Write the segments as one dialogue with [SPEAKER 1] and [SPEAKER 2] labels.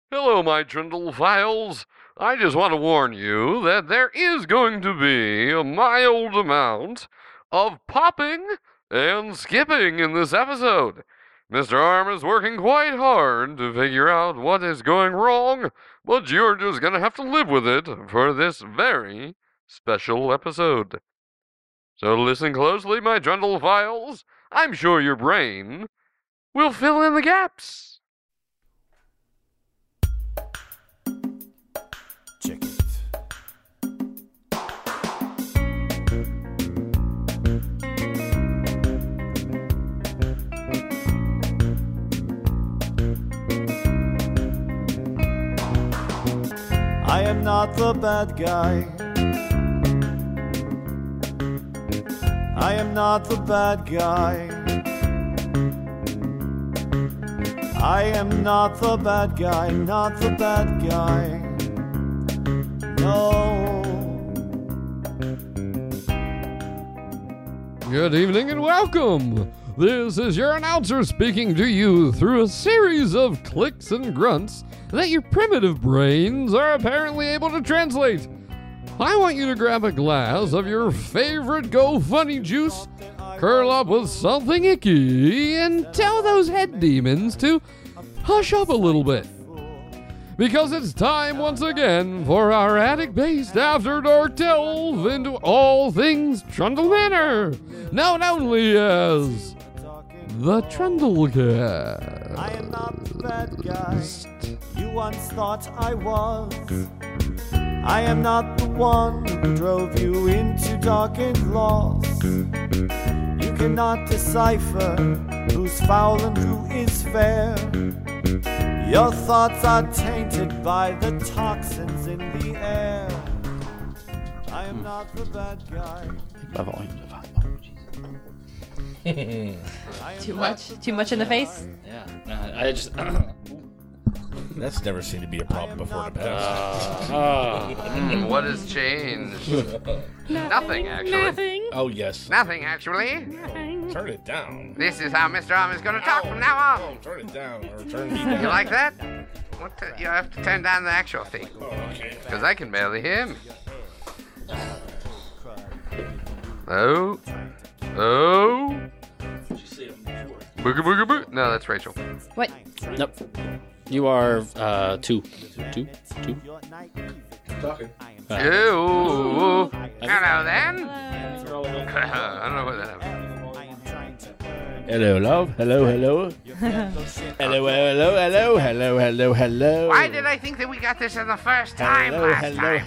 [SPEAKER 1] Hello, my Trundle Files. I just want to warn you that there is going to be a mild amount of popping and skipping in this episode. Mr. Arm is working quite hard to figure out what is going wrong, but you're just going to have to live with it for this very special episode. So listen closely, my Trundle Files. I'm sure your brain will fill in the gaps.
[SPEAKER 2] Check it. I am not the bad guy. I am not the bad guy. I am not the bad guy, not the bad guy. No.
[SPEAKER 1] Good evening and welcome. This is your announcer speaking to you through a series of clicks and grunts that your primitive brains are apparently able to translate. I want you to grab a glass of your favorite Go Funny juice, curl up with something icky, and tell those head demons to hush up a little bit. Because it's time once again for our attic-based After Dark delve into all things Trundle Manor, known only as the Trundlecast.
[SPEAKER 2] I am not the bad guy you once thought I was. I am not the one who drove you into dark and lost. You cannot decipher who's foul and who is fair. Your thoughts are tainted by the toxins in the air. I am not the bad guy.
[SPEAKER 3] Too much in the face?
[SPEAKER 4] Yeah. I just.
[SPEAKER 5] That's never seemed to be a problem before in the past.
[SPEAKER 1] What has changed? Nothing, actually.
[SPEAKER 3] Nothing.
[SPEAKER 5] Oh, yes.
[SPEAKER 1] Nothing, actually.
[SPEAKER 5] Turn it down.
[SPEAKER 1] This is how Mr. Arm is going to talk from now on.
[SPEAKER 5] Oh, turn it down or turn me down.
[SPEAKER 1] You like that? You have to turn down the actual thing,
[SPEAKER 5] Oh, okay.
[SPEAKER 1] because I can barely hear him. Oh. Booga booga boo. No, that's Rachel.
[SPEAKER 3] What?
[SPEAKER 4] Nope. You are two.
[SPEAKER 5] Talking.
[SPEAKER 1] Ew. Hello, then. I don't know what that is.
[SPEAKER 5] Hello, love. Hello. Hello.
[SPEAKER 1] Why did I think that we got this in the first time last time?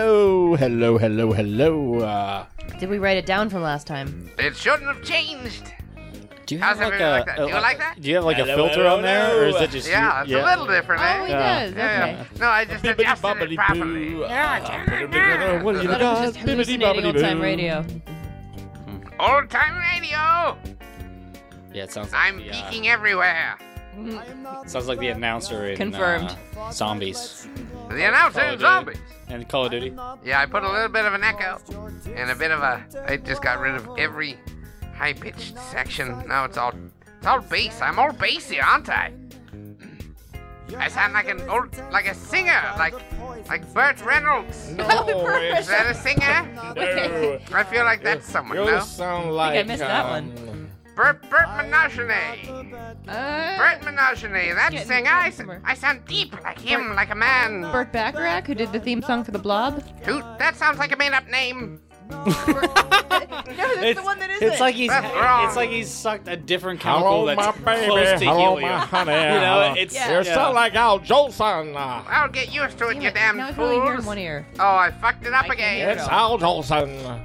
[SPEAKER 5] Hello.
[SPEAKER 3] Did we write it down from last time?
[SPEAKER 1] It shouldn't have changed.
[SPEAKER 4] Do you
[SPEAKER 1] How's
[SPEAKER 4] have like
[SPEAKER 1] everyone
[SPEAKER 4] a?
[SPEAKER 1] like that? Do you like that?
[SPEAKER 4] Do you have like a
[SPEAKER 5] Hello,
[SPEAKER 4] filter
[SPEAKER 5] hello,
[SPEAKER 4] on there, or is
[SPEAKER 5] hello.
[SPEAKER 4] it just?
[SPEAKER 1] Yeah, it's a little different, eh?
[SPEAKER 3] Oh, he
[SPEAKER 4] Yeah.
[SPEAKER 3] does.
[SPEAKER 1] Yeah,
[SPEAKER 3] Okay.
[SPEAKER 1] yeah. No, I just adjusted it properly.
[SPEAKER 5] What
[SPEAKER 3] I thought it was just hallucinating old-time radio.
[SPEAKER 1] Old time radio.
[SPEAKER 4] Yeah, it sounds like
[SPEAKER 1] I'm
[SPEAKER 4] the,
[SPEAKER 1] peeking everywhere.
[SPEAKER 4] sounds like the announcer in
[SPEAKER 3] Confirmed.
[SPEAKER 4] Zombies
[SPEAKER 1] The announcer
[SPEAKER 4] Call
[SPEAKER 1] in
[SPEAKER 4] of
[SPEAKER 1] zombies.
[SPEAKER 4] and Call of Duty.
[SPEAKER 1] Yeah, I put a little bit of an echo and a bit of a. I just got rid of every high-pitched section. Now it's all bass. I'm all bassy, aren't I? I sound like a singer, like Burt Reynolds. Is that a singer?
[SPEAKER 5] No.
[SPEAKER 1] I feel like that's someone,
[SPEAKER 5] You
[SPEAKER 1] no?
[SPEAKER 5] sound like.
[SPEAKER 3] I missed that one.
[SPEAKER 1] Burt Menagene. Burt Menagene, that
[SPEAKER 3] Getting
[SPEAKER 1] singer.
[SPEAKER 3] somewhere.
[SPEAKER 1] I sound deep like him, like a man.
[SPEAKER 3] Burt Bacharach, who did the theme song for The Blob?
[SPEAKER 1] Dude, that sounds like a made-up name.
[SPEAKER 3] No, that's the one that isn't.
[SPEAKER 4] It's like he's.
[SPEAKER 1] That's wrong.
[SPEAKER 4] It's like he's sucked a different chemical
[SPEAKER 5] Hello,
[SPEAKER 4] that's
[SPEAKER 5] my baby.
[SPEAKER 4] close to
[SPEAKER 5] Hello,
[SPEAKER 4] helium.
[SPEAKER 5] my honey.
[SPEAKER 4] You know, it's.
[SPEAKER 3] Yeah.
[SPEAKER 5] You sound like Al Jolson.
[SPEAKER 1] I'll get used to it,
[SPEAKER 3] Damn
[SPEAKER 1] you
[SPEAKER 3] it.
[SPEAKER 1] damn
[SPEAKER 3] Now I can only hear in
[SPEAKER 1] fools.
[SPEAKER 3] one ear.
[SPEAKER 1] Oh, I fucked it up
[SPEAKER 3] I can't
[SPEAKER 1] again.
[SPEAKER 3] hear
[SPEAKER 5] It's Al Jolson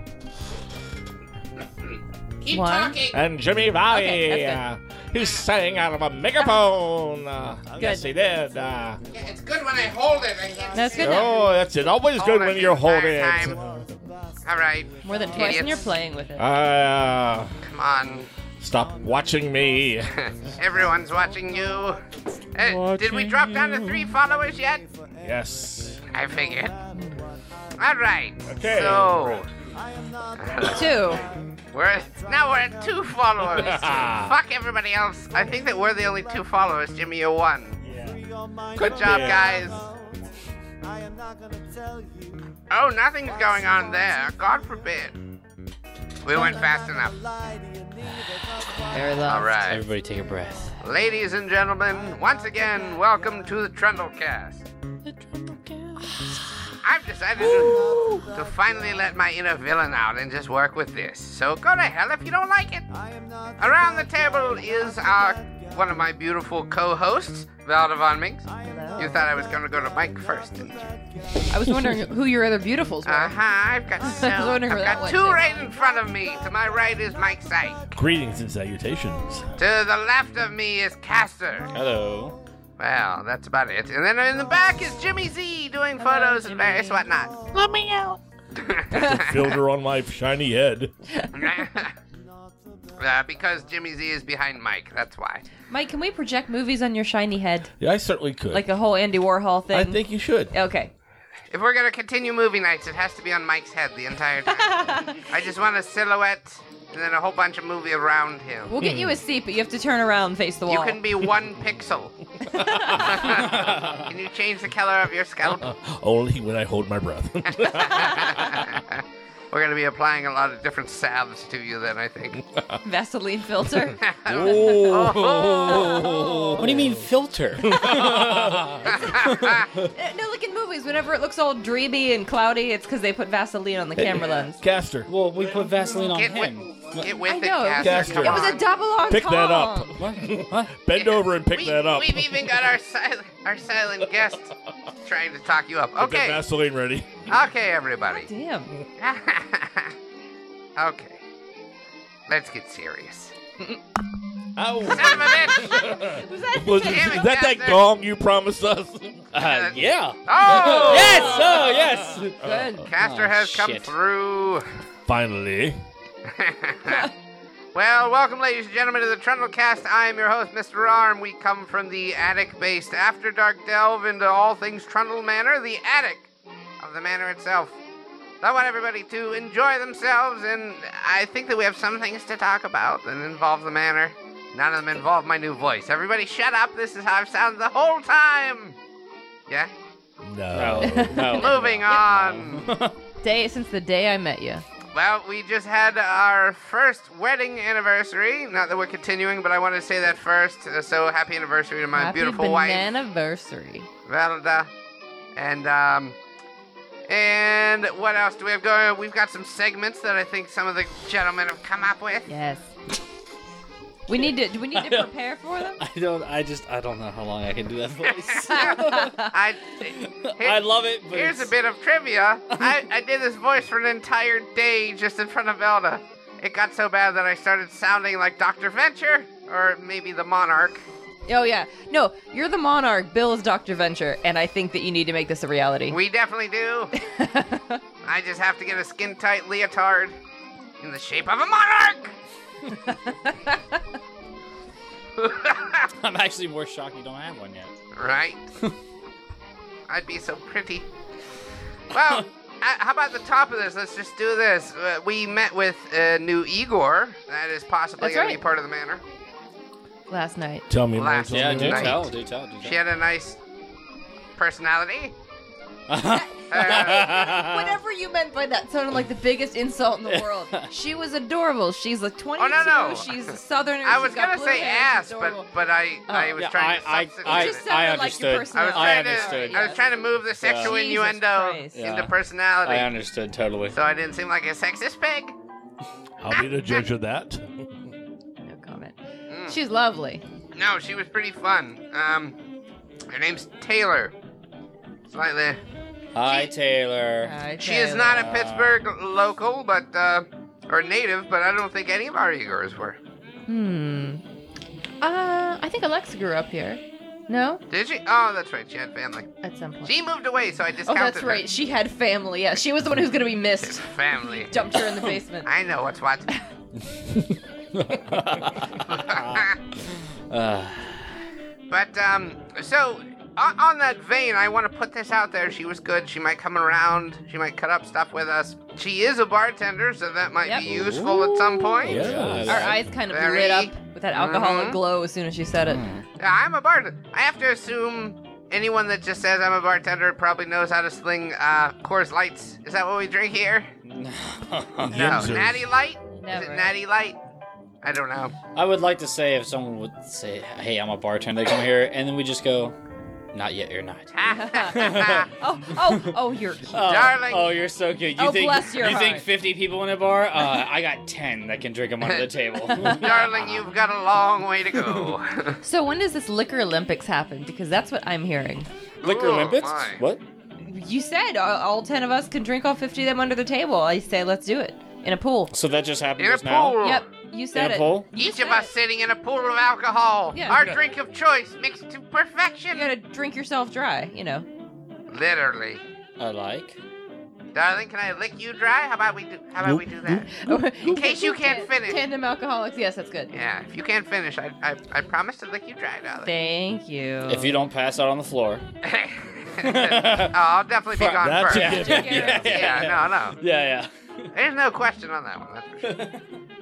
[SPEAKER 1] Keep
[SPEAKER 3] What?
[SPEAKER 1] talking.
[SPEAKER 5] and Jimmy Valley.
[SPEAKER 3] Okay, that's
[SPEAKER 5] He sang out of a megaphone. Yes, he did.
[SPEAKER 1] Yeah, it's good when I hold it. I can't
[SPEAKER 3] That's
[SPEAKER 1] see
[SPEAKER 3] good
[SPEAKER 1] it.
[SPEAKER 3] now.
[SPEAKER 5] Oh, that's it. Always good when you hold it.
[SPEAKER 1] Time. All right.
[SPEAKER 3] More than twice, and you're
[SPEAKER 1] Idiots.
[SPEAKER 3] playing with it.
[SPEAKER 1] Come on.
[SPEAKER 5] Stop watching me.
[SPEAKER 1] Everyone's watching you. Did we drop down to 3 followers yet?
[SPEAKER 5] Yes.
[SPEAKER 1] I figured. All right.
[SPEAKER 5] Okay.
[SPEAKER 1] So
[SPEAKER 3] 2.
[SPEAKER 1] we're at 2 followers. Fuck everybody else. I think that we're the only 2 followers. Jimmy, you're 1.
[SPEAKER 6] Good job, guys.
[SPEAKER 2] I am not gonna tell you.
[SPEAKER 6] Oh, nothing's going on there. God forbid. We went fast enough.
[SPEAKER 7] Very low.
[SPEAKER 6] All right.
[SPEAKER 4] Everybody take a breath.
[SPEAKER 6] Ladies and gentlemen, once again, welcome to the Trundlecast. I've decided to finally let my inner villain out and just work with this. So go to hell if you don't like it. Around the table is one of my beautiful co-hosts, Valda Von Minks. You thought I was going to go to Mike first, didn't you?
[SPEAKER 7] I was wondering who your other beautifuls were.
[SPEAKER 6] I've got
[SPEAKER 7] wondering where that went
[SPEAKER 6] two
[SPEAKER 7] to.
[SPEAKER 6] right in front of me. To my right is Mike Syke.
[SPEAKER 5] Greetings and salutations.
[SPEAKER 6] To the left of me is Castor.
[SPEAKER 4] Hello.
[SPEAKER 6] Well, that's about it. And then in the back is Jimmy Z doing photos and various whatnot.
[SPEAKER 7] Let me out.
[SPEAKER 5] Filter on my shiny head.
[SPEAKER 6] Because Jimmy Z is behind Mike, that's why.
[SPEAKER 7] Mike, can we project movies on your shiny head?
[SPEAKER 5] Yeah, I certainly could.
[SPEAKER 7] Like a whole Andy Warhol thing?
[SPEAKER 5] I think you should.
[SPEAKER 7] Okay.
[SPEAKER 6] If we're going to continue movie nights, it has to be on Mike's head the entire time. I just want a silhouette and then a whole bunch of movie around him.
[SPEAKER 7] We'll get you a seat, but you have to turn around and face the wall.
[SPEAKER 6] You can be 1 pixel. Can you change the color of your scalp?
[SPEAKER 5] Only when I hold my breath.
[SPEAKER 6] We're going to be applying a lot of different salves to you then, I think.
[SPEAKER 7] Vaseline filter.
[SPEAKER 6] Oh.
[SPEAKER 4] What do you mean filter?
[SPEAKER 7] No, like in movies, whenever it looks all dreamy and cloudy, it's because they put Vaseline on the camera lens.
[SPEAKER 5] Caster,
[SPEAKER 4] Well, we put Vaseline on
[SPEAKER 6] Get
[SPEAKER 4] him.
[SPEAKER 6] Get with
[SPEAKER 7] I
[SPEAKER 6] it,
[SPEAKER 7] know.
[SPEAKER 6] Castor.
[SPEAKER 5] Castor.
[SPEAKER 6] Come
[SPEAKER 7] It was
[SPEAKER 6] on.
[SPEAKER 7] a double entendre.
[SPEAKER 5] pick that up.
[SPEAKER 4] What?
[SPEAKER 5] Bend over and pick that up.
[SPEAKER 6] We've even got our silent guest trying to talk you up.
[SPEAKER 5] Get that
[SPEAKER 6] Okay.
[SPEAKER 5] Vaseline ready.
[SPEAKER 6] Okay, everybody.
[SPEAKER 7] Damn.
[SPEAKER 6] Okay. Let's get serious.
[SPEAKER 5] Ow.
[SPEAKER 6] Son of a bitch!
[SPEAKER 7] Was that
[SPEAKER 5] Was,
[SPEAKER 6] Damn it,
[SPEAKER 5] is that
[SPEAKER 6] Caster.
[SPEAKER 5] gong you promised us?
[SPEAKER 4] Yeah.
[SPEAKER 6] Oh!
[SPEAKER 4] Yes! Oh, yes!
[SPEAKER 7] good?
[SPEAKER 6] Castor
[SPEAKER 4] Oh,
[SPEAKER 6] has come
[SPEAKER 4] shit.
[SPEAKER 6] through.
[SPEAKER 5] Finally.
[SPEAKER 6] Well, welcome, ladies and gentlemen, to the Trundlecast. I am your host, Mr. Arm. We come from the attic-based After Dark delve into all things Trundle Manor, the attic of the manor itself. I want everybody to enjoy themselves, and I think that we have some things to talk about that involve the manor. None of them involve my new voice. Everybody shut up. This is how I've sounded the whole time. Yeah?
[SPEAKER 5] No.
[SPEAKER 4] No.
[SPEAKER 6] Moving on.
[SPEAKER 7] Since the day I met you.
[SPEAKER 6] Well, we just had our first wedding anniversary. Not that we're continuing, but I wanted to say that first. So happy anniversary to my
[SPEAKER 7] Happy
[SPEAKER 6] beautiful wife,
[SPEAKER 7] banana-versary.
[SPEAKER 6] Valda. And what else do we have going? We've got some segments that I think some of the gentlemen have come up with.
[SPEAKER 7] Yes. Do we need to prepare for them?
[SPEAKER 4] I don't know how long I can do that voice.
[SPEAKER 6] I
[SPEAKER 4] love it, but
[SPEAKER 6] Here's a bit of trivia. I did this voice for an entire day just in front of Velda. It got so bad that I started sounding like Dr. Venture, or maybe the Monarch.
[SPEAKER 7] Oh, yeah. No, you're the Monarch. Bill is Dr. Venture, and I think that you need to make this a reality.
[SPEAKER 6] We definitely do. I just have to get a skin-tight leotard in the shape of a monarch.
[SPEAKER 4] I'm actually more shocked you don't have one yet.
[SPEAKER 6] Right? I'd be so pretty. Well, how about the top of this? Let's just do this. We met with new Igor. That is possibly
[SPEAKER 7] That's
[SPEAKER 6] going to
[SPEAKER 7] right.
[SPEAKER 6] be part of the manor.
[SPEAKER 7] Last night.
[SPEAKER 5] Tell me
[SPEAKER 6] Last
[SPEAKER 5] more.
[SPEAKER 6] Yeah, do
[SPEAKER 4] Do
[SPEAKER 6] Night.
[SPEAKER 4] tell, do tell.
[SPEAKER 6] She had a nice personality.
[SPEAKER 7] Whatever you meant by that sounded like the biggest insult in the world. She was adorable. She's like 22.
[SPEAKER 6] Oh, no.
[SPEAKER 7] She's a southerner.
[SPEAKER 6] I was
[SPEAKER 7] She's got
[SPEAKER 6] gonna
[SPEAKER 7] blue
[SPEAKER 6] say
[SPEAKER 7] hair,
[SPEAKER 6] ass,
[SPEAKER 7] she's adorable.
[SPEAKER 6] but I was
[SPEAKER 4] Yeah,
[SPEAKER 6] trying to
[SPEAKER 4] I
[SPEAKER 6] substitute
[SPEAKER 7] It
[SPEAKER 6] it.
[SPEAKER 7] just sounded like your
[SPEAKER 4] understood.
[SPEAKER 7] personality.
[SPEAKER 4] I
[SPEAKER 6] to,
[SPEAKER 4] understood.
[SPEAKER 6] I was trying to move the sexual
[SPEAKER 7] Jesus
[SPEAKER 6] innuendo
[SPEAKER 7] Christ.
[SPEAKER 4] Yeah.
[SPEAKER 6] into personality,
[SPEAKER 4] I understood totally.
[SPEAKER 6] so I didn't seem like a sexist pig.
[SPEAKER 5] I'll be the judge of that.
[SPEAKER 7] No comment.
[SPEAKER 6] Mm.
[SPEAKER 7] She's lovely.
[SPEAKER 6] No, she was pretty fun. Her name's Taylor. Slightly.
[SPEAKER 4] Hi, Taylor.
[SPEAKER 7] Hi,
[SPEAKER 6] She is
[SPEAKER 7] Taylor.
[SPEAKER 6] not a Pittsburgh local, but or native, but I don't think any of our Igors were.
[SPEAKER 7] I think Alexa grew up here. No?
[SPEAKER 6] Did she? Oh, that's right. She had family.
[SPEAKER 7] At some point.
[SPEAKER 6] She moved away, so I
[SPEAKER 7] Oh,
[SPEAKER 6] discounted
[SPEAKER 7] that's
[SPEAKER 6] her.
[SPEAKER 7] right. She had family. Yeah, she was the one who's gonna be missed.
[SPEAKER 6] Family.
[SPEAKER 7] Dumped her in the basement.
[SPEAKER 6] I know what's what. But, so, on that vein, I want to put this out there. She was good. She might come around. She might cut up stuff with us. She is a bartender, so that might
[SPEAKER 7] Yep.
[SPEAKER 6] be useful at some point.
[SPEAKER 5] Yeah.
[SPEAKER 7] Our eyes kind of
[SPEAKER 6] Very-
[SPEAKER 7] lit up with that alcoholic glow as soon as she said it.
[SPEAKER 6] Yeah, I'm a bartender. I have to assume anyone that just says I'm a bartender probably knows how to sling Coors Lights. Is that what we drink here? No.
[SPEAKER 5] Yinzers.
[SPEAKER 6] Natty Light?
[SPEAKER 7] Never.
[SPEAKER 6] Is it Natty Light? I don't know.
[SPEAKER 4] I would like to say if someone would say, "Hey, I'm a bartender," they come here, and then we just go, "Not yet, you're not."
[SPEAKER 7] Oh, you're
[SPEAKER 6] Darling.
[SPEAKER 4] Oh, you're so cute. You
[SPEAKER 7] Oh,
[SPEAKER 4] think
[SPEAKER 7] bless your
[SPEAKER 4] you think
[SPEAKER 7] heart.
[SPEAKER 4] 50 people in a bar? I got 10 that can drink them under the table.
[SPEAKER 6] Darling, you've got a long way to go.
[SPEAKER 7] So when does this Liquor Olympics happen? Because that's what I'm hearing.
[SPEAKER 4] Liquor
[SPEAKER 6] Oh,
[SPEAKER 4] Olympics?
[SPEAKER 6] my.
[SPEAKER 4] What?
[SPEAKER 7] You said all 10 of us can drink all 50 of them under the table. I say let's do it in a pool.
[SPEAKER 4] So that just happened
[SPEAKER 6] In a
[SPEAKER 4] just now?
[SPEAKER 6] pool.
[SPEAKER 7] Yep, you said
[SPEAKER 4] In a
[SPEAKER 7] it.
[SPEAKER 4] pool?
[SPEAKER 7] You
[SPEAKER 6] Each
[SPEAKER 7] said
[SPEAKER 6] of us
[SPEAKER 7] it.
[SPEAKER 6] sitting in a pool of alcohol.
[SPEAKER 7] Yeah.
[SPEAKER 6] Our drink of choice mixed to perfection.
[SPEAKER 7] You gotta drink yourself dry, you know.
[SPEAKER 6] Literally.
[SPEAKER 4] I like.
[SPEAKER 6] Darling, can I lick you dry? How about we do that? In case you can't finish.
[SPEAKER 7] Tandem alcoholics, yes, that's good.
[SPEAKER 6] Yeah, if you can't finish, I promise to lick you dry, darling.
[SPEAKER 7] Thank you.
[SPEAKER 4] If you don't pass out on the floor.
[SPEAKER 6] Oh, I'll definitely be gone
[SPEAKER 5] That's
[SPEAKER 6] first.
[SPEAKER 5] a given.
[SPEAKER 6] Yeah, no.
[SPEAKER 4] Yeah.
[SPEAKER 6] There's no question on that one, that's for sure.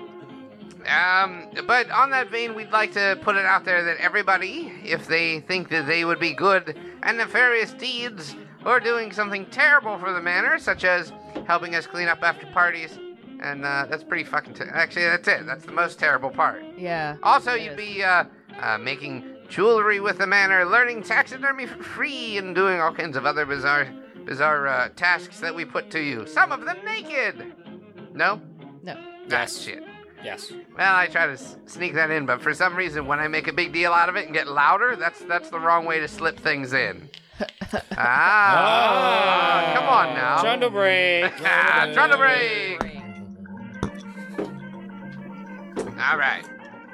[SPEAKER 6] But on that vein, we'd like to put it out there that everybody, if they think that they would be good and nefarious deeds or doing something terrible for the manor, such as helping us clean up after parties, and that's pretty fucking actually, that's it. That's the most terrible part.
[SPEAKER 7] Yeah.
[SPEAKER 6] Also,
[SPEAKER 7] it
[SPEAKER 6] you'd
[SPEAKER 7] is.
[SPEAKER 6] be making jewelry with the manor, learning taxidermy for free, and doing all kinds of other bizarre tasks that we put to you. Some of them naked. No?
[SPEAKER 7] No.
[SPEAKER 6] That's
[SPEAKER 4] Yes.
[SPEAKER 6] shit.
[SPEAKER 4] Yes.
[SPEAKER 6] Well, I try to sneak that in, but for some reason, when I make a big deal out of it and get louder, that's the wrong way to slip things in. Come on now.
[SPEAKER 4] Trundle break.
[SPEAKER 6] Trundle break. All right.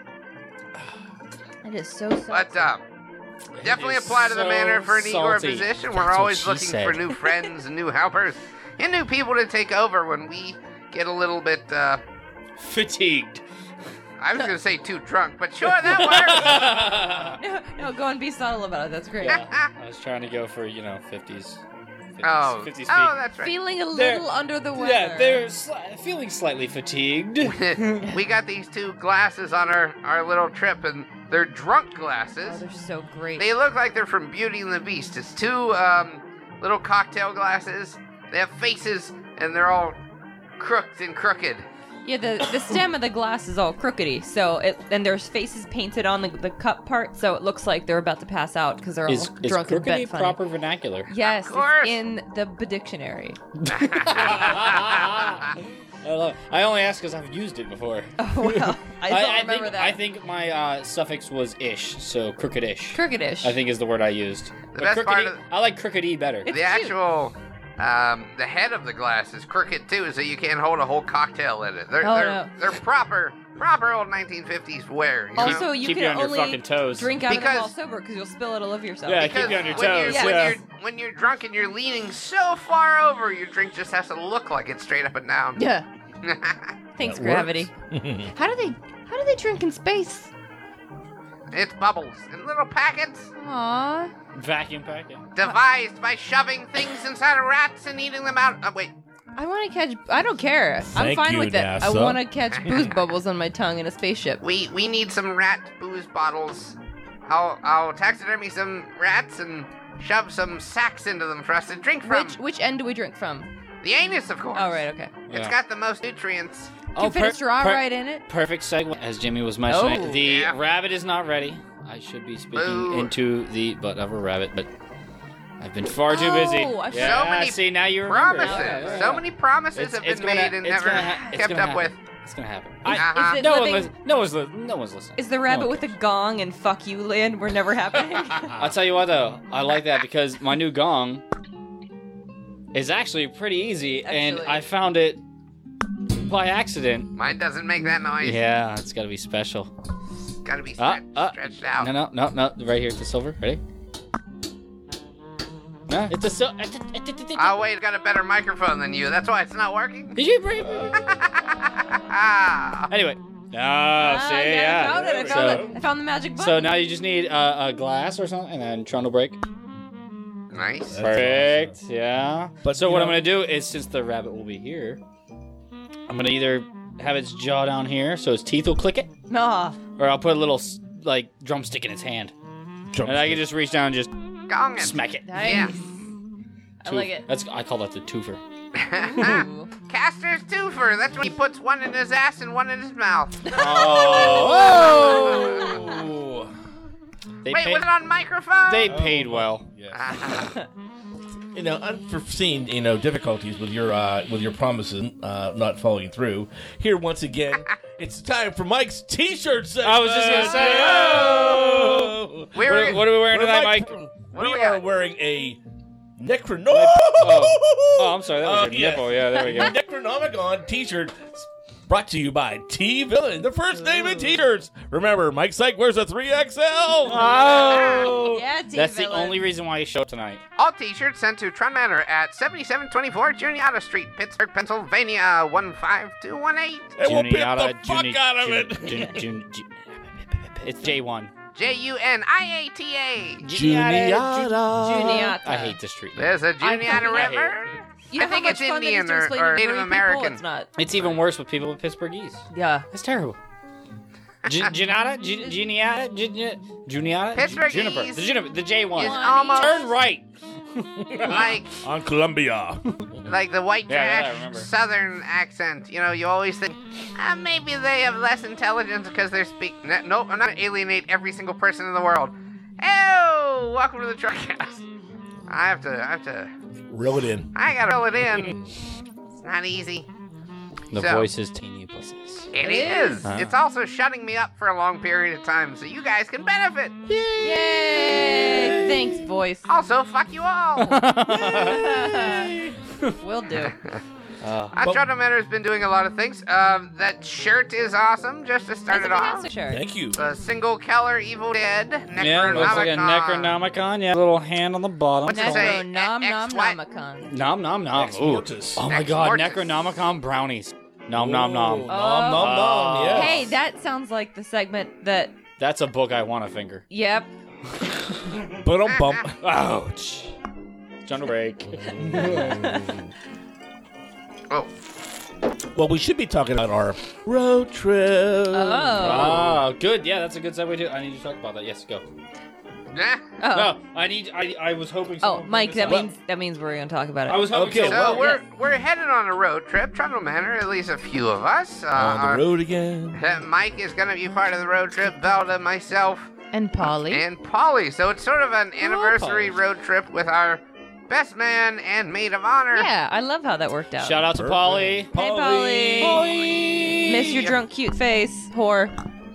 [SPEAKER 7] It is so
[SPEAKER 6] But definitely
[SPEAKER 4] is
[SPEAKER 6] apply to the
[SPEAKER 4] so
[SPEAKER 6] manor for an Igor
[SPEAKER 4] salty.
[SPEAKER 6] position.
[SPEAKER 4] That's
[SPEAKER 6] We're
[SPEAKER 4] what
[SPEAKER 6] always
[SPEAKER 4] she
[SPEAKER 6] looking for
[SPEAKER 4] said.
[SPEAKER 6] new friends and new helpers and new people to take over when we get a little bit.
[SPEAKER 4] Fatigued.
[SPEAKER 6] I was gonna say too drunk, but sure that works.
[SPEAKER 7] No, go and be subtle about it. That's great.
[SPEAKER 4] Yeah. I was trying to go for, 50s. 50s,
[SPEAKER 6] Oh,
[SPEAKER 4] 50s speak.
[SPEAKER 6] that's right.
[SPEAKER 7] Feeling a
[SPEAKER 4] They're-
[SPEAKER 7] little under the weather.
[SPEAKER 4] Yeah, they're feeling slightly fatigued.
[SPEAKER 6] We got these two glasses on our little trip, and they're drunk
[SPEAKER 7] Oh,
[SPEAKER 6] glasses.
[SPEAKER 7] they're so great.
[SPEAKER 6] They look like they're from Beauty and the Beast. It's two little cocktail glasses. They have faces, and they're all crooked and crooked.
[SPEAKER 7] Yeah, the stem of the glass is all crookedy, and there's faces painted on the cup part, so it looks like they're about to pass out because they're all
[SPEAKER 4] Is
[SPEAKER 7] drunk and
[SPEAKER 4] crookedy
[SPEAKER 7] bent funny.
[SPEAKER 4] proper vernacular?
[SPEAKER 7] Yes,
[SPEAKER 6] Of course.
[SPEAKER 7] it's in the dictionary.
[SPEAKER 4] I love it. I only ask because I've used it before.
[SPEAKER 7] Oh well, I don't remember
[SPEAKER 4] think,
[SPEAKER 7] that.
[SPEAKER 4] I think my suffix was ish, so crookedish.
[SPEAKER 7] Crookedish.
[SPEAKER 4] I think is the word I used.
[SPEAKER 6] The best part of
[SPEAKER 4] I like crookedy better.
[SPEAKER 7] It's
[SPEAKER 6] The
[SPEAKER 7] cute.
[SPEAKER 6] actual, the head of the glass is crooked too, so you can't hold a whole cocktail in it. They're
[SPEAKER 7] Oh,
[SPEAKER 6] they're,
[SPEAKER 7] no.
[SPEAKER 6] they're proper old 1950s wear. You know?
[SPEAKER 7] Also, you
[SPEAKER 4] Keep
[SPEAKER 7] can
[SPEAKER 4] you on your
[SPEAKER 7] only
[SPEAKER 4] fucking toes.
[SPEAKER 7] drink out of them
[SPEAKER 6] Because-
[SPEAKER 7] while sober because you'll spill it all over yourself.
[SPEAKER 4] Yeah,
[SPEAKER 6] because
[SPEAKER 4] keep you on your
[SPEAKER 6] when
[SPEAKER 4] toes,
[SPEAKER 6] You're,
[SPEAKER 4] yeah.
[SPEAKER 6] when you're drunk and you're leaning so far over, your drink just has to look like it's straight up and down.
[SPEAKER 7] Yeah. Thanks,
[SPEAKER 5] That
[SPEAKER 7] gravity.
[SPEAKER 5] works.
[SPEAKER 7] How do they drink in space?
[SPEAKER 6] It's bubbles in little packets,
[SPEAKER 7] Aww.
[SPEAKER 4] Vacuum packet.
[SPEAKER 6] devised by shoving things inside of rats and eating them out. Oh, wait.
[SPEAKER 7] I want to catch. I don't care. I'm
[SPEAKER 5] Thank
[SPEAKER 7] fine
[SPEAKER 5] you,
[SPEAKER 7] with it. I
[SPEAKER 5] NASA.
[SPEAKER 7] want to catch booze bubbles on my tongue in a spaceship.
[SPEAKER 6] We need some rat booze bottles. I'll taxidermy some rats and shove some sacks into them for us to drink from.
[SPEAKER 7] Which end do we drink from?
[SPEAKER 6] The anus, of course.
[SPEAKER 7] Oh, right, okay.
[SPEAKER 6] It's
[SPEAKER 4] Yeah.
[SPEAKER 6] got the most nutrients.
[SPEAKER 7] Can fit a straw right in it.
[SPEAKER 4] Perfect segue. As Jimmy was mentioning,
[SPEAKER 7] Oh.
[SPEAKER 4] the
[SPEAKER 6] Yeah.
[SPEAKER 4] rabbit is not ready. I should be speaking
[SPEAKER 6] Boo.
[SPEAKER 4] into the butt of a rabbit, but I've been far too busy.
[SPEAKER 7] Oh, I should-
[SPEAKER 4] Yeah,
[SPEAKER 6] So many
[SPEAKER 4] see, now you remember.
[SPEAKER 6] Promises.
[SPEAKER 7] Yeah.
[SPEAKER 6] So many promises have been made and never kept up with.
[SPEAKER 4] It's gonna happen.
[SPEAKER 6] Uh-huh.
[SPEAKER 7] Is it
[SPEAKER 4] No,
[SPEAKER 7] living?
[SPEAKER 4] no one's listening.
[SPEAKER 7] Is the rabbit
[SPEAKER 4] one
[SPEAKER 7] with the gong and "fuck you" land? We're never happening.
[SPEAKER 4] I'll tell you what though, I like that because my new gong is actually pretty easy, and
[SPEAKER 7] Actually.
[SPEAKER 4] I found it by accident.
[SPEAKER 6] Mine doesn't make that noise.
[SPEAKER 4] Yeah, it's gotta be special.
[SPEAKER 6] Gotta be stretched out.
[SPEAKER 4] No, right here, it's the silver. Ready? No, it's a silver.
[SPEAKER 6] Oh, wait, I got a better microphone than you. That's why it's not working.
[SPEAKER 4] Did you bring?
[SPEAKER 6] Ah.
[SPEAKER 4] Anyway. Oh, see,
[SPEAKER 7] I found it. I found
[SPEAKER 4] So,
[SPEAKER 7] it. I found the magic button.
[SPEAKER 4] so now you just need a glass or something, and then trundle break.
[SPEAKER 6] Nice.
[SPEAKER 5] That's
[SPEAKER 4] Perfect.
[SPEAKER 5] awesome.
[SPEAKER 4] Yeah.
[SPEAKER 5] But,
[SPEAKER 4] so
[SPEAKER 5] you
[SPEAKER 4] what
[SPEAKER 5] know-
[SPEAKER 4] I'm gonna do is, since the rabbit will be here, I'm gonna either have its jaw down here so its teeth will click it,
[SPEAKER 7] Nah.
[SPEAKER 4] or I'll put a little drumstick in its hand, and I can just reach down and just
[SPEAKER 6] gonging.
[SPEAKER 4] Smack it.
[SPEAKER 7] Nice. I like it.
[SPEAKER 4] I call that the twofer.
[SPEAKER 7] Ooh.
[SPEAKER 6] Castor's twofer. That's when he puts one in his ass and one in his mouth.
[SPEAKER 4] Oh. They
[SPEAKER 6] Wait,
[SPEAKER 4] paid,
[SPEAKER 6] was it on microphone?
[SPEAKER 4] They paid well.
[SPEAKER 5] Yes. Unforeseen, difficulties with your promises not following through. Here once again, it's time for Mike's T-shirt segment.
[SPEAKER 4] I was just gonna say, oh. What are we wearing tonight, Mike?
[SPEAKER 5] We are wearing a Necronomicon.
[SPEAKER 4] Oh, I'm sorry, that was your nipple. Yeah, there we go.
[SPEAKER 5] Necronomicon T-shirt. Brought to you by T-Villain, the first name in T-shirts. Remember, Mike Syke wears a 3XL.
[SPEAKER 4] Oh,
[SPEAKER 7] Yeah,
[SPEAKER 4] that's the
[SPEAKER 7] T-Villain.
[SPEAKER 4] only reason why you show up tonight.
[SPEAKER 6] All t-shirts sent to Tron Manor at 7724 Juniata Street, Pittsburgh, Pennsylvania, 15218.
[SPEAKER 5] And we'll pimp the
[SPEAKER 4] Juniata,
[SPEAKER 5] fuck out of it.
[SPEAKER 4] It's J1.
[SPEAKER 6] Juniata.
[SPEAKER 7] Juniata.
[SPEAKER 4] I hate this street.
[SPEAKER 6] There's a Juniata
[SPEAKER 4] I hate
[SPEAKER 6] River.
[SPEAKER 7] You know
[SPEAKER 6] I think
[SPEAKER 7] how
[SPEAKER 6] it's
[SPEAKER 7] much fun that is
[SPEAKER 6] Indian
[SPEAKER 7] to explain
[SPEAKER 6] or
[SPEAKER 7] to
[SPEAKER 6] Native
[SPEAKER 7] Native
[SPEAKER 6] American.
[SPEAKER 7] People? It's not.
[SPEAKER 4] It's even worse with people with Pittsburghese.
[SPEAKER 7] Yeah.
[SPEAKER 4] It's terrible. Juniata? Juniata?
[SPEAKER 6] Pittsburghese
[SPEAKER 4] Juniper. The Juniper. The J1.
[SPEAKER 6] Is almost
[SPEAKER 4] Turn right.
[SPEAKER 6] like
[SPEAKER 5] On Columbia.
[SPEAKER 6] the white
[SPEAKER 4] Yeah, I
[SPEAKER 6] trash
[SPEAKER 4] remember.
[SPEAKER 6] southern accent. You always think, maybe they have less intelligence because they're speaking. Nope, I'm not going to alienate every single person in the world. Oh, welcome to the Truckcast. I have to,
[SPEAKER 5] Reel it in.
[SPEAKER 6] I gotta reel it in. It's not easy.
[SPEAKER 4] The
[SPEAKER 6] So-
[SPEAKER 4] voice is teeny pussies.
[SPEAKER 6] It is. It's also shutting me up for a long period of time so you guys can benefit.
[SPEAKER 7] Yay! Thanks, voice.
[SPEAKER 6] Also, fuck you all.
[SPEAKER 7] Will do.
[SPEAKER 6] Toronto Manor has been doing a lot of things. That shirt is awesome, just to start
[SPEAKER 7] That's a
[SPEAKER 6] it off.
[SPEAKER 7] fantastic shirt.
[SPEAKER 5] Thank you.
[SPEAKER 6] The single Keller Evil Dead Necronomicon.
[SPEAKER 4] Yeah, looks like a Necronomicon. Yeah, little hand on the bottom.
[SPEAKER 6] What's it say?
[SPEAKER 7] Necro nom nom
[SPEAKER 6] X what?
[SPEAKER 7] nomicon.
[SPEAKER 4] Nom nom nom.
[SPEAKER 5] Ex
[SPEAKER 4] Ooh.
[SPEAKER 5] Mortis.
[SPEAKER 4] Oh my
[SPEAKER 6] Ex
[SPEAKER 4] god,
[SPEAKER 6] Mortis.
[SPEAKER 4] Necronomicon brownies. Nom nom nom.
[SPEAKER 5] Nom, nom, yes.
[SPEAKER 7] Hey, that sounds like the segment that.
[SPEAKER 4] That's a book I want to finger.
[SPEAKER 7] Yep.
[SPEAKER 5] Ba-dum-bum.
[SPEAKER 4] Ouch. Jungle break.
[SPEAKER 6] Oh.
[SPEAKER 5] Well, we should be talking about our road trip.
[SPEAKER 7] Oh.
[SPEAKER 4] Good. Yeah, that's a good segue too. I need to talk about that. Yes, go.
[SPEAKER 6] Nah.
[SPEAKER 7] Oh.
[SPEAKER 4] No, I was hoping.
[SPEAKER 7] Oh,
[SPEAKER 4] someone would
[SPEAKER 7] Mike,
[SPEAKER 4] bring
[SPEAKER 7] that
[SPEAKER 4] this
[SPEAKER 7] means we're gonna talk about it.
[SPEAKER 4] up. I was hoping.
[SPEAKER 5] Okay,
[SPEAKER 4] so.
[SPEAKER 6] So we're headed on a road trip, Trundle Manor, at least a few of us.
[SPEAKER 5] On the road again.
[SPEAKER 6] Mike is going to be part of the road trip, Velda, myself,
[SPEAKER 7] And Polly.
[SPEAKER 6] and Polly. So it's sort of an anniversary
[SPEAKER 4] Polly.
[SPEAKER 6] road trip with our best man and maid of honor.
[SPEAKER 7] Yeah, I love how that worked out.
[SPEAKER 4] Shout out to Polly.
[SPEAKER 7] Hey, Polly. Miss your drunk, cute face, whore.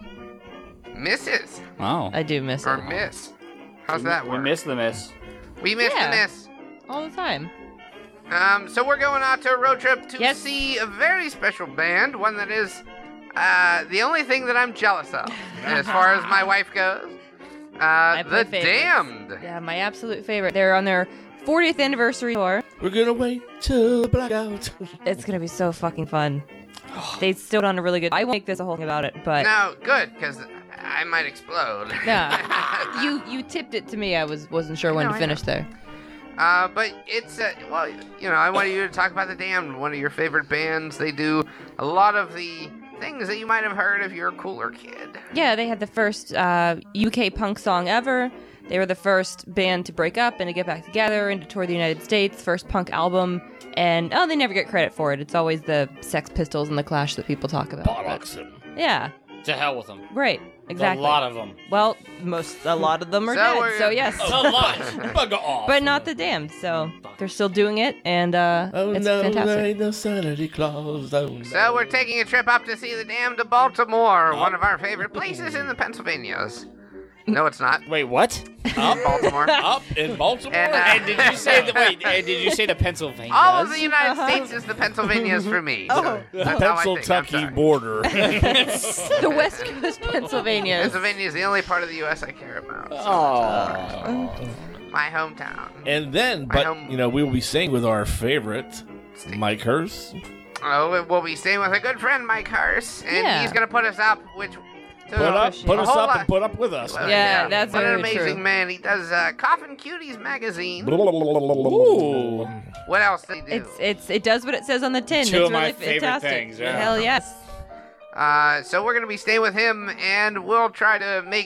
[SPEAKER 6] Mrs.
[SPEAKER 4] Wow.
[SPEAKER 7] I do miss
[SPEAKER 6] Or
[SPEAKER 7] it
[SPEAKER 6] Miss. How's that
[SPEAKER 4] We
[SPEAKER 6] work?
[SPEAKER 4] missed the miss.
[SPEAKER 6] We missed
[SPEAKER 7] Yeah.
[SPEAKER 6] the Miss.
[SPEAKER 7] all the time.
[SPEAKER 6] So we're going out to a road trip to
[SPEAKER 7] Yes.
[SPEAKER 6] see a very special band, one that is the only thing that I'm jealous of as far as my wife goes.
[SPEAKER 7] play
[SPEAKER 6] The
[SPEAKER 7] favorites.
[SPEAKER 6] Damned.
[SPEAKER 7] Yeah, my absolute favorite. They're on their 40th anniversary tour.
[SPEAKER 5] We're gonna wait till the blackout.
[SPEAKER 7] It's gonna be so fucking fun. They still done a really good. I won't make this a whole thing about it, but
[SPEAKER 6] Now, good, because I might explode.
[SPEAKER 7] yeah, you tipped it to me. I wasn't sure when
[SPEAKER 6] No,
[SPEAKER 7] to
[SPEAKER 6] I
[SPEAKER 7] finish there.
[SPEAKER 6] But it's, well, I wanted you to talk about The Damned, one of your favorite bands. They do a lot of the things that you might have heard if you're a cooler kid.
[SPEAKER 7] Yeah, they had the first UK punk song ever. They were the first band to break up and to get back together and to tour the United States. First punk album, and they never get credit for it. It's always the Sex Pistols and the Clash that people talk about.
[SPEAKER 5] Bollocks him.
[SPEAKER 7] Yeah,
[SPEAKER 4] To hell with them.
[SPEAKER 7] right, exactly.
[SPEAKER 4] A lot of them.
[SPEAKER 7] Well, a lot of them are
[SPEAKER 6] So
[SPEAKER 7] dead.
[SPEAKER 6] we're-
[SPEAKER 7] So yes,
[SPEAKER 4] A lot.
[SPEAKER 5] Bugger off.
[SPEAKER 7] but not the Damned. So they're still doing it, and
[SPEAKER 5] Oh
[SPEAKER 7] it's
[SPEAKER 5] no, there
[SPEAKER 7] fantastic.
[SPEAKER 5] ain't no Santa Claus. Oh, no.
[SPEAKER 6] So we're taking a trip up to see The Damned to Baltimore, one of our favorite places in the Pennsylvanias. No, it's not.
[SPEAKER 4] Wait, what?
[SPEAKER 6] Baltimore.
[SPEAKER 5] Up in Baltimore.
[SPEAKER 6] And,
[SPEAKER 4] And did you say did you say the Pennsylvania?
[SPEAKER 6] All of the United States is the Pennsylvanias for me. So
[SPEAKER 5] the
[SPEAKER 6] that's how I think. I'm
[SPEAKER 5] Pennsylvania
[SPEAKER 6] sorry.
[SPEAKER 5] border.
[SPEAKER 7] The West Coast Pennsylvania.
[SPEAKER 6] Pennsylvania is the only part of the U.S. I care about. So
[SPEAKER 4] Oh.
[SPEAKER 6] my hometown.
[SPEAKER 5] And then, but we will be staying with our favorite, Mike Hurst.
[SPEAKER 6] Oh, we'll be staying with a good friend, Mike Hurst, and
[SPEAKER 7] Yeah.
[SPEAKER 6] he's gonna put us up, which
[SPEAKER 5] Put us
[SPEAKER 6] a whole
[SPEAKER 5] up
[SPEAKER 6] lot-
[SPEAKER 5] and put up with us.
[SPEAKER 6] Well,
[SPEAKER 7] Yeah, that's
[SPEAKER 6] what an
[SPEAKER 7] very
[SPEAKER 6] amazing
[SPEAKER 7] true.
[SPEAKER 6] man. He does Coffin Cuties magazine.
[SPEAKER 5] Ooh.
[SPEAKER 6] What else does he do?
[SPEAKER 7] It does what it says on the tin.
[SPEAKER 4] Two
[SPEAKER 7] it's
[SPEAKER 4] of my
[SPEAKER 7] really
[SPEAKER 4] favorite
[SPEAKER 7] fantastic.
[SPEAKER 4] things, yeah.
[SPEAKER 7] Hell yes.
[SPEAKER 6] So we're gonna be staying with him, and we'll try to make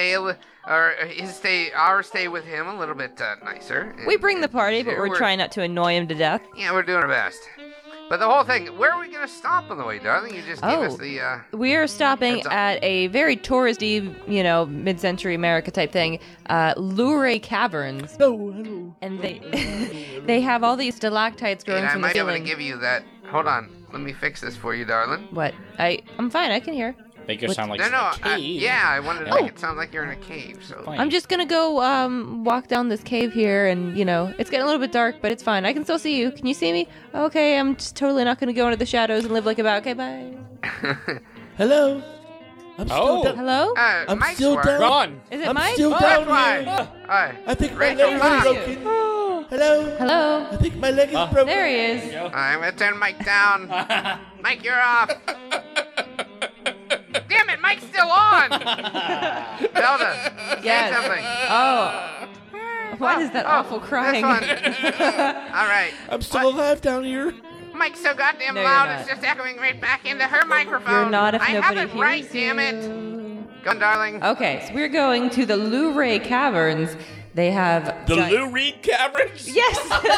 [SPEAKER 6] our stay with him a little bit nicer.
[SPEAKER 7] We bring the party, but
[SPEAKER 6] Sure,
[SPEAKER 7] we're trying not to annoy him to death.
[SPEAKER 6] Yeah, we're doing our best. But the whole thing, where are we gonna stop on the way, darling? You just gave us the.
[SPEAKER 7] We are stopping
[SPEAKER 6] Heads up.
[SPEAKER 7] at a very touristy, mid-century America type thing, Luray Caverns.
[SPEAKER 5] No.
[SPEAKER 7] And they have all these stalactites growing
[SPEAKER 6] And I
[SPEAKER 7] from the
[SPEAKER 6] might be able to
[SPEAKER 7] ceiling.
[SPEAKER 6] give you that. Hold on, let me fix this for you, darling.
[SPEAKER 7] What? I'm fine. I can hear.
[SPEAKER 4] Make it sound like
[SPEAKER 6] No,
[SPEAKER 4] a
[SPEAKER 6] I
[SPEAKER 4] cave.
[SPEAKER 6] wanted to make it sound like you're in a cave. So
[SPEAKER 4] Fine.
[SPEAKER 7] I'm just gonna go walk down this cave here, and it's getting a little bit dark, but it's fine. I can still see you. Can you see me? Okay, I'm just totally not gonna go into the shadows and live like a bat. Okay, bye.
[SPEAKER 5] Hello. I'm still
[SPEAKER 4] Oh.
[SPEAKER 5] down.
[SPEAKER 7] Hello?
[SPEAKER 5] I'm
[SPEAKER 6] Mike's
[SPEAKER 5] still
[SPEAKER 6] work.
[SPEAKER 5] down.
[SPEAKER 4] Run!
[SPEAKER 7] Is it
[SPEAKER 5] I'm
[SPEAKER 7] Mike?
[SPEAKER 5] still
[SPEAKER 6] Oh,
[SPEAKER 5] down
[SPEAKER 6] that's why.
[SPEAKER 5] here.
[SPEAKER 6] Hi.
[SPEAKER 5] I think my
[SPEAKER 6] Rachel,
[SPEAKER 5] leg is
[SPEAKER 6] hi.
[SPEAKER 5] broken. Hello.
[SPEAKER 7] Hello?
[SPEAKER 5] I think my leg is broken.
[SPEAKER 7] There he is.
[SPEAKER 6] I'm gonna turn Mike down. Mike, you're off. Damn it, Mike's still on. Zelda, say
[SPEAKER 7] Yes.
[SPEAKER 6] something.
[SPEAKER 7] Oh. What is that awful crying?
[SPEAKER 6] This one. All right.
[SPEAKER 5] I'm still alive down here.
[SPEAKER 6] Mike's so goddamn
[SPEAKER 7] No, you're
[SPEAKER 6] loud,
[SPEAKER 7] not.
[SPEAKER 6] it's just echoing right back into her microphone.
[SPEAKER 7] You're not if
[SPEAKER 6] I
[SPEAKER 7] nobody
[SPEAKER 6] have it
[SPEAKER 7] hears
[SPEAKER 6] right,
[SPEAKER 7] you.
[SPEAKER 6] damn it. Go on, darling.
[SPEAKER 7] Okay, so we're going to the Luray Caverns. They have
[SPEAKER 5] The Lou Reed Caverns?
[SPEAKER 7] Yes.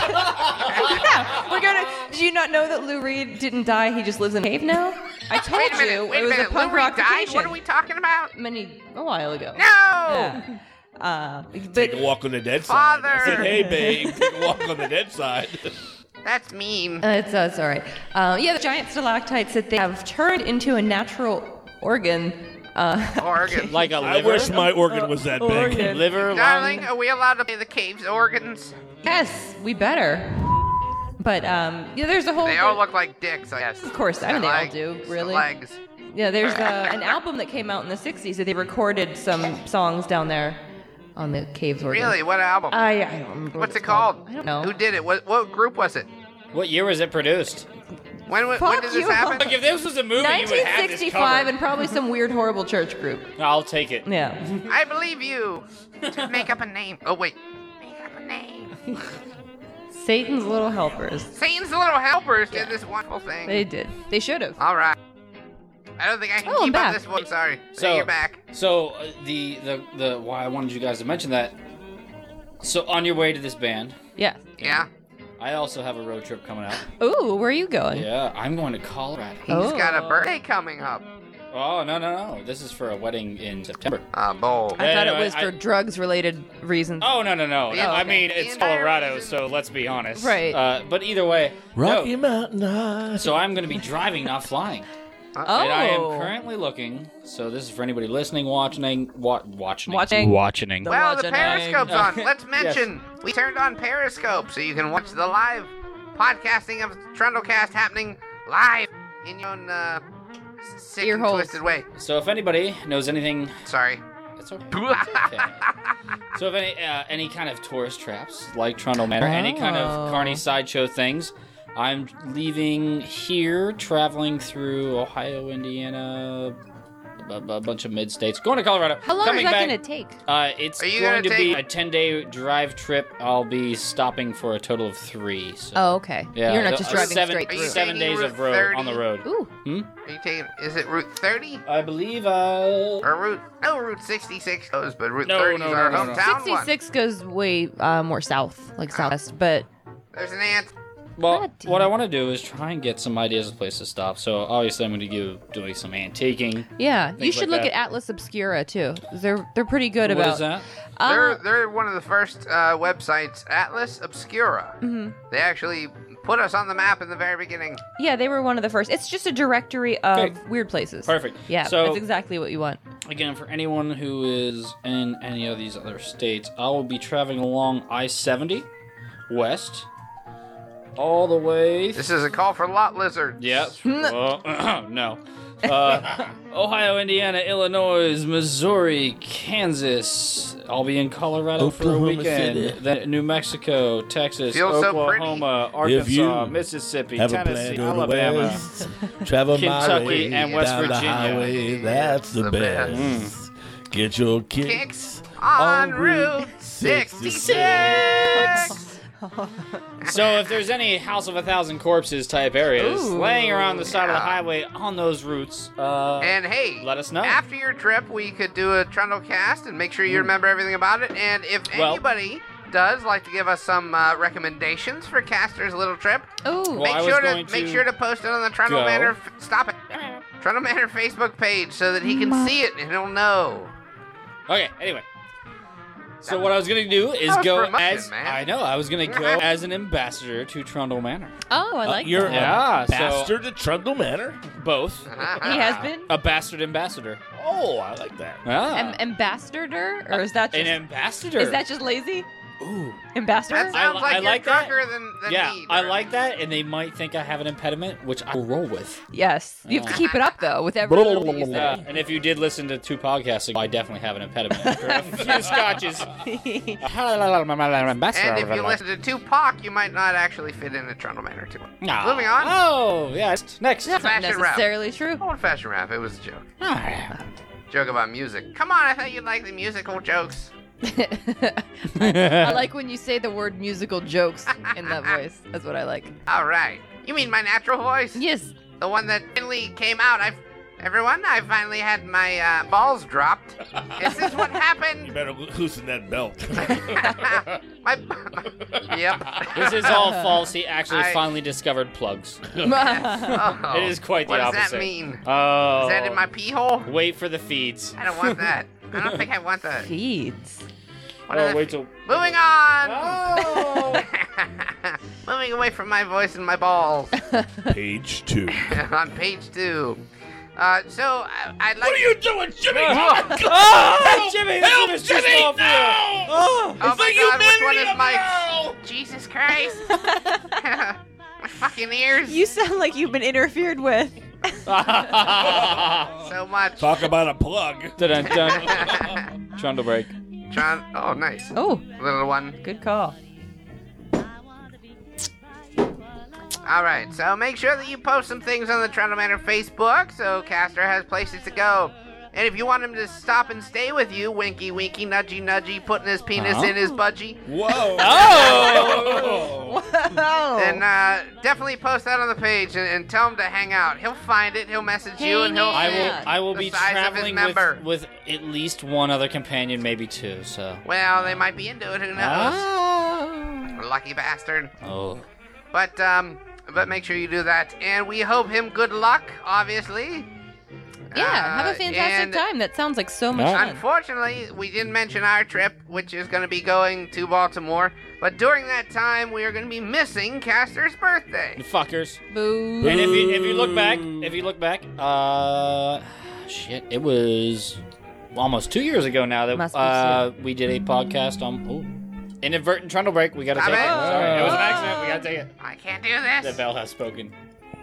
[SPEAKER 7] Yeah, we're gonna. Did you not know that Lou Reed didn't die? He just lives in a cave now. I told
[SPEAKER 6] Wait a minute,
[SPEAKER 7] you
[SPEAKER 6] wait
[SPEAKER 7] it
[SPEAKER 6] a
[SPEAKER 7] was
[SPEAKER 6] minute.
[SPEAKER 7] a punk
[SPEAKER 6] Lou Reed
[SPEAKER 7] rock
[SPEAKER 6] died?
[SPEAKER 7] vacation.
[SPEAKER 6] What are we talking about?
[SPEAKER 7] A while ago.
[SPEAKER 6] No!
[SPEAKER 7] Yeah. But
[SPEAKER 5] Take a walk on the dead side. I
[SPEAKER 6] Father!
[SPEAKER 5] said, hey, babe, take a walk on the dead side.
[SPEAKER 6] That's mean.
[SPEAKER 7] it's all right. The giant stalactites that they have turned into a natural organ.
[SPEAKER 6] Organ.
[SPEAKER 4] Like a
[SPEAKER 5] I
[SPEAKER 4] liver?
[SPEAKER 5] wish my organ was that big.
[SPEAKER 7] Organ.
[SPEAKER 4] Liver,
[SPEAKER 6] Darling,
[SPEAKER 4] lung?
[SPEAKER 6] are we allowed to play the cave's organs?
[SPEAKER 7] Yes, we better. But there's a whole.
[SPEAKER 6] They all look like dicks, I guess.
[SPEAKER 7] Of course, I mean,
[SPEAKER 6] The
[SPEAKER 7] they all
[SPEAKER 6] legs,
[SPEAKER 7] do,
[SPEAKER 6] the
[SPEAKER 7] really.
[SPEAKER 6] legs.
[SPEAKER 7] Yeah, there's an album that came out in the 60s that they recorded some songs down there on the caves organ.
[SPEAKER 6] Really? What album?
[SPEAKER 7] I don't remember.
[SPEAKER 6] What's
[SPEAKER 7] what
[SPEAKER 6] it
[SPEAKER 7] it's
[SPEAKER 6] called?
[SPEAKER 7] I don't know.
[SPEAKER 6] Who did it? What group was it?
[SPEAKER 4] What year was it produced?
[SPEAKER 6] When
[SPEAKER 7] Fuck
[SPEAKER 6] did this
[SPEAKER 7] you.
[SPEAKER 6] happen?
[SPEAKER 4] Look, if this was a movie, you would have this
[SPEAKER 7] 1965
[SPEAKER 4] covered.
[SPEAKER 7] and probably some weird, horrible church group.
[SPEAKER 4] I'll take it.
[SPEAKER 7] Yeah.
[SPEAKER 6] I believe you. To make up a name. Oh, wait. Make up a name.
[SPEAKER 7] Satan's Little Helpers.
[SPEAKER 6] Satan's Little Helpers did this wonderful thing.
[SPEAKER 7] They did. They should have.
[SPEAKER 6] All right. I don't think I can
[SPEAKER 7] Oh, I'm
[SPEAKER 6] keep up
[SPEAKER 7] back.
[SPEAKER 6] this one. Sorry.
[SPEAKER 4] So
[SPEAKER 6] You're back.
[SPEAKER 4] So the why I wanted you guys to mention that. So on your way to this band,
[SPEAKER 7] Yeah.
[SPEAKER 6] Yeah.
[SPEAKER 4] I also have a road trip coming up.
[SPEAKER 7] Ooh, where are you going?
[SPEAKER 4] Yeah, I'm going to Colorado.
[SPEAKER 6] He's got a
[SPEAKER 7] Oh.
[SPEAKER 6] birthday coming up.
[SPEAKER 4] Oh no! This is for a wedding in September.
[SPEAKER 6] Bold.
[SPEAKER 7] I thought it
[SPEAKER 4] Anyway,
[SPEAKER 7] was for drugs-related reasons.
[SPEAKER 4] Oh no!
[SPEAKER 6] Yeah,
[SPEAKER 4] I
[SPEAKER 6] okay.
[SPEAKER 4] mean, it's
[SPEAKER 6] The entire
[SPEAKER 4] Colorado,
[SPEAKER 6] reason-
[SPEAKER 4] so let's be honest.
[SPEAKER 7] Right.
[SPEAKER 4] But either way,
[SPEAKER 5] Rocky
[SPEAKER 4] no.
[SPEAKER 5] Mountain High.
[SPEAKER 4] So I'm going to be driving, not flying.
[SPEAKER 7] Oh.
[SPEAKER 4] And I am currently looking. So this is for anybody listening, watching.
[SPEAKER 7] Watching.
[SPEAKER 4] Watching.
[SPEAKER 6] Well, the
[SPEAKER 7] watching.
[SPEAKER 6] Periscope's on. Let's mention we turned on Periscope so you can watch the live podcasting of Trundlecast happening live in your own sick
[SPEAKER 7] Ear
[SPEAKER 6] and
[SPEAKER 7] holes.
[SPEAKER 6] twisted way.
[SPEAKER 4] So if anybody knows anything,
[SPEAKER 6] Sorry.
[SPEAKER 4] it's okay. It's okay. So if any kind of tourist traps like Trundle Manor, any kind of carny sideshow things, I'm leaving here, traveling through Ohio, Indiana, a bunch of mid-states, going to Colorado.
[SPEAKER 7] How long
[SPEAKER 4] coming
[SPEAKER 7] is that
[SPEAKER 4] back,
[SPEAKER 7] going to take?
[SPEAKER 4] It's
[SPEAKER 6] Are you
[SPEAKER 4] going
[SPEAKER 6] gonna
[SPEAKER 4] to be
[SPEAKER 6] take-
[SPEAKER 4] a 10-day drive trip. I'll be stopping for a total of 3. So.
[SPEAKER 7] Oh, okay.
[SPEAKER 4] Yeah,
[SPEAKER 7] You're not just driving straight
[SPEAKER 6] Are you
[SPEAKER 7] through.
[SPEAKER 6] saying
[SPEAKER 4] 7 days
[SPEAKER 6] Route
[SPEAKER 4] of road
[SPEAKER 6] 30?
[SPEAKER 4] on the road.
[SPEAKER 7] Ooh.
[SPEAKER 6] Are you taking? Is it Route 30
[SPEAKER 4] I believe.
[SPEAKER 6] or Route? No, Route 66 goes, but Route
[SPEAKER 4] No,
[SPEAKER 6] 30 is
[SPEAKER 4] no,
[SPEAKER 6] our
[SPEAKER 4] no, no.
[SPEAKER 6] hometown one.
[SPEAKER 7] 66 goes way more south, like southwest, but
[SPEAKER 6] There's an ant.
[SPEAKER 4] Well,
[SPEAKER 7] God damn.
[SPEAKER 4] what I want to do is try and get some ideas of places to stop. So obviously, I'm going to be doing some antiquing.
[SPEAKER 7] yeah, you
[SPEAKER 4] Things
[SPEAKER 7] should
[SPEAKER 4] like
[SPEAKER 7] look
[SPEAKER 4] that.
[SPEAKER 7] at Atlas Obscura too. They're pretty good
[SPEAKER 4] What
[SPEAKER 7] about
[SPEAKER 4] is that?
[SPEAKER 6] They're one of the first websites, Atlas Obscura.
[SPEAKER 7] Mm-hmm.
[SPEAKER 6] They actually put us on the map in the very beginning.
[SPEAKER 7] Yeah, they were one of the first. It's just a directory of
[SPEAKER 4] Okay.
[SPEAKER 7] weird places.
[SPEAKER 4] Perfect.
[SPEAKER 7] Yeah,
[SPEAKER 4] So-
[SPEAKER 7] that's exactly what you want.
[SPEAKER 4] Again, for anyone who is in any of these other states, I will be traveling along I-70 west, all the way.
[SPEAKER 6] This is a call for lot lizards.
[SPEAKER 4] Yep. No. Ohio, Indiana, Illinois, Missouri, Kansas. I'll be in Colorado for a
[SPEAKER 5] Oklahoma
[SPEAKER 4] weekend.
[SPEAKER 5] City.
[SPEAKER 4] Then New Mexico, Texas,
[SPEAKER 6] Feels so pretty.
[SPEAKER 4] Oklahoma,
[SPEAKER 5] If you
[SPEAKER 4] Arkansas, Mississippi,
[SPEAKER 5] Have a plan
[SPEAKER 4] Tennessee,
[SPEAKER 5] to go to
[SPEAKER 4] Alabama.
[SPEAKER 5] west, travel
[SPEAKER 4] Kentucky,
[SPEAKER 5] my way
[SPEAKER 4] and West
[SPEAKER 5] down the
[SPEAKER 4] Virginia.
[SPEAKER 5] highway. That's the
[SPEAKER 6] The
[SPEAKER 5] best.
[SPEAKER 6] best.
[SPEAKER 5] Get your
[SPEAKER 6] Kicks
[SPEAKER 5] kicks
[SPEAKER 6] on
[SPEAKER 5] on
[SPEAKER 6] Route
[SPEAKER 5] Route
[SPEAKER 6] 66.
[SPEAKER 5] 66.
[SPEAKER 4] So if there's any House of a Thousand Corpses type areas
[SPEAKER 7] Ooh.
[SPEAKER 4] laying around the side of the
[SPEAKER 6] Yeah.
[SPEAKER 4] highway on those routes,
[SPEAKER 6] And hey,
[SPEAKER 4] let us know.
[SPEAKER 6] After your trip, we could do a Trundle cast and make sure you remember everything about it. And if
[SPEAKER 4] Well-
[SPEAKER 6] anybody does like to give us some recommendations for Caster's little trip,
[SPEAKER 7] Ooh.
[SPEAKER 4] Well, I was going
[SPEAKER 6] make
[SPEAKER 4] to
[SPEAKER 6] sure to post it on the Trundle
[SPEAKER 4] go.
[SPEAKER 6] Manor. Stop it. Trundle Manor Facebook page so that he can see it and he'll know.
[SPEAKER 4] Okay, anyway. So what I was gonna do is
[SPEAKER 6] That was
[SPEAKER 4] go
[SPEAKER 6] promotion,
[SPEAKER 4] as
[SPEAKER 6] man.
[SPEAKER 4] I know I was gonna go as an ambassador to Trundle Manor.
[SPEAKER 7] Oh, I like
[SPEAKER 5] You're
[SPEAKER 7] that.
[SPEAKER 4] Yeah,
[SPEAKER 5] a
[SPEAKER 4] so-
[SPEAKER 5] bastard at Trundle Manor?
[SPEAKER 4] Both.
[SPEAKER 7] He has been
[SPEAKER 4] A bastard ambassador.
[SPEAKER 5] Oh, I like that.
[SPEAKER 4] Ah.
[SPEAKER 7] ambassador, or is that
[SPEAKER 4] An
[SPEAKER 7] just
[SPEAKER 4] ambassador.
[SPEAKER 7] is that just lazy?
[SPEAKER 4] Ooh.
[SPEAKER 7] Ambassador?
[SPEAKER 6] That sounds like
[SPEAKER 4] I
[SPEAKER 6] you're
[SPEAKER 4] like that.
[SPEAKER 6] drunker than
[SPEAKER 4] Yeah,
[SPEAKER 6] me.
[SPEAKER 4] I
[SPEAKER 6] Darren.
[SPEAKER 4] like that, and they might think I have an impediment, which I will roll with.
[SPEAKER 7] Yes. You have to keep it up though with every little thing you say.
[SPEAKER 4] And if you did listen to 2 podcasts ago, I definitely have an impediment. After a few scotches.
[SPEAKER 6] And if you listen to Tupac, you might not actually fit in at Trundle Manor too.
[SPEAKER 4] Nah.
[SPEAKER 6] Moving on.
[SPEAKER 4] Oh, yeah. Next.
[SPEAKER 7] That's not
[SPEAKER 6] Fashion rap.
[SPEAKER 7] necessarily true.
[SPEAKER 6] Old-fashioned rap. It was a joke.
[SPEAKER 4] Ah.
[SPEAKER 6] Joke about music. Come on, I thought you'd like the musical jokes.
[SPEAKER 7] I like when you say the word musical jokes in that voice. That's what I like.
[SPEAKER 6] All right. You mean my natural voice?
[SPEAKER 7] Yes.
[SPEAKER 6] The one that finally came out. Everyone, I finally had my balls dropped. Is this what
[SPEAKER 5] You
[SPEAKER 6] happened?
[SPEAKER 5] better loosen that belt.
[SPEAKER 6] Yep.
[SPEAKER 4] This is all false. He actually
[SPEAKER 6] I-
[SPEAKER 4] finally discovered plugs.
[SPEAKER 6] Oh,
[SPEAKER 4] It is quite the
[SPEAKER 6] what
[SPEAKER 4] opposite.
[SPEAKER 6] does that mean?
[SPEAKER 4] Oh.
[SPEAKER 6] Is that in my pee hole?
[SPEAKER 4] Wait for the feeds.
[SPEAKER 6] I don't want that. I don't think I want that.
[SPEAKER 7] Feeds.
[SPEAKER 6] What are the
[SPEAKER 4] wait till.
[SPEAKER 6] Moving on.
[SPEAKER 4] Oh.
[SPEAKER 6] Moving away from my voice and my balls.
[SPEAKER 5] Page 2.
[SPEAKER 6] On page 2. So I'd like.
[SPEAKER 5] What are you doing, Jimmy?
[SPEAKER 4] Oh, Jimmy,
[SPEAKER 5] Help,
[SPEAKER 4] this is too
[SPEAKER 5] Jimmy,
[SPEAKER 4] small for you.
[SPEAKER 5] no!
[SPEAKER 4] Oh.
[SPEAKER 6] Oh
[SPEAKER 5] It's
[SPEAKER 6] my
[SPEAKER 5] like
[SPEAKER 6] God! Which one
[SPEAKER 5] humanity
[SPEAKER 6] is Mike's?
[SPEAKER 5] now!
[SPEAKER 6] Jesus Christ! My fucking ears.
[SPEAKER 7] You sound like you've been interfered with.
[SPEAKER 6] So much.
[SPEAKER 5] Talk about a plug.
[SPEAKER 4] Dun, dun. Trundle break.
[SPEAKER 6] John. Oh, nice.
[SPEAKER 7] Oh,
[SPEAKER 6] Little one.
[SPEAKER 7] good call.
[SPEAKER 6] All right. So make sure that you post some things on the Trundle Manor Facebook, so Caster has places to go. And if you want him to stop and stay with you, winky, winky, nudgy, nudgy, putting his penis in his budgie,
[SPEAKER 5] Whoa.
[SPEAKER 4] Oh!
[SPEAKER 7] Oh.
[SPEAKER 6] then definitely post that on the page and tell him to hang out. He'll find it. He'll message you, and he'll.
[SPEAKER 7] Hang
[SPEAKER 4] I
[SPEAKER 7] out.
[SPEAKER 6] see
[SPEAKER 7] Yeah.
[SPEAKER 4] will
[SPEAKER 6] the
[SPEAKER 4] be
[SPEAKER 6] size of his
[SPEAKER 4] traveling
[SPEAKER 6] member.
[SPEAKER 4] with at least one other companion, maybe 2. So.
[SPEAKER 6] Well, they might be into it. Who knows?
[SPEAKER 4] Ah.
[SPEAKER 6] Lucky bastard.
[SPEAKER 4] Oh.
[SPEAKER 6] But make sure you do that. And we hope him good luck, obviously.
[SPEAKER 7] Yeah, have a fantastic
[SPEAKER 6] and
[SPEAKER 7] time. That sounds like so much
[SPEAKER 4] Yeah.
[SPEAKER 7] fun.
[SPEAKER 6] Unfortunately, we didn't mention our trip, which is going to be going to Baltimore. But during that time, we are going to be missing Caster's birthday.
[SPEAKER 4] You fuckers.
[SPEAKER 7] Boo.
[SPEAKER 4] And if you look back, shit, it was almost 2 years ago now
[SPEAKER 7] Must be
[SPEAKER 4] that we did a podcast on inadvertent trundle break. We gotta
[SPEAKER 6] Stop
[SPEAKER 4] take it.
[SPEAKER 6] it.
[SPEAKER 4] Sorry, it was an accident. We gotta take it.
[SPEAKER 6] I can't do
[SPEAKER 4] The
[SPEAKER 6] this.
[SPEAKER 4] bell has spoken.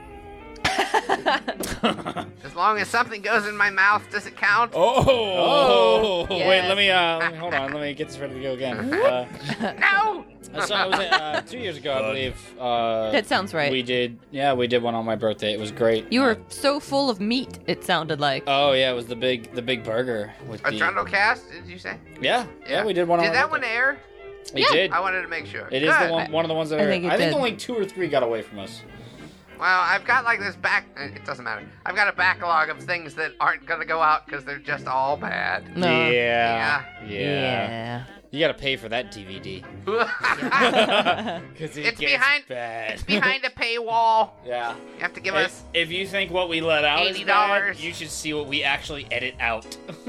[SPEAKER 6] As long as something goes in my mouth, does it count?
[SPEAKER 5] Oh.
[SPEAKER 7] Yeah.
[SPEAKER 4] Wait, let me hold on. Let me get this ready to go again.
[SPEAKER 6] No!
[SPEAKER 4] So it was 2 years ago, I believe.
[SPEAKER 7] That sounds right.
[SPEAKER 4] We did one on my birthday. It was great.
[SPEAKER 7] You were so full of meat, it sounded like.
[SPEAKER 4] Oh yeah, it was the big burger with
[SPEAKER 6] A
[SPEAKER 4] the.
[SPEAKER 6] Trundle cast, did you say?
[SPEAKER 4] Yeah, we did one on
[SPEAKER 6] Did
[SPEAKER 4] my
[SPEAKER 6] that
[SPEAKER 4] birthday.
[SPEAKER 6] one air?
[SPEAKER 4] It
[SPEAKER 7] Yeah.
[SPEAKER 4] did.
[SPEAKER 6] I wanted to make sure.
[SPEAKER 4] It is the
[SPEAKER 6] Good.
[SPEAKER 4] one of the ones that
[SPEAKER 7] I
[SPEAKER 4] are.
[SPEAKER 7] think it
[SPEAKER 4] I think
[SPEAKER 7] did.
[SPEAKER 4] only 2 or 3 got away from us.
[SPEAKER 6] Well, I've got like this it doesn't matter. I've got a backlog of things that aren't going to go out because they're just all bad.
[SPEAKER 7] No.
[SPEAKER 4] Yeah.
[SPEAKER 7] Yeah.
[SPEAKER 4] You gotta pay for that DVD. Because
[SPEAKER 6] It's
[SPEAKER 4] gets
[SPEAKER 6] behind-
[SPEAKER 4] bad.
[SPEAKER 6] It's behind a paywall.
[SPEAKER 4] Yeah.
[SPEAKER 6] You have to give us.
[SPEAKER 4] If you think what we let out is
[SPEAKER 6] $80.
[SPEAKER 4] bad, you should see what we actually edit out.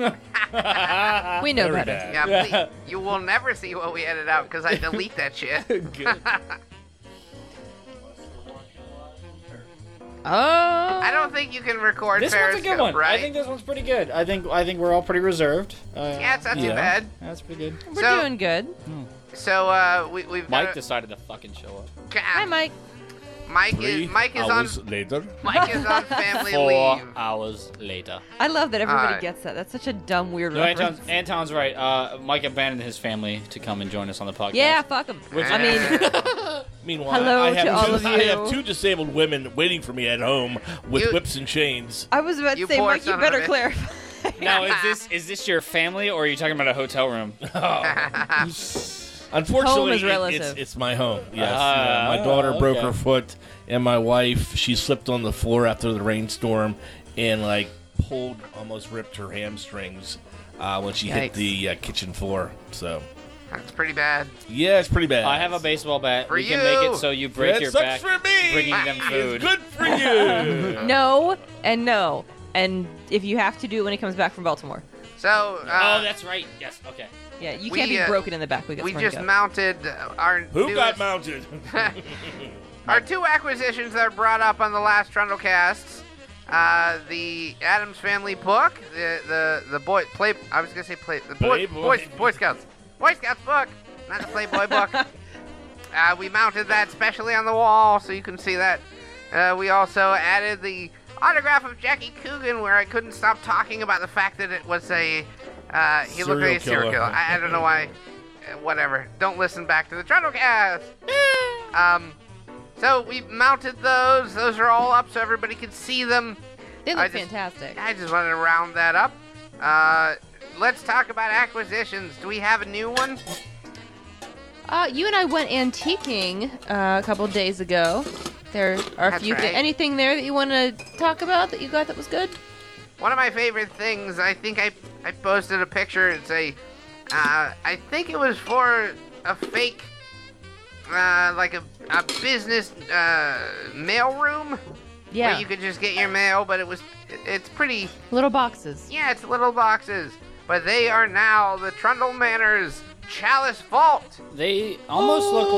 [SPEAKER 7] We know
[SPEAKER 5] Very
[SPEAKER 7] better.
[SPEAKER 5] bad.
[SPEAKER 6] Yeah,
[SPEAKER 4] Yeah.
[SPEAKER 6] please. You will never see what we edit out because I delete that shit.
[SPEAKER 7] Oh.
[SPEAKER 6] I don't think you can record
[SPEAKER 4] This one's a
[SPEAKER 6] Periscope,
[SPEAKER 4] good one.
[SPEAKER 6] right?
[SPEAKER 4] I think this one's pretty good. I think we're all pretty reserved.
[SPEAKER 6] Yeah, it's not too
[SPEAKER 5] Yeah.
[SPEAKER 6] bad.
[SPEAKER 4] That's pretty good.
[SPEAKER 7] We're
[SPEAKER 6] So-
[SPEAKER 7] doing good.
[SPEAKER 6] So we've got
[SPEAKER 4] Mike decided to fucking show up.
[SPEAKER 7] Hi, Mike.
[SPEAKER 6] Mike
[SPEAKER 5] 3
[SPEAKER 6] is on
[SPEAKER 5] hours later.
[SPEAKER 6] Mike is on family
[SPEAKER 4] 4
[SPEAKER 6] leave.
[SPEAKER 4] hours later.
[SPEAKER 7] I love that everybody
[SPEAKER 6] Alright.
[SPEAKER 7] gets that. That's such a dumb, weird
[SPEAKER 4] No,
[SPEAKER 7] reference.
[SPEAKER 4] Anton's right. Mike abandoned his family to come and join us on the podcast.
[SPEAKER 7] Yeah, fuck them. I mean,
[SPEAKER 5] Meanwhile,
[SPEAKER 7] Hello
[SPEAKER 5] I have
[SPEAKER 7] to all
[SPEAKER 5] two,
[SPEAKER 7] of
[SPEAKER 5] I
[SPEAKER 7] you.
[SPEAKER 5] have 2 disabled women waiting for me at home with
[SPEAKER 6] You-
[SPEAKER 5] whips and chains.
[SPEAKER 7] I was about
[SPEAKER 6] You
[SPEAKER 7] to say,
[SPEAKER 6] poor
[SPEAKER 7] Mike, you
[SPEAKER 6] son of a
[SPEAKER 7] better
[SPEAKER 6] bitch.
[SPEAKER 7] clarify.
[SPEAKER 4] Now, is this your family, or are you talking about a hotel room?
[SPEAKER 5] Unfortunately,
[SPEAKER 7] Home is relative.
[SPEAKER 5] it's my home. Yes, my daughter broke her foot, and my wife, she slipped on the floor after the rainstorm, and almost ripped her hamstrings when she hit the kitchen floor. So
[SPEAKER 6] That's pretty bad.
[SPEAKER 5] yeah, it's pretty bad.
[SPEAKER 4] I have a baseball bat.
[SPEAKER 6] For
[SPEAKER 4] we can
[SPEAKER 6] you.
[SPEAKER 4] make it so you break
[SPEAKER 5] That
[SPEAKER 4] your
[SPEAKER 5] sucks
[SPEAKER 4] back
[SPEAKER 5] for me.
[SPEAKER 4] bringing them food.
[SPEAKER 5] It's good for you.
[SPEAKER 7] No and no. And if you have to do it when he comes back from Baltimore.
[SPEAKER 6] So,
[SPEAKER 4] Oh, that's right. Yes. Okay.
[SPEAKER 7] Yeah, you
[SPEAKER 6] We,
[SPEAKER 7] can't be broken in the back. We got somewhere to
[SPEAKER 6] just
[SPEAKER 7] go.
[SPEAKER 6] mounted our
[SPEAKER 5] Who got
[SPEAKER 6] newest-
[SPEAKER 5] mounted?
[SPEAKER 6] Our two acquisitions that are brought up on the last Trundlecasts, the Addams Family book, the boy play. I was gonna say play the boy Boy Scouts book, not the Playboy book. We mounted that specially on the wall so you can see that. We also added the autograph of Jackie Coogan, where I couldn't stop talking about the fact that it was a he looked like a serial killer. I don't know why. Whatever. Don't listen back to the Trundlecast. So we mounted those. Those are all up so everybody can see them.
[SPEAKER 7] They
[SPEAKER 6] I
[SPEAKER 7] look
[SPEAKER 6] just-
[SPEAKER 7] fantastic.
[SPEAKER 6] I just wanted to round that up. Let's talk about acquisitions. Do we have a new one?
[SPEAKER 7] You and I went antiquing a couple days ago. There are a
[SPEAKER 6] That's
[SPEAKER 7] few
[SPEAKER 6] right.
[SPEAKER 7] anything there that you want to talk about that you got that was good?
[SPEAKER 6] One of my favorite things, I think I posted a picture. It's I think it was for a fake, like a business mail room.
[SPEAKER 7] Yeah.
[SPEAKER 6] Where you could just get your mail, but it's pretty,
[SPEAKER 7] Little boxes.
[SPEAKER 6] yeah, it's little boxes. But they are now the Trundle Manor's Chalice Vault.
[SPEAKER 4] They almost look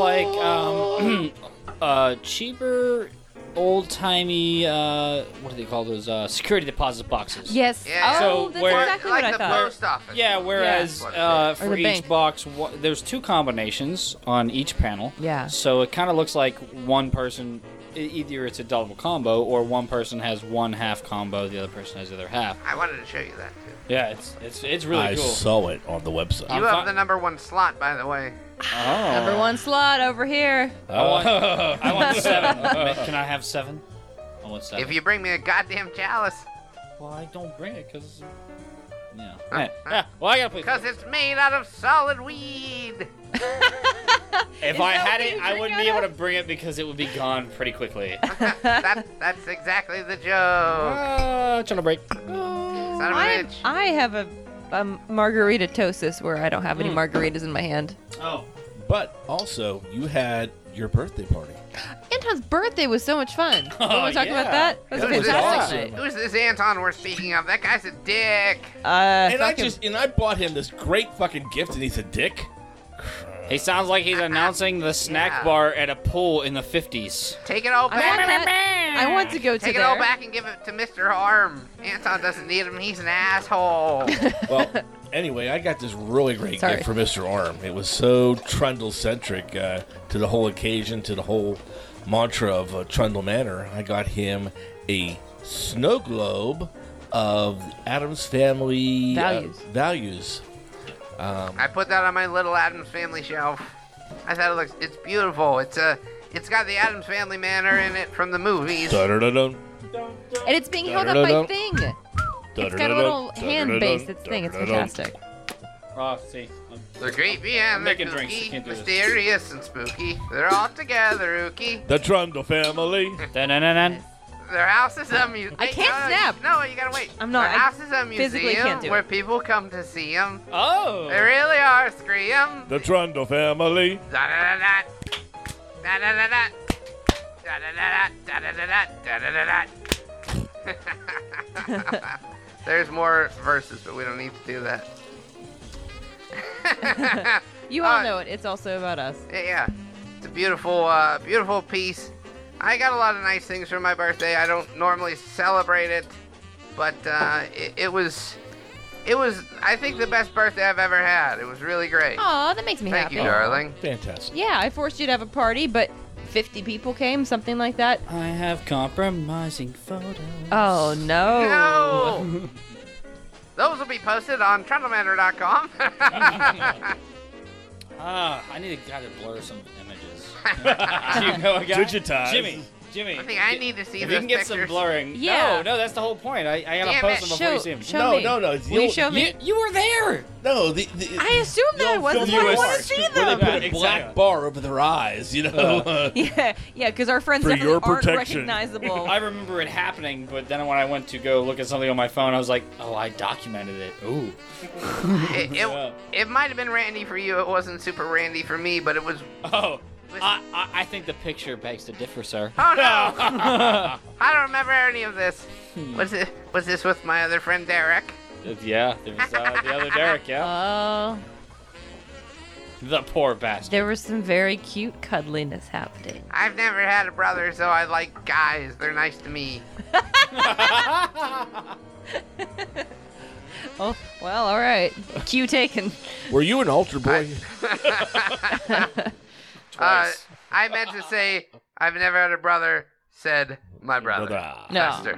[SPEAKER 4] like cheaper, old-timey. What do they call those? Security deposit boxes.
[SPEAKER 7] Yes.
[SPEAKER 6] Yeah.
[SPEAKER 7] Oh,
[SPEAKER 4] So
[SPEAKER 7] that's
[SPEAKER 4] where-
[SPEAKER 7] exactly
[SPEAKER 6] like
[SPEAKER 7] what I
[SPEAKER 6] the
[SPEAKER 7] thought.
[SPEAKER 6] post office.
[SPEAKER 4] Yeah, whereas
[SPEAKER 6] Yeah.
[SPEAKER 7] Or
[SPEAKER 4] for
[SPEAKER 7] the
[SPEAKER 4] each
[SPEAKER 7] bank.
[SPEAKER 4] box, there's two combinations on each panel.
[SPEAKER 7] Yeah.
[SPEAKER 4] So it kind of looks like one person, either it's a double combo, or one person has one half combo, the other person has the other half.
[SPEAKER 6] I wanted to show you that too.
[SPEAKER 4] Yeah, it's really
[SPEAKER 5] I
[SPEAKER 4] cool.
[SPEAKER 5] saw it on the website.
[SPEAKER 6] You
[SPEAKER 4] I'm
[SPEAKER 6] have
[SPEAKER 4] fi-
[SPEAKER 6] the number one slot, by the way.
[SPEAKER 4] Oh.
[SPEAKER 7] Number one slot over here.
[SPEAKER 4] I want 7. Can I have 7? I want 7.
[SPEAKER 6] If you bring me a goddamn chalice,
[SPEAKER 4] Well, I don't bring it because. Yeah. Yeah. Well, I gotta play.
[SPEAKER 6] because it's made out of solid weed.
[SPEAKER 4] If
[SPEAKER 7] Is
[SPEAKER 4] I
[SPEAKER 7] that
[SPEAKER 4] had
[SPEAKER 7] what
[SPEAKER 4] it,
[SPEAKER 7] you
[SPEAKER 4] I
[SPEAKER 7] drink
[SPEAKER 4] wouldn't
[SPEAKER 7] out
[SPEAKER 4] be able to
[SPEAKER 7] of?
[SPEAKER 4] bring it because it would be gone pretty quickly.
[SPEAKER 6] That's exactly the joke.
[SPEAKER 4] Trying to break.
[SPEAKER 6] Son of a bitch.
[SPEAKER 7] I have a margarita-tosis where I don't have any margaritas in my hand.
[SPEAKER 4] Oh.
[SPEAKER 5] But also, you had your birthday party.
[SPEAKER 7] Anton's birthday was so much fun. You want to talk
[SPEAKER 4] yeah.
[SPEAKER 7] about that? It was a
[SPEAKER 6] Who's this-
[SPEAKER 7] fantastic
[SPEAKER 5] awesome.
[SPEAKER 7] night.
[SPEAKER 6] Who's this Anton we're speaking of? That guy's a dick.
[SPEAKER 5] And
[SPEAKER 7] fuck him.
[SPEAKER 5] I bought him this great fucking gift, and he's a dick.
[SPEAKER 4] He sounds like he's announcing the snack
[SPEAKER 6] Yeah.
[SPEAKER 4] bar at a pool in the 50s.
[SPEAKER 6] Take it all
[SPEAKER 7] I want
[SPEAKER 6] back.
[SPEAKER 7] that. I want to go to
[SPEAKER 6] Take it
[SPEAKER 7] there.
[SPEAKER 6] all back and give it to Mr. Harm. Anton doesn't need him. He's an asshole.
[SPEAKER 5] Well, anyway, I got this really great
[SPEAKER 7] Sorry.
[SPEAKER 5] gift for Mr. Arm. It was so Trundle-centric to the whole occasion, to the whole mantra of Trundle Manor. I got him a snow globe of Addams Family values.
[SPEAKER 6] I put that on my little Addams Family shelf. I thought it's beautiful. It's got the Addams Family Manor in it from the movies.
[SPEAKER 5] Dun-dun-dun-dun.
[SPEAKER 7] And it's being held up by
[SPEAKER 5] Dun-dun-dun-dun.
[SPEAKER 7] Thing. It's got a little hand base. It's Thing. It's
[SPEAKER 5] Dun-dun-dun.
[SPEAKER 7] fantastic.
[SPEAKER 4] Oh, see.
[SPEAKER 6] They're creepy and they're
[SPEAKER 4] making drinks. I
[SPEAKER 6] kooky,
[SPEAKER 4] can't do this.
[SPEAKER 6] mysterious and spooky. They're all together, Ookie.
[SPEAKER 5] The Trundle family.
[SPEAKER 4] Dun-dun-dun-dun.
[SPEAKER 6] Their house is a museum.
[SPEAKER 7] I can't snap.
[SPEAKER 6] No, you gotta wait.
[SPEAKER 7] I'm not-
[SPEAKER 6] Their house is a
[SPEAKER 7] physically
[SPEAKER 6] museum
[SPEAKER 7] can't do it.
[SPEAKER 6] where people come to see them.
[SPEAKER 4] Oh.
[SPEAKER 6] They really are scream.
[SPEAKER 5] The Trundle family.
[SPEAKER 6] Da da da da. Da da da da. Da da da da. Da da da da da. There's more verses, but we don't need to do that.
[SPEAKER 7] You all know it. It's also about us.
[SPEAKER 6] Yeah, it's a beautiful, beautiful piece. I got a lot of nice things for my birthday. I don't normally celebrate it, but it was, I think, the best birthday I've ever had. It was really great.
[SPEAKER 7] Aw, that makes me
[SPEAKER 6] Thank
[SPEAKER 7] happy.
[SPEAKER 6] you, darling.
[SPEAKER 5] Fantastic.
[SPEAKER 7] Yeah, I forced you to have a party, but 50 people came, something like that.
[SPEAKER 4] I have compromising photos.
[SPEAKER 7] Oh, no.
[SPEAKER 6] No! Those will be posted on TrundleManor.com.
[SPEAKER 4] I need to blur some images. You know,
[SPEAKER 5] Digitize.
[SPEAKER 4] Jimmy, Jimmy.
[SPEAKER 6] I think I need to see
[SPEAKER 4] if
[SPEAKER 6] those
[SPEAKER 4] you can get
[SPEAKER 6] pictures.
[SPEAKER 4] some blurring.
[SPEAKER 7] Yeah.
[SPEAKER 4] No, that's the whole point. I gotta
[SPEAKER 6] Damn
[SPEAKER 4] post
[SPEAKER 6] it.
[SPEAKER 4] them before you see them.
[SPEAKER 7] Show me.
[SPEAKER 5] No.
[SPEAKER 7] Will you show me?
[SPEAKER 4] You were there.
[SPEAKER 5] No,
[SPEAKER 7] I assumed that I was. That's why I want to see
[SPEAKER 5] Where they
[SPEAKER 7] them.
[SPEAKER 5] put a
[SPEAKER 4] Exactly.
[SPEAKER 5] black bar over their eyes, you know.
[SPEAKER 7] Yeah, because our friends
[SPEAKER 5] For
[SPEAKER 7] definitely
[SPEAKER 5] your
[SPEAKER 7] aren't
[SPEAKER 5] protection.
[SPEAKER 7] recognizable.
[SPEAKER 4] I remember it happening, but then when I went to go look at something on my phone, I was like, oh, I documented it. Ooh.
[SPEAKER 6] It might have been Randy for you. It wasn't super Randy for me, but it was.
[SPEAKER 4] Oh. I think the picture begs to differ, sir.
[SPEAKER 6] Oh no! I don't remember any of this. Was this with my other friend Derek?
[SPEAKER 4] Yeah, there was the other Derek, yeah.
[SPEAKER 7] Oh,
[SPEAKER 4] The poor bastard.
[SPEAKER 7] there was some very cute cuddliness happening.
[SPEAKER 6] I've never had a brother, so I like guys. They're nice to me.
[SPEAKER 7] Oh, well, all right. Cue taken.
[SPEAKER 5] Were you an altar boy?
[SPEAKER 4] Twice.
[SPEAKER 6] I meant to say I've never had a brother. Said my brother.
[SPEAKER 7] No.
[SPEAKER 6] Faster.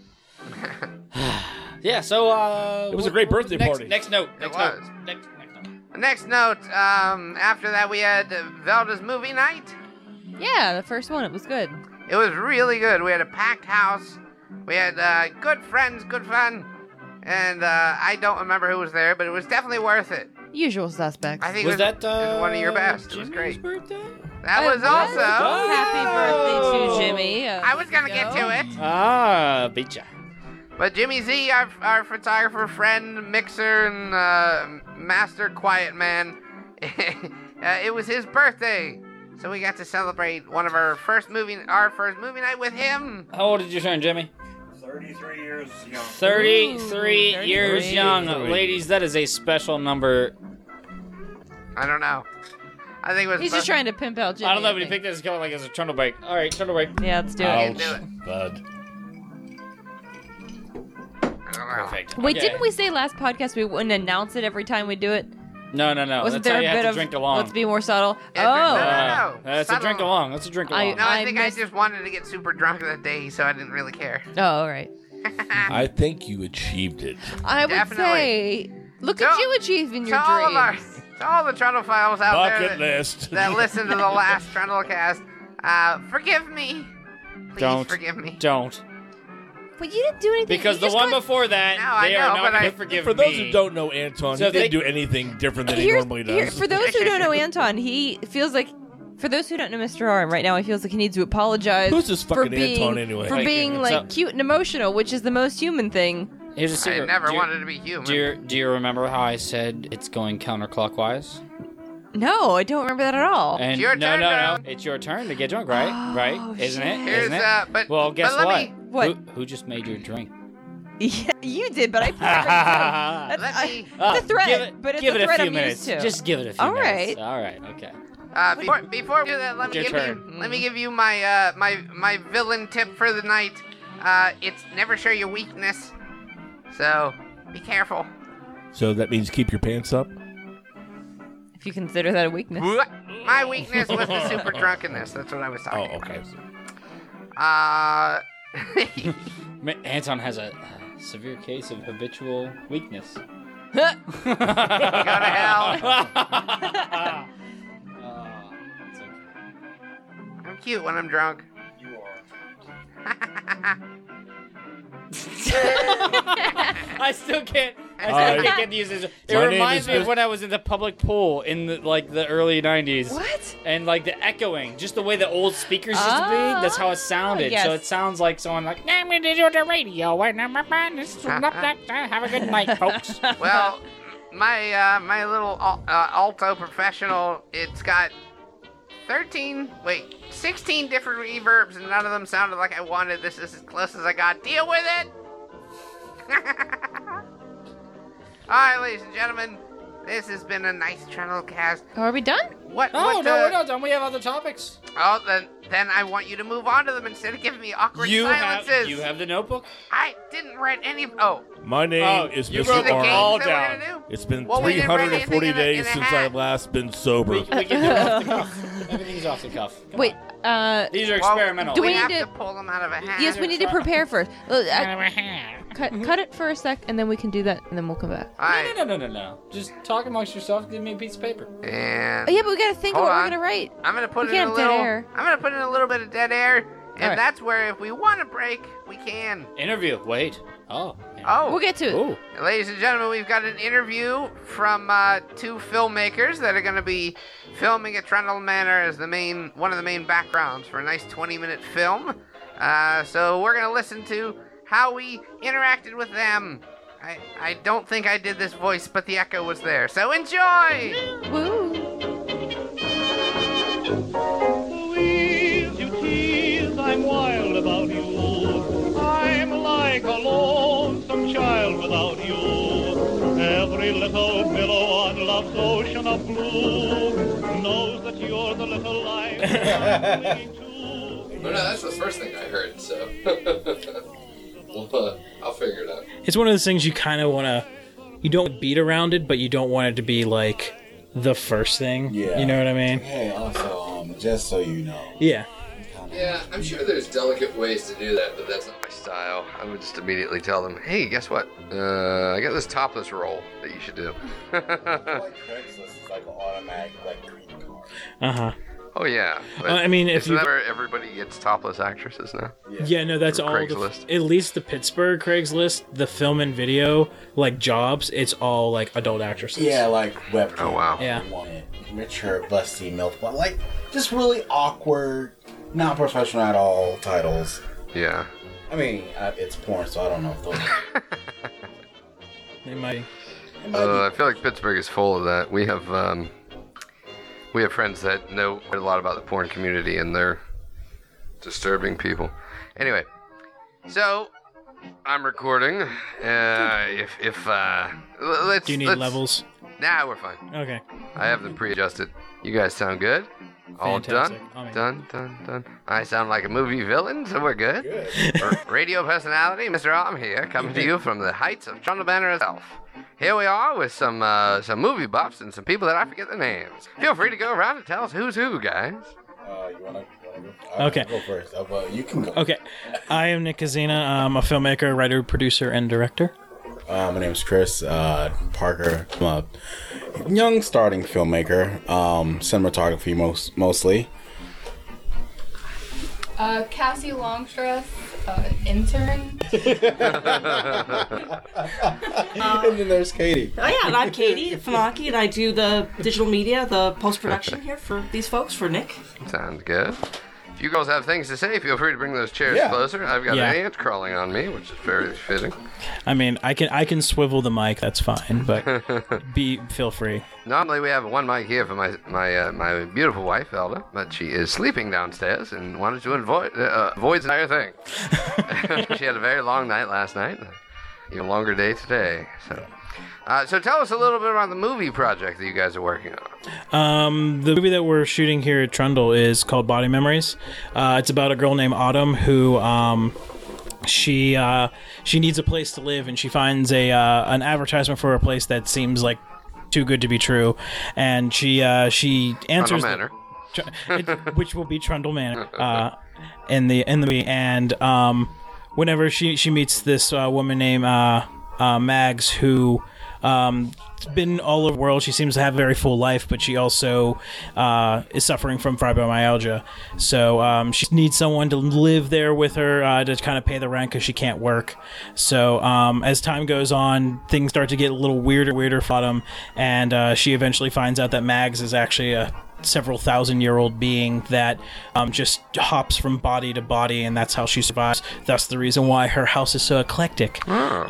[SPEAKER 4] Yeah, so
[SPEAKER 5] It was a great birthday party.
[SPEAKER 4] Next note.
[SPEAKER 6] It
[SPEAKER 4] Next
[SPEAKER 6] was.
[SPEAKER 4] note. Next note.
[SPEAKER 6] Next note. After that, we had Velda's movie night.
[SPEAKER 7] Yeah, the first one, it was good.
[SPEAKER 6] It was really good. We had a packed house. We had good friends, good fun. And I don't remember who was there, but it was definitely worth it.
[SPEAKER 7] Usual suspects.
[SPEAKER 6] I think
[SPEAKER 4] Was
[SPEAKER 6] it was,
[SPEAKER 4] that
[SPEAKER 6] it was one of your best. It was
[SPEAKER 4] Jimmy's
[SPEAKER 6] great.
[SPEAKER 4] birthday?
[SPEAKER 6] That was also.
[SPEAKER 7] Happy birthday to Jimmy.
[SPEAKER 6] I was gonna get to it,
[SPEAKER 4] Ah, beat ya.
[SPEAKER 6] but Jimmy Z, our photographer friend, mixer, and master quiet man, it was his birthday, so we got to celebrate our first movie night with him.
[SPEAKER 4] How old did you turn, Jimmy?
[SPEAKER 3] 33 years young.
[SPEAKER 4] 33
[SPEAKER 7] Ooh,
[SPEAKER 4] years
[SPEAKER 7] 33.
[SPEAKER 4] young. Ladies, that is a special number.
[SPEAKER 6] I don't know. I think it was.
[SPEAKER 7] He's just trying to pimp out Jimmy.
[SPEAKER 4] I don't know, but he
[SPEAKER 7] think.
[SPEAKER 4] picked this going like as a trundle break. All right, trundle break.
[SPEAKER 7] Yeah, let's do
[SPEAKER 6] Ouch.
[SPEAKER 7] it.
[SPEAKER 6] Do it.
[SPEAKER 5] Bud.
[SPEAKER 6] I don't know.
[SPEAKER 4] Perfect.
[SPEAKER 7] Wait,
[SPEAKER 4] Okay.
[SPEAKER 7] didn't we say last podcast we wouldn't announce it every time we do it?
[SPEAKER 4] No.
[SPEAKER 7] Wasn't
[SPEAKER 4] That's
[SPEAKER 7] there
[SPEAKER 4] how
[SPEAKER 7] a
[SPEAKER 4] you
[SPEAKER 7] bit
[SPEAKER 4] have to
[SPEAKER 7] of
[SPEAKER 4] drink along.
[SPEAKER 7] let's be more subtle?
[SPEAKER 6] Yeah,
[SPEAKER 7] Oh,
[SPEAKER 6] no.
[SPEAKER 4] That's a
[SPEAKER 6] Subtle.
[SPEAKER 4] drink along. That's a drink along.
[SPEAKER 6] No, I
[SPEAKER 7] I
[SPEAKER 6] think
[SPEAKER 7] missed-
[SPEAKER 6] I just wanted to get super drunk that day, so I didn't really care.
[SPEAKER 7] oh, all right.
[SPEAKER 5] I think you achieved it.
[SPEAKER 7] I would
[SPEAKER 6] Definitely.
[SPEAKER 7] say, look at
[SPEAKER 6] To-
[SPEAKER 7] you achieving your
[SPEAKER 6] To all the Trundle files out there
[SPEAKER 5] Bucket list.
[SPEAKER 6] that listen to the last Trundle cast, forgive me. Please
[SPEAKER 4] Don't.
[SPEAKER 6] forgive me.
[SPEAKER 4] Don't.
[SPEAKER 7] But you didn't do anything.
[SPEAKER 4] Because
[SPEAKER 7] you
[SPEAKER 4] the
[SPEAKER 7] just
[SPEAKER 4] one
[SPEAKER 7] got-
[SPEAKER 4] before that,
[SPEAKER 6] No, I
[SPEAKER 4] they
[SPEAKER 6] know,
[SPEAKER 4] are not
[SPEAKER 6] but
[SPEAKER 4] going
[SPEAKER 6] I-
[SPEAKER 4] to forgive
[SPEAKER 5] For those
[SPEAKER 4] me.
[SPEAKER 5] who don't know Anton,
[SPEAKER 4] So
[SPEAKER 5] he didn't
[SPEAKER 4] they-
[SPEAKER 5] do anything different than he
[SPEAKER 7] Here's-
[SPEAKER 5] normally
[SPEAKER 7] here-
[SPEAKER 5] does.
[SPEAKER 7] for those who don't know Anton, he feels like. For those who don't know Mr. Arm, right now he feels like he needs to apologize.
[SPEAKER 5] Who's this
[SPEAKER 7] for
[SPEAKER 5] fucking
[SPEAKER 7] being,
[SPEAKER 5] Anton anyway?
[SPEAKER 7] For
[SPEAKER 4] Wait,
[SPEAKER 7] being
[SPEAKER 4] so-
[SPEAKER 7] like cute and emotional, which is the most human thing.
[SPEAKER 4] Here's a
[SPEAKER 6] I
[SPEAKER 4] secret.
[SPEAKER 6] never
[SPEAKER 4] do you,
[SPEAKER 6] wanted to be human.
[SPEAKER 4] Do you remember how I said it's going counterclockwise?
[SPEAKER 7] No, I don't remember that at all.
[SPEAKER 4] And
[SPEAKER 6] It's your
[SPEAKER 4] no,
[SPEAKER 6] turn,
[SPEAKER 4] no,
[SPEAKER 6] Darren.
[SPEAKER 4] no. It's your turn to get drunk, right?
[SPEAKER 7] Oh,
[SPEAKER 4] Right? Isn't it?
[SPEAKER 7] shit.
[SPEAKER 6] Here's,
[SPEAKER 4] Isn't it?
[SPEAKER 6] but
[SPEAKER 4] Well, guess
[SPEAKER 6] but let
[SPEAKER 4] what?
[SPEAKER 6] me-
[SPEAKER 7] What?
[SPEAKER 4] Who just made your drink?
[SPEAKER 7] Yeah, you did, but I that's,
[SPEAKER 6] Let me-
[SPEAKER 7] the thread,
[SPEAKER 4] Give it,
[SPEAKER 7] but it's
[SPEAKER 4] give
[SPEAKER 7] the
[SPEAKER 4] it a
[SPEAKER 7] thread
[SPEAKER 4] few
[SPEAKER 7] I'm
[SPEAKER 4] minutes.
[SPEAKER 7] used to.
[SPEAKER 4] Just give it a few
[SPEAKER 7] All
[SPEAKER 4] minutes.
[SPEAKER 7] right.
[SPEAKER 4] All right. Okay.
[SPEAKER 6] Before we do that, let me
[SPEAKER 4] Your
[SPEAKER 6] give
[SPEAKER 4] turn.
[SPEAKER 6] you let me give you my my villain tip for the night. It's never show your weakness. So be careful.
[SPEAKER 5] So that means keep your pants up?
[SPEAKER 7] If you consider that a weakness.
[SPEAKER 6] My weakness was the super drunkenness. That's what I was talking
[SPEAKER 5] Oh, okay.
[SPEAKER 6] about.
[SPEAKER 4] Anton has a severe case of habitual weakness.
[SPEAKER 6] Go to hell.
[SPEAKER 4] It's okay.
[SPEAKER 6] I'm cute when I'm drunk.
[SPEAKER 3] You are.
[SPEAKER 4] I still can't. I
[SPEAKER 5] Hi.
[SPEAKER 4] still can't get used to this. It
[SPEAKER 5] My name
[SPEAKER 4] reminds
[SPEAKER 5] is
[SPEAKER 4] me of
[SPEAKER 5] Mis-
[SPEAKER 4] when I was in the public pool in the early '90s.
[SPEAKER 7] What?
[SPEAKER 4] And like the echoing, just the way the old speakers used to be. That's how it sounded.
[SPEAKER 7] yes.
[SPEAKER 4] So it sounds like someone like, "I'm going to do the radio, and I'm have a good night, folks."
[SPEAKER 6] Well, my little alto professional, it's got 16 different reverbs, and none of them sounded like I wanted. This is as close as I got. Deal with it. All right, ladies and gentlemen, this has been a nice Trundle cast.
[SPEAKER 7] Are we done?
[SPEAKER 6] What?
[SPEAKER 4] Oh
[SPEAKER 6] what,
[SPEAKER 4] no, we're not done. We have other topics.
[SPEAKER 6] Oh, then I want you to move on to them instead of giving me awkward silences.
[SPEAKER 4] You have the notebook.
[SPEAKER 6] I didn't write any. Oh,
[SPEAKER 5] My name
[SPEAKER 4] Oh,
[SPEAKER 5] is
[SPEAKER 4] you
[SPEAKER 5] Mr.
[SPEAKER 4] wrote
[SPEAKER 6] the
[SPEAKER 4] Arm.
[SPEAKER 6] games
[SPEAKER 4] all
[SPEAKER 6] that we're
[SPEAKER 4] down.
[SPEAKER 6] gonna do.
[SPEAKER 5] It's been
[SPEAKER 6] Well, we didn't write
[SPEAKER 5] 340
[SPEAKER 6] anything in
[SPEAKER 5] days
[SPEAKER 6] a
[SPEAKER 5] since
[SPEAKER 6] hat.
[SPEAKER 5] I've last been sober.
[SPEAKER 4] We can do it off the cuff. Everything's off the cuff. Come
[SPEAKER 7] Wait,
[SPEAKER 4] on. These are
[SPEAKER 6] Well,
[SPEAKER 4] experimental.
[SPEAKER 7] Do
[SPEAKER 6] we
[SPEAKER 7] we
[SPEAKER 6] have
[SPEAKER 7] need
[SPEAKER 6] to
[SPEAKER 7] to-
[SPEAKER 6] pull them out of a hat.
[SPEAKER 7] yes, we need to prepare first. Cut it for a sec, and then we can do that, and then we'll come back.
[SPEAKER 6] All right.
[SPEAKER 4] No. Just talk amongst yourself. Give me a piece of paper.
[SPEAKER 6] And
[SPEAKER 7] Oh, yeah, but we gotta think of
[SPEAKER 6] Hold
[SPEAKER 7] what
[SPEAKER 6] on.
[SPEAKER 7] we're gonna write.
[SPEAKER 6] I'm gonna put
[SPEAKER 7] We
[SPEAKER 6] in a
[SPEAKER 7] can't have dead
[SPEAKER 6] little.
[SPEAKER 7] air.
[SPEAKER 6] I'm gonna put in a little bit of dead air, And
[SPEAKER 7] All right.
[SPEAKER 6] that's where if we want a break, we can.
[SPEAKER 4] Interview. Wait. Oh.
[SPEAKER 6] Oh,
[SPEAKER 7] We'll get to it.
[SPEAKER 4] Ooh.
[SPEAKER 6] ladies and gentlemen, we've got an interview from two filmmakers that are going to be filming at Trundle Manor as one of the main backgrounds for a nice 20-minute film. So we're going to listen to how we interacted with them. I don't think I did this voice, but the echo was there. So enjoy!
[SPEAKER 7] Woo.
[SPEAKER 8] Louise, you tease, I'm wild about you. I'm like a lonesome child without you. Every little billow on love's ocean of blue knows that you're the little light I'm clinging to.
[SPEAKER 1] No, that's the first thing I heard, so. Well, I'll figure it out.
[SPEAKER 9] It's one of those things you kind of want to, you don't beat around it, but you don't want it to be like the first thing.
[SPEAKER 10] Yeah.
[SPEAKER 9] You know what I mean?
[SPEAKER 10] Hey, also, just so you know.
[SPEAKER 9] Yeah.
[SPEAKER 1] Yeah, I'm sure there's delicate ways to do that, but that's not my style. I would just immediately tell them, hey, guess what? I got this topless roll that you should do.
[SPEAKER 10] Like Craigslist is like an automatic, like, greeting card.
[SPEAKER 9] Uh-huh.
[SPEAKER 6] Oh, yeah. But
[SPEAKER 9] I mean, if
[SPEAKER 6] isn't
[SPEAKER 9] you...
[SPEAKER 6] that where everybody gets topless actresses now?
[SPEAKER 9] Yeah, no, that's
[SPEAKER 6] Through
[SPEAKER 9] all.
[SPEAKER 6] Craigslist.
[SPEAKER 9] At least the Pittsburgh Craigslist, the film and video, like jobs, it's all like adult actresses.
[SPEAKER 10] Yeah, like webcam.
[SPEAKER 6] Oh, wow.
[SPEAKER 9] Yeah.
[SPEAKER 10] Richer, busty, milk, but like just really awkward, not professional at all titles.
[SPEAKER 6] Yeah.
[SPEAKER 10] I mean, it's porn, so I don't know if those.
[SPEAKER 9] It might.
[SPEAKER 6] I feel like Pittsburgh is full of that. We have friends that know a lot about the porn community, and they're disturbing people. Anyway, so I'm recording. Let's.
[SPEAKER 9] Do you need levels?
[SPEAKER 6] Nah, we're fine.
[SPEAKER 9] Okay.
[SPEAKER 6] I have them pre-adjusted. You guys sound good. All
[SPEAKER 9] Fantastic.
[SPEAKER 6] done. I sound like a movie villain, so we're good. Radio personality, Mr. Arm here, coming to you from the heights of Trundle Manor itself. Here we are with some movie buffs and some people that I forget their names. Feel free to go around and tell us who's who, guys.
[SPEAKER 10] You wanna go?
[SPEAKER 9] Okay.
[SPEAKER 10] Go first. You can go.
[SPEAKER 9] Okay. I am Nick Kazina. I'm a filmmaker, writer, producer, and director.
[SPEAKER 10] My name's Chris Parker. I'm a young starting filmmaker, cinematography mostly.
[SPEAKER 11] Cassie Longstress, intern.
[SPEAKER 10] And then there's Katie.
[SPEAKER 12] Oh yeah, and I'm Katie Famaki, and I do the digital media, the post-production here for these folks, for Nick.
[SPEAKER 6] Sounds good. If you girls have things to say, feel free to bring those chairs closer. I've got an ant crawling on me, which is very fitting.
[SPEAKER 9] I mean, I can swivel the mic. That's fine, but feel free.
[SPEAKER 6] Normally we have one mic here for my beautiful wife, Elda, but she is sleeping downstairs and wanted to avoid the entire thing. She had a very long night last night, even longer day today. So tell us a little bit about the movie project that you guys are working on.
[SPEAKER 9] The movie that we're shooting here at Trundle is called Body Memories. It's about a girl named Autumn who she needs a place to live, and she finds an advertisement for a place that seems like too good to be true, and she answers
[SPEAKER 6] Manor.
[SPEAKER 9] which will be Trundle Manor in the movie. And whenever she meets this woman named Mags, who been all over the world. She seems to have a very full life, but she also is suffering from fibromyalgia. So she needs someone to live there with her to kind of pay the rent because she can't work. So as time goes on, things start to get a little weirder for Autumn, and she eventually finds out that Mags is actually a several thousand-year-old being that just hops from body to body, and that's how she survives. That's the reason why her house is so eclectic.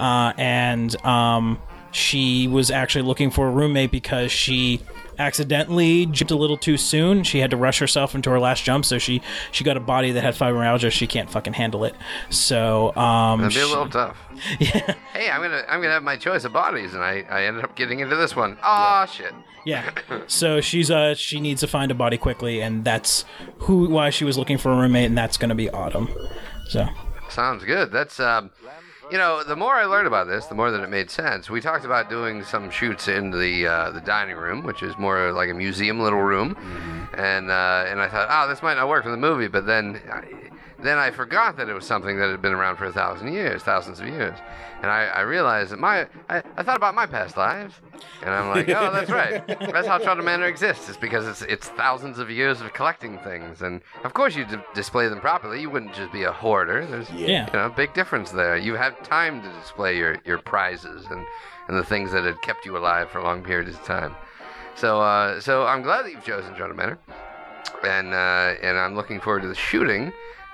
[SPEAKER 9] She was actually looking for a roommate because she accidentally jumped a little too soon. She had to rush herself into her last jump, so she got a body that had fibromyalgia. She can't fucking handle it. So
[SPEAKER 6] that'd be a little tough. Yeah. Hey, I'm gonna have my choice of bodies, and I ended up getting into this one. Oh shit.
[SPEAKER 9] Yeah. So she needs to find a body quickly, and that's why she was looking for a roommate, and that's gonna be Autumn. So
[SPEAKER 6] sounds good. That's the more I learned about this, the more that it made sense. We talked about doing some shoots in the dining room, which is more like a museum little room, and I thought, this might not work for the movie, but then then I forgot that it was something that had been around for thousands of years. And I realized that I thought about my past lives, and I'm like, oh, that's right. That's how Trundle Manor exists. It's because it's thousands of years of collecting things, and of course you display them properly. You wouldn't just be a hoarder. There's big difference there. You have time to display your prizes and the things that had kept you alive for long periods of time. So I'm glad that you've chosen Trundle Manor, and I'm looking forward to the shooting.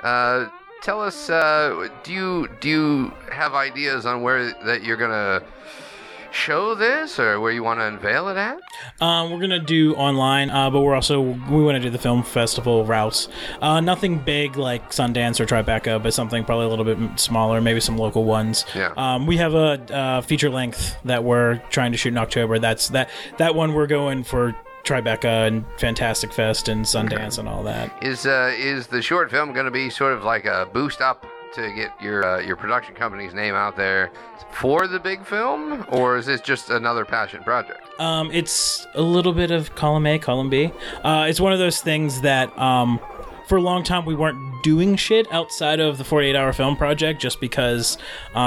[SPEAKER 6] Tell us, do you have ideas on where that you're gonna show this, or where you want to unveil it at?
[SPEAKER 9] We're gonna do online, but we want to do the film festival routes. Nothing big like Sundance or Tribeca, but something probably a little bit smaller, maybe some local ones.
[SPEAKER 6] Yeah.
[SPEAKER 9] We have a feature length that we're trying to shoot in October. That's that one we're going for Tribeca and Fantastic Fest and Sundance and all that.
[SPEAKER 6] Is the short film going to be sort of like a boost up to get your production company's name out there for the big film, or is this just another passion project?
[SPEAKER 9] It's a little bit of column A, column B. It's one of those things that for a long time we weren't doing shit outside of the 48-hour film project just because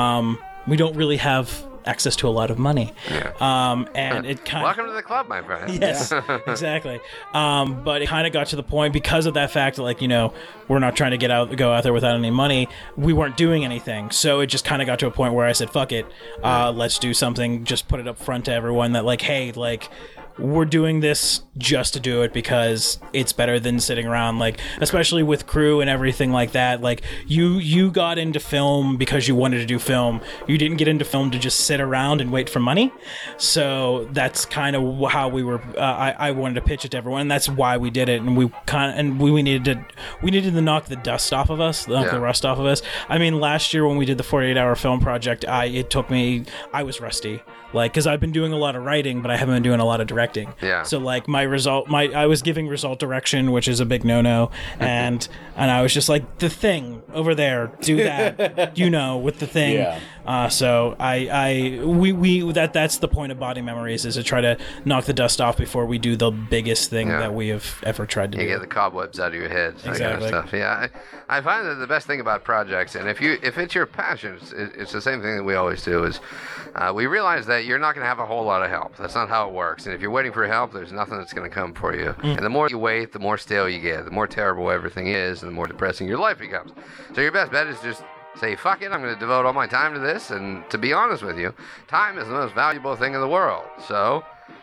[SPEAKER 9] we don't really have access to a lot of money. And it kind of...
[SPEAKER 6] Welcome to the club, my friend.
[SPEAKER 9] Yes, exactly. But it kind of got to the point because of that fact that, like, we're not trying to go out there without any money. We weren't doing anything. So it just kind of got to a point where I said, fuck it. Let's do something. Just put it up front to everyone that, like, hey, like, we're doing this just to do it because it's better than sitting around, like, especially with crew and everything like that. Like, you got into film because you wanted to do film. You didn't get into film to just sit around and wait for money. So that's kind of how we were. I wanted to pitch it to everyone, and that's why we did it. And we needed to knock the dust off of us, the rust off of us. I mean, last year when we did the 48-hour film project, I was rusty. Like, because I've been doing a lot of writing, but I haven't been doing a lot of directing.
[SPEAKER 6] Yeah.
[SPEAKER 9] So, like, I was giving result direction, which is a big no-no, and I was just like, the thing over there, do that, with the thing. Yeah. So that's the point of Body Memories, is to try to knock the dust off before we do the biggest thing that we have ever tried to do.
[SPEAKER 6] You get the cobwebs out of your head. That
[SPEAKER 9] Exactly.
[SPEAKER 6] kind of stuff. Yeah. I find that the best thing about projects, and if it's your passion, it's the same thing that we always do, is we realize that you're not going to have a whole lot of help. That's not how it works. And if you're waiting for help, there's nothing that's going to come for you. And the more you wait, the more stale you get, the more terrible everything is, and the more depressing your life becomes. So your best bet is just say, fuck it, I'm going to devote all my time to this. And to be honest with you, time is the most valuable thing in the world. So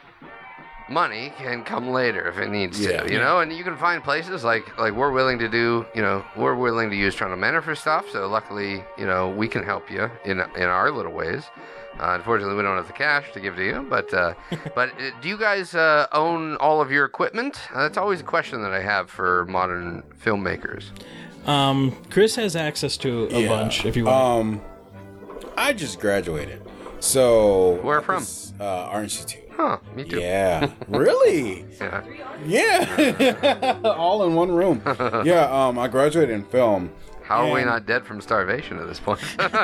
[SPEAKER 6] money can come later if it needs to, and you can find places like we're willing to do, we're willing to use Trundle Manor for stuff. So luckily, we can help you in our little ways. Unfortunately, we don't have the cash to give to you, but do you guys own all of your equipment? That's always a question that I have for modern filmmakers.
[SPEAKER 9] Chris has access to a bunch, if you want.
[SPEAKER 13] I just graduated. So...
[SPEAKER 6] Where from?
[SPEAKER 13] Art Institute.
[SPEAKER 6] Huh, me too.
[SPEAKER 13] Yeah. Really? Yeah. All in one room. Yeah, I graduated in film.
[SPEAKER 6] How are we not dead from starvation at this point?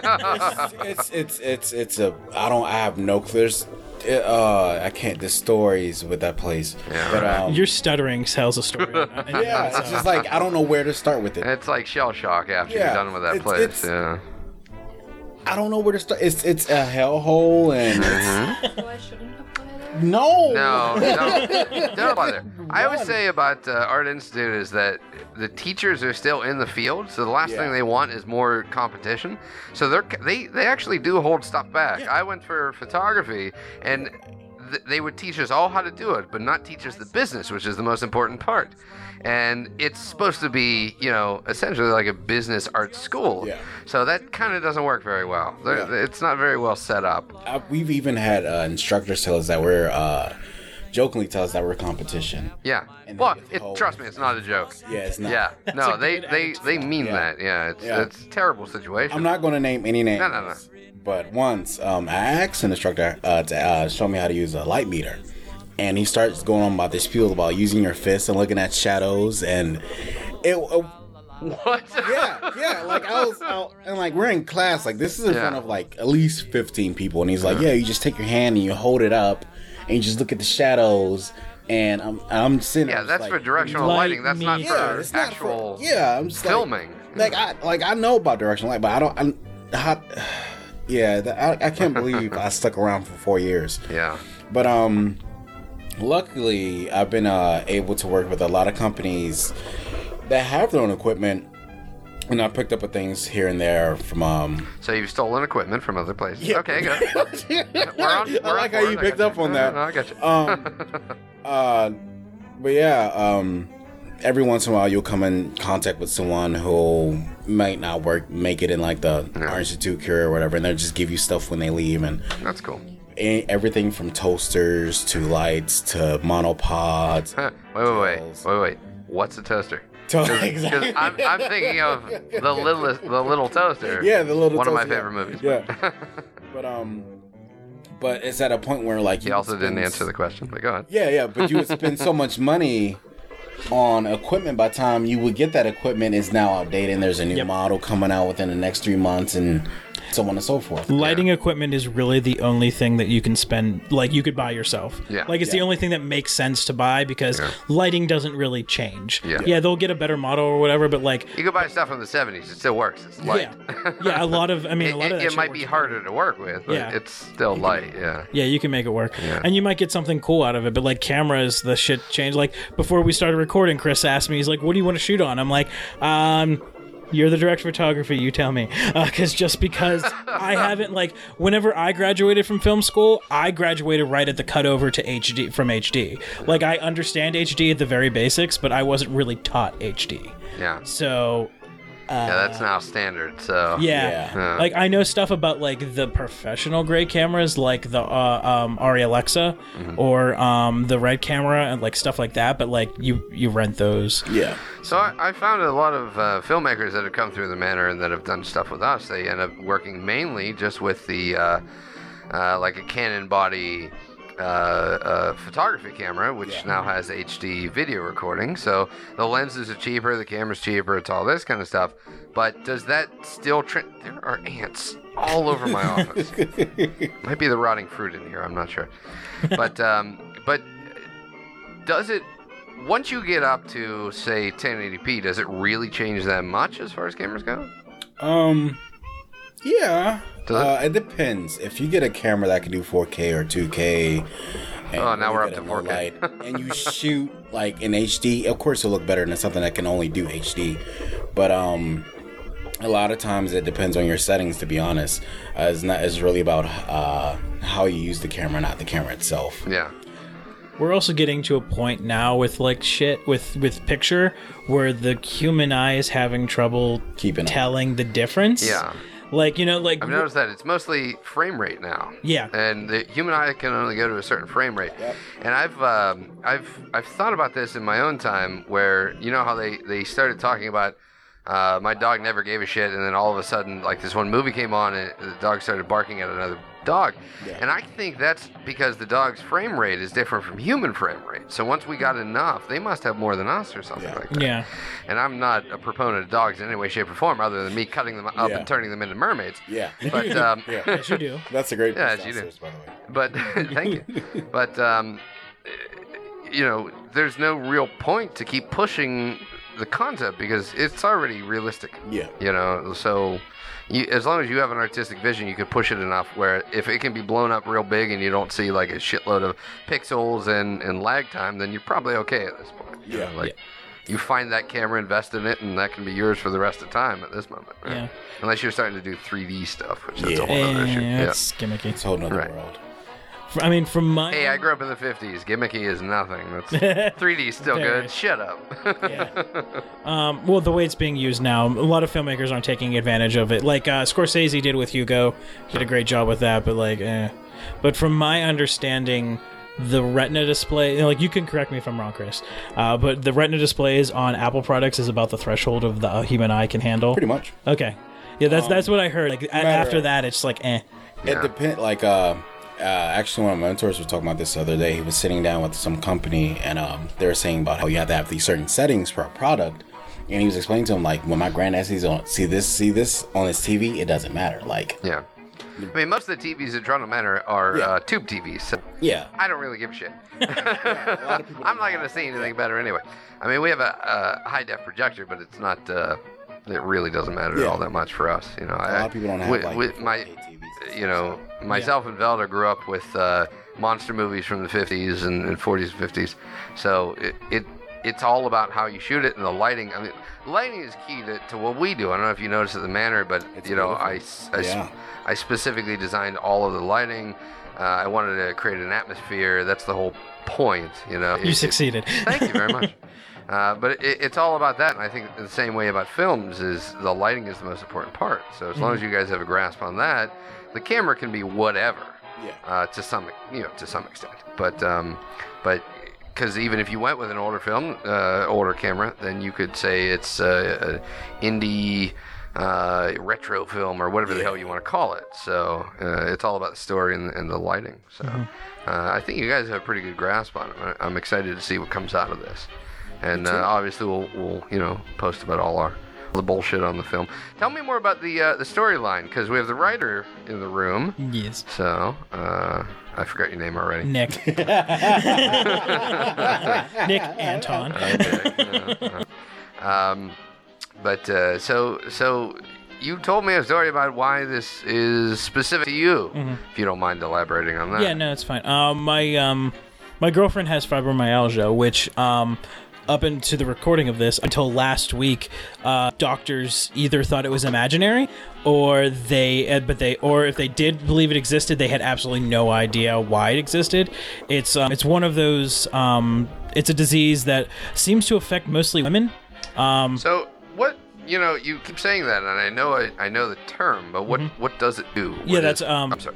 [SPEAKER 13] I have no clue. I can't, the stories with that place.
[SPEAKER 6] Yeah,
[SPEAKER 13] but,
[SPEAKER 9] your stuttering tells a story.
[SPEAKER 13] Yeah, it's just like, I don't know where to start with it.
[SPEAKER 6] It's like shell shock after you're done with that place.
[SPEAKER 13] I don't know where to start. It's a hellhole, and
[SPEAKER 11] So I shouldn't apply there?
[SPEAKER 13] No,
[SPEAKER 6] don't bother. I always say about Art Institute is that the teachers are still in the field, so the last thing they want is more competition. So they actually do hold stuff back. I went for photography, and they would teach us all how to do it, but not teach us the business, which is the most important part. And it's supposed to be, essentially like a business art school. Yeah. So that kind of doesn't work very well. It's not very well set up.
[SPEAKER 13] We've even had instructors tell us that jokingly tell us that we're competition.
[SPEAKER 6] Yeah. Well, trust me, it's not a joke.
[SPEAKER 13] Yeah, it's not.
[SPEAKER 6] Yeah. No, they mean that. Yeah, it's a terrible situation.
[SPEAKER 13] I'm not going to name any names.
[SPEAKER 6] No.
[SPEAKER 13] But once, I asked an instructor to show me how to use a light meter. And he starts going on about this spiel about using your fists and looking at shadows, and it.
[SPEAKER 6] What?
[SPEAKER 13] Yeah. Like I was out, and like we're in class. Like this is in front of like at least 15 people, and he's like, "Yeah, you just take your hand and you hold it up, and you just look at the shadows." And I'm sitting.
[SPEAKER 6] Yeah, that's for directional lighting. That's not for actual.
[SPEAKER 13] I'm just
[SPEAKER 6] filming.
[SPEAKER 13] I know about directional light, but I don't. I can't believe I stuck around for 4 years.
[SPEAKER 6] Yeah.
[SPEAKER 13] But luckily I've been able to work with a lot of companies that have their own equipment, and I picked up things here and there from.
[SPEAKER 6] So you've stolen equipment from other places. Yeah. Okay, good.
[SPEAKER 13] I like how you picked up on that.
[SPEAKER 6] No, I got you.
[SPEAKER 13] But yeah, every once in a while you'll come in contact with someone who might not make it in like the Art Institute Cure or whatever, and they'll just give you stuff when they leave, and
[SPEAKER 6] that's cool.
[SPEAKER 13] Everything from toasters to lights to monopods.
[SPEAKER 6] Wait. What's a toaster?
[SPEAKER 13] Exactly.
[SPEAKER 6] I'm thinking of the little toaster.
[SPEAKER 13] Yeah, the little.
[SPEAKER 6] One
[SPEAKER 13] toaster,
[SPEAKER 6] of my favorite movies.
[SPEAKER 13] Yeah. But it's at a point where like
[SPEAKER 6] you also didn't answer the question. But go ahead.
[SPEAKER 13] Yeah. But you would spend so much money on equipment. By the time you would get that equipment, is now outdated, and there's a new model coming out within the next 3 months, and so on and so forth.
[SPEAKER 9] Lighting equipment is really the only thing that you can spend, like you could buy yourself.
[SPEAKER 6] Yeah.
[SPEAKER 9] Like it's the only thing that makes sense to buy because lighting doesn't really change.
[SPEAKER 6] Yeah.
[SPEAKER 9] They'll get a better model or whatever, but like
[SPEAKER 6] you could buy stuff from the 70s, it still works. It's light.
[SPEAKER 9] Yeah, a lot of that
[SPEAKER 6] it might
[SPEAKER 9] shit
[SPEAKER 6] be harder to work with, but it's still light.
[SPEAKER 9] Yeah, you can make it work. And you might get something cool out of it, but like cameras, the shit changed. Like before we started recording, Chris asked me, he's like, what do you want to shoot on? I'm like, you're the director of photography, you tell me. Because I haven't, like, whenever I graduated from film school, I graduated right at the cutover to HD, from HD. Like, I understand HD at the very basics, but I wasn't really taught HD.
[SPEAKER 6] Yeah.
[SPEAKER 9] So...
[SPEAKER 6] that's now standard, so...
[SPEAKER 9] Yeah. Like, I know stuff about, like, the professional grade cameras, like the Arri Alexa, or the Red camera, and, like, stuff like that, but, like, you rent those.
[SPEAKER 13] Yeah.
[SPEAKER 6] So I found a lot of filmmakers that have come through the Manor and that have done stuff with us. They end up working mainly just with the, like a Canon body photography camera, which now has HD video recording. So the lenses are cheaper, the camera's cheaper, it's all this kind of stuff. But does that still... There are ants all over my office. Might be the rotting fruit in here, I'm not sure. But does it... Once you get up to, say, 1080p, does it really change that much as far as cameras go?
[SPEAKER 13] Yeah. It depends. If you get a camera that can do 4K or 2K...
[SPEAKER 6] now we're up to 4K.
[SPEAKER 13] Light, and you shoot, like, in HD, of course it'll look better than something that can only do HD. But, a lot of times it depends on your settings, to be honest. It's really about how you use the camera, not the camera itself.
[SPEAKER 6] Yeah.
[SPEAKER 9] We're also getting to a point now with like shit with picture where the human eye is having trouble telling the difference.
[SPEAKER 6] Yeah.
[SPEAKER 9] Like, you know, like...
[SPEAKER 6] I've noticed that it's mostly frame rate now.
[SPEAKER 9] Yeah.
[SPEAKER 6] And the human eye can only go to a certain frame rate. Yep. And I've thought about this in my own time where, you know how they started talking about my dog never gave a shit, and then all of a sudden, like, this one movie came on and the dog started barking at another dog. Yeah. And I think that's because the dog's frame rate is different from human frame rate. So once we got enough, they must have more than us or something like that.
[SPEAKER 9] Yeah.
[SPEAKER 6] And I'm not a proponent of dogs in any way, shape, or form other than me cutting them up and turning them into mermaids.
[SPEAKER 13] Yeah.
[SPEAKER 6] But,
[SPEAKER 9] yes, you do.
[SPEAKER 13] That's a great
[SPEAKER 6] yes, you do. By the way. But thank you. But, you know, there's no real point to keep pushing the concept because it's already realistic.
[SPEAKER 13] Yeah.
[SPEAKER 6] You know, so... as long as you have an artistic vision, you can push it enough where if it can be blown up real big and you don't see like a shitload of pixels and lag time, then you're probably okay at this point. You know, like you find that camera, invest in it, and that can be yours for the rest of the time at this moment. Right? Yeah. Unless you're starting to do 3D stuff, which is a whole other issue.
[SPEAKER 9] It's gimmicky.
[SPEAKER 13] It's a whole other world.
[SPEAKER 9] I mean, from my...
[SPEAKER 6] Hey, I grew up in the 50s. Gimmicky is nothing. That's 3D is still good. Shut up.
[SPEAKER 9] Well, the way it's being used now, a lot of filmmakers aren't taking advantage of it. Like Scorsese did with Hugo. He did a great job with that, but like, But from my understanding, the Retina display, like, you can correct me if I'm wrong, Chris, but the Retina displays on Apple products is about the threshold of the human eye can handle.
[SPEAKER 13] Pretty much.
[SPEAKER 9] Okay. Yeah, that's what I heard. Like after that, it's like,
[SPEAKER 13] It depends. Like, actually, one of my mentors was talking about this the other day. He was sitting down with some company, and they were saying about how you have to have these certain settings for a product. And he was explaining to him, like, when my granddad sees this on his TV, it doesn't matter. Like,
[SPEAKER 6] yeah. I mean, most of the TVs at Toronto Manor are tube TVs. So I don't really give a shit. I'm not going to see anything better anyway. I mean, we have a high-def projector, but it's not it really doesn't matter all that much for us. You know,
[SPEAKER 13] A lot of people don't have
[SPEAKER 6] with my, you know, myself and Velda grew up with monster movies from the 50s and 40s and 50s, so it's all about how you shoot it and the lighting. I mean, lighting is key to what we do. I don't know if you noticed at the Manor, but you know, I specifically designed all of the lighting. I wanted to create an atmosphere. That's the whole point, you know.
[SPEAKER 9] You succeeded.
[SPEAKER 6] Thank you very much. But it's all about that, and I think the same way about films is the lighting is the most important part. So as long as you guys have a grasp on that, the camera can be whatever, to some extent. But because even if you went with an older film, older camera, then you could say it's an indie retro film or whatever the hell you want to call it. So it's all about the story and the lighting. So I think you guys have a pretty good grasp on it. I'm excited to see what comes out of this. And obviously we'll you know, post about all the bullshit on the film. Tell me more about the storyline, because we have the writer in the room.
[SPEAKER 9] Yes.
[SPEAKER 6] So I forgot your name already.
[SPEAKER 9] Nick. Nick Anton.
[SPEAKER 6] Okay. But so you told me a story about why this is specific to you. If you don't mind elaborating on that.
[SPEAKER 9] Yeah, no, it's fine. My girlfriend has fibromyalgia, which up into the recording of this until last week, doctors either thought it was imaginary, or if they did believe it existed, they had absolutely no idea why it existed. It's one of those. It's a disease that seems to affect mostly women.
[SPEAKER 6] So what? You know, you keep saying that, and I know the term, but what does it do?
[SPEAKER 9] I'm sorry.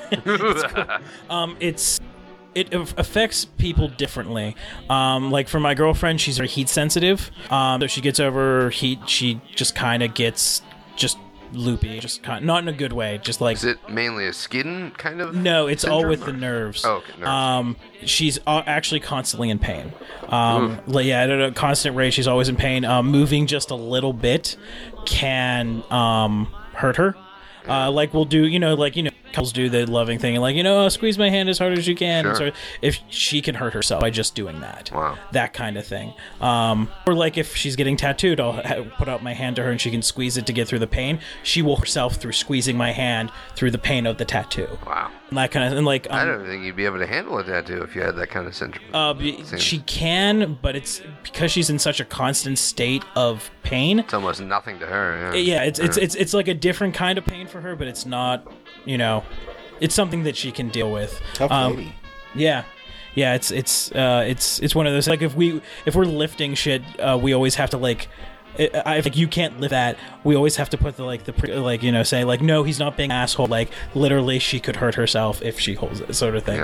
[SPEAKER 9] It affects people differently. Like for my girlfriend, she's very heat sensitive. So she gets over heat, she just kind of gets just loopy, not in a good way. Just like,
[SPEAKER 6] is it mainly a skin kind of?
[SPEAKER 9] No, it's all with
[SPEAKER 6] syndrome,
[SPEAKER 9] the nerves.
[SPEAKER 6] Oh, okay, nerves.
[SPEAKER 9] She's actually constantly in pain. At a constant rate, she's always in pain. Moving just a little bit can hurt her. Like we'll do, couples do the loving thing and squeeze my hand as hard as you can.
[SPEAKER 6] Sure.
[SPEAKER 9] So if she can hurt herself by just doing that, that kind of thing. Or like if she's getting tattooed, I'll put out my hand to her and she can squeeze it to get through the pain. She will herself through squeezing my hand through the pain of the tattoo.
[SPEAKER 6] Wow.
[SPEAKER 9] And that kind of, and like
[SPEAKER 6] I don't think you'd be able to handle a tattoo if you had that kind of syndrome.
[SPEAKER 9] She can, but it's because she's in such a constant state of pain.
[SPEAKER 6] It's almost nothing to her.
[SPEAKER 9] Yeah, it's like a different kind of pain for her, but it's not, it's something that she can deal with.
[SPEAKER 13] Tough lady.
[SPEAKER 9] Yeah, it's one of those, like if we're lifting shit, we always have to if you can't lift that, we always have to put say no, he's not being an asshole. Like literally, she could hurt herself if she holds it, sort of thing.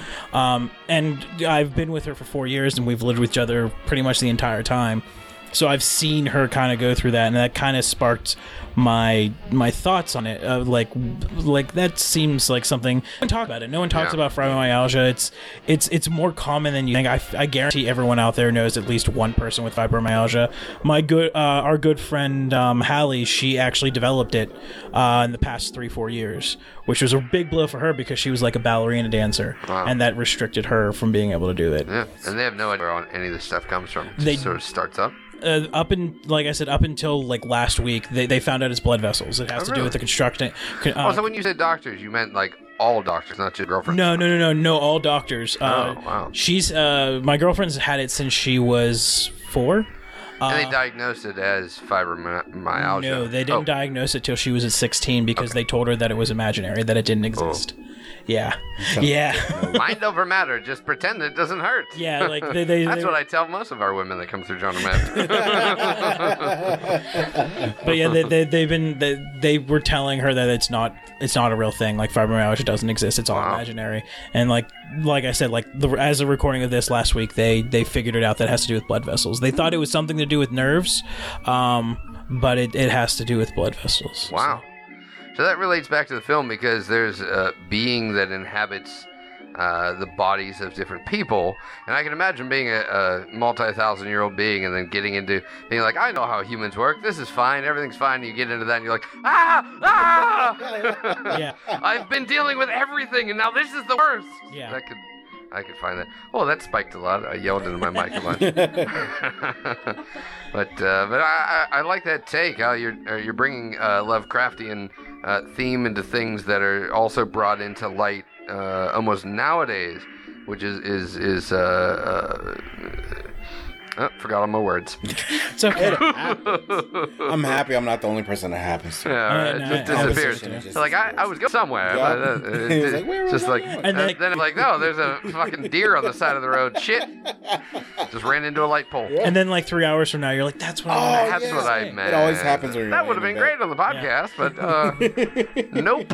[SPEAKER 9] And I've been with her for 4 years, and we've lived with each other pretty much the entire time. So I've seen her kind of go through that, and that kind of sparked my thoughts on it. Like that seems like something. No one talks about it. No one talks about fibromyalgia. It's more common than you think. I guarantee everyone out there knows at least one person with fibromyalgia. Our good friend Hallie, she actually developed it in the past 3-4 years, which was a big blow for her because she was like a ballerina dancer, and that restricted her from being able to do it.
[SPEAKER 6] Yeah, and they have no idea where any of this stuff comes from. It sort of starts up.
[SPEAKER 9] Up until like last week, they found out it's blood vessels. It has to do with the construction.
[SPEAKER 6] So when you said doctors, you meant like all doctors, not just girlfriends?
[SPEAKER 9] No, all doctors.
[SPEAKER 6] Wow.
[SPEAKER 9] She's my girlfriend's had it since she was 4.
[SPEAKER 6] And they diagnosed it as fibromyalgia.
[SPEAKER 9] No, they didn't diagnose it till she was at 16 because they told her that it was imaginary, that it didn't exist. Yeah.
[SPEAKER 6] Mind over matter. Just pretend it doesn't hurt.
[SPEAKER 9] Yeah, like that's
[SPEAKER 6] what I tell most of our women that come through John O'Malley.
[SPEAKER 9] But yeah, they were telling her that it's not a real thing. Like fibromyalgia doesn't exist. It's all imaginary. And like I said, as a recording of this last week, they figured it out that it has to do with blood vessels. They thought it was something to do with nerves, but it has to do with blood vessels.
[SPEAKER 6] Wow. So that relates back to the film because there's a being that inhabits the bodies of different people. And I can imagine being a multi-thousand-year-old being and then getting into being like, I know how humans work. This is fine. Everything's fine. And you get into that and you're like,
[SPEAKER 9] Yeah.
[SPEAKER 6] I've been dealing with everything and now this is the worst.
[SPEAKER 9] Yeah.
[SPEAKER 6] That could I could find that. Oh, that spiked a lot. I yelled into my mic a bunch. But I like that take. How you're bringing Lovecraftian theme into things that are also brought into light almost nowadays, which is forgot all my words.
[SPEAKER 9] It's okay.
[SPEAKER 13] I'm happy I'm not the only person that happens to.
[SPEAKER 6] Yeah, it just disappears. Like I was going somewhere.
[SPEAKER 13] Yeah.
[SPEAKER 6] But, then like, no, there's a fucking deer on the side of the road. Shit. Just ran into a light pole.
[SPEAKER 9] And then like 3 hours from now, you're like, that's what
[SPEAKER 6] That's what I meant.
[SPEAKER 13] It always happens when you're
[SPEAKER 6] That would have been great on the podcast, but nope.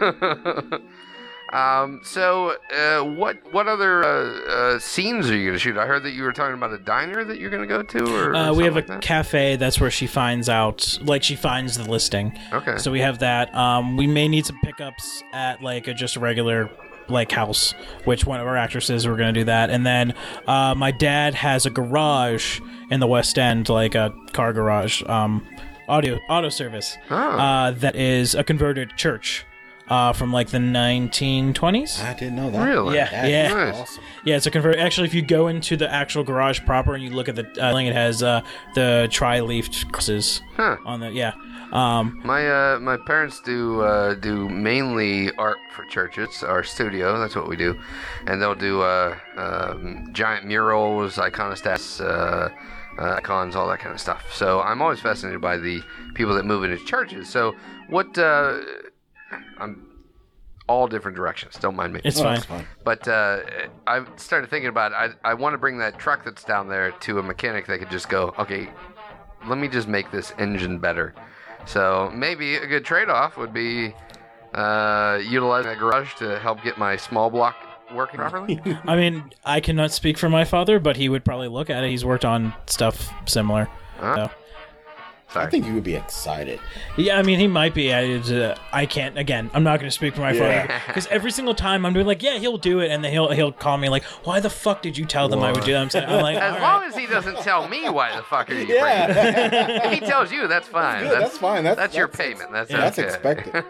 [SPEAKER 6] So what other scenes are you going to shoot? I heard that you were talking about a diner that you're going to go to, or
[SPEAKER 9] we have a
[SPEAKER 6] like
[SPEAKER 9] cafe. That's where she finds out, like she finds the listing.
[SPEAKER 6] Okay.
[SPEAKER 9] So we have that. We may need some pickups at like just a regular like house, which one of our actresses we're going to do that. And then my dad has a garage in the West End, like a car garage, auto service. That is a converted church. From like the 1920s.
[SPEAKER 13] I didn't know that.
[SPEAKER 6] Really?
[SPEAKER 9] Yeah.
[SPEAKER 6] Nice.
[SPEAKER 13] Awesome.
[SPEAKER 9] Yeah, it's a convert. Actually, if you go into the actual garage proper and you look at the link, it has the tri-leafed crosses on the
[SPEAKER 6] My parents do mainly art for churches. Our studio, that's what we do, and they'll do giant murals, iconostats, icons, all that kind of stuff. So I'm always fascinated by the people that move into churches. So what? I'm all different directions. Don't mind me.
[SPEAKER 9] It's fine.
[SPEAKER 6] But I started thinking about it. I want to bring that truck that's down there to a mechanic that could just go, okay, let me just make this engine better. So maybe a good trade-off would be utilizing that garage to help get my small block working properly.
[SPEAKER 9] I mean, I cannot speak for my father, but he would probably look at it. He's worked on stuff similar. So.
[SPEAKER 13] I think you would be excited.
[SPEAKER 9] Yeah, I mean, he might be. I can't. Again, I'm not going to speak for my father because every single time I'm doing like, yeah, he'll do it, and then he'll call me like, why the fuck did you tell them I would do that? I'm like,
[SPEAKER 6] as long as he doesn't tell me why the fuck are you bringing it. If he tells you, that's fine.
[SPEAKER 13] That's fine.
[SPEAKER 6] That's your payment. That's okay.
[SPEAKER 13] Expected.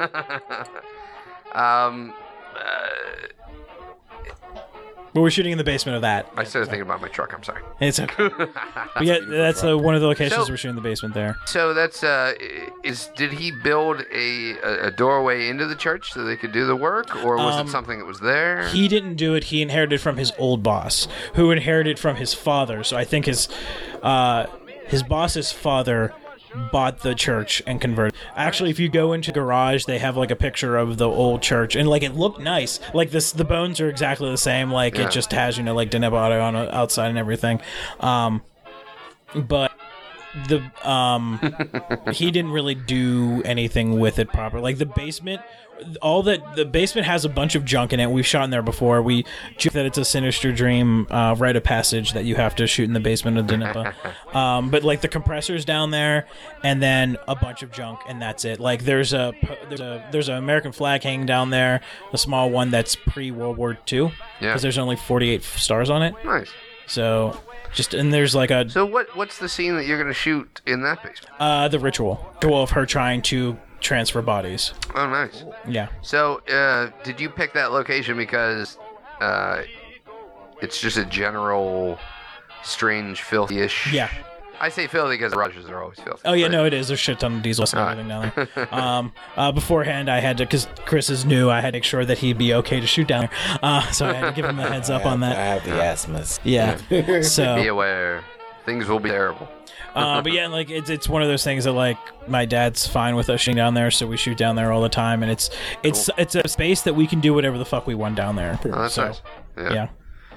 [SPEAKER 9] But we're shooting in the basement of that.
[SPEAKER 6] I started thinking about my truck. I'm sorry.
[SPEAKER 9] It's okay. But yeah, that's one of the locations we're shooting the basement there.
[SPEAKER 6] So that's did he build a doorway into the church so they could do the work, or was it something that was there?
[SPEAKER 9] He didn't do it. He inherited from his old boss, who inherited from his father. So I think his boss's father bought the church and converted. Actually, if you go into the garage, they have like a picture of the old church, and like it looked nice. Like the bones are exactly the same. Like it just has like Denebado on the outside and everything. But he didn't really do anything with it proper. Like the basement. The basement has a bunch of junk in it. We've shot in there before. We joke that it's a Sinister Dream rite of passage that you have to shoot in the basement of Danipa. But like the compressor's down there, and then a bunch of junk, and that's it. Like there's an American flag hanging down there, a small one that's pre-World War II, because there's only 48 stars on it.
[SPEAKER 6] Nice.
[SPEAKER 9] So and there's like a.
[SPEAKER 6] So what's the scene that you're going to shoot in that basement?
[SPEAKER 9] The ritual of her trying to transfer bodies.
[SPEAKER 6] Oh, nice.
[SPEAKER 9] Yeah.
[SPEAKER 6] So, did you pick that location because it's just a general strange, filthy-ish?
[SPEAKER 9] Yeah.
[SPEAKER 6] I say filthy because the garages are always filthy.
[SPEAKER 9] Oh, yeah, no, it is. There's shit ton of diesel and everything down there. Beforehand, I had to, because Chris is new, I had to make sure that he'd be okay to shoot down there. So I had to give him the heads up on that.
[SPEAKER 13] I have the asthmas.
[SPEAKER 9] Yeah. So
[SPEAKER 6] be aware. Things will be terrible.
[SPEAKER 9] But yeah, like it's one of those things that like my dad's fine with us shooting down there, so we shoot down there all the time, and it's a space that we can do whatever the fuck we want down there.
[SPEAKER 6] Oh, that's nice.
[SPEAKER 9] Yeah.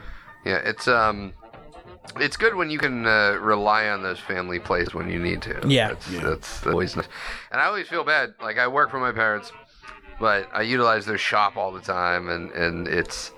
[SPEAKER 6] It's good when you can rely on those family places when you need to.
[SPEAKER 9] Yeah.
[SPEAKER 6] That's always nice. And I always feel bad. Like I work for my parents, but I utilize their shop all the time, and it's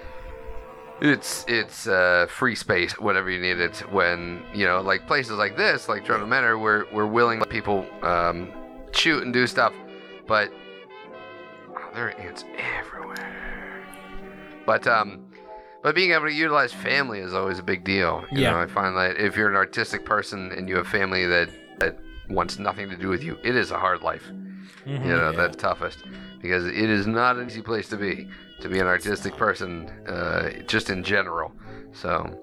[SPEAKER 6] free space, whatever you need it. When like places like this, like Trundle Manor, we're willing to let people shoot and do stuff, but there are ants everywhere. But being able to utilize family is always a big deal. You know, I find that if you're an artistic person and you have family that wants nothing to do with you, it is a hard life. the toughest, because it is not an easy place to be an artistic person, just in general. So,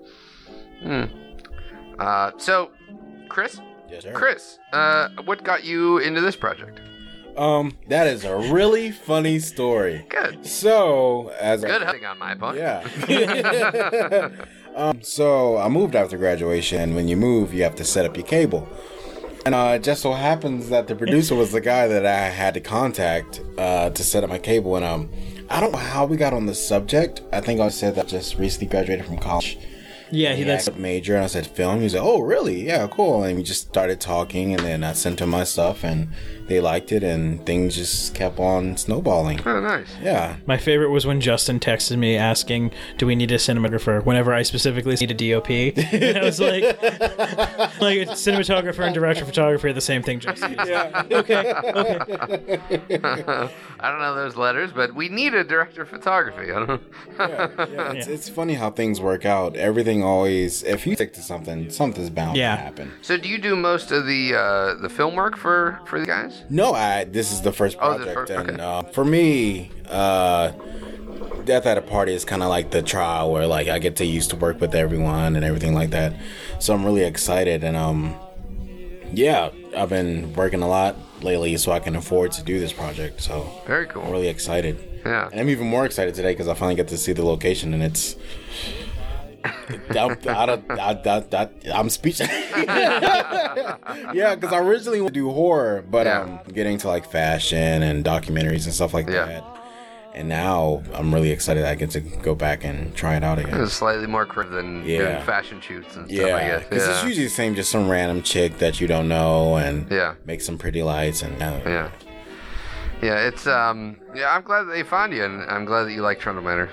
[SPEAKER 6] so, Chris?
[SPEAKER 13] Yes, sir.
[SPEAKER 6] Chris, what got you into this project?
[SPEAKER 13] That is a really funny story.
[SPEAKER 6] Good.
[SPEAKER 13] So,
[SPEAKER 6] good hunting on my part.
[SPEAKER 13] Yeah. So I moved after graduation. When you move, you have to set up your cable. And it just so happens that the producer was the guy that I had to contact to set up my cable. And I don't know how we got on the subject. I think I said that I just recently graduated from college.
[SPEAKER 9] Yeah, that's
[SPEAKER 13] a major, and I said film. He said, "Oh, really? Yeah, cool." And we just started talking, and then I sent him my stuff, and they liked it, and things just kept on snowballing.
[SPEAKER 6] Oh, nice.
[SPEAKER 13] Yeah.
[SPEAKER 9] My favorite was when Justin texted me asking, "Do we need a cinematographer?" Whenever I specifically need a DOP, and I was like a cinematographer and director of photography are the same thing. Justin.
[SPEAKER 13] Yeah.
[SPEAKER 9] Okay.
[SPEAKER 6] I don't know those letters, but we need a director of photography. I don't know.
[SPEAKER 13] Yeah. It's funny how things work out. Everything always, if you stick to something, something's bound to happen.
[SPEAKER 6] So, do you do most of the film work for the guys?
[SPEAKER 13] No, this is the first project, and for me, Death at a Party is kind of like the trial where like I get to used to work with everyone and everything like that. So I'm really excited, and I've been working a lot lately so I can afford to do this project. So
[SPEAKER 6] very cool.
[SPEAKER 13] I'm really excited.
[SPEAKER 6] Yeah,
[SPEAKER 13] and I'm even more excited today because I finally get to see the location, and it's. I'm speechless. Yeah, because I originally wanted to do horror, but getting to like fashion and documentaries and stuff like that. And now I'm really excited that I get to go back and try it out again.
[SPEAKER 6] It's slightly more creative than doing fashion shoots and stuff, I guess.
[SPEAKER 13] Because it's usually the same, just some random chick that you don't know and make some pretty lights and
[SPEAKER 6] Yeah, it's I'm glad that they found you, and I'm glad that you like Trundle Manor.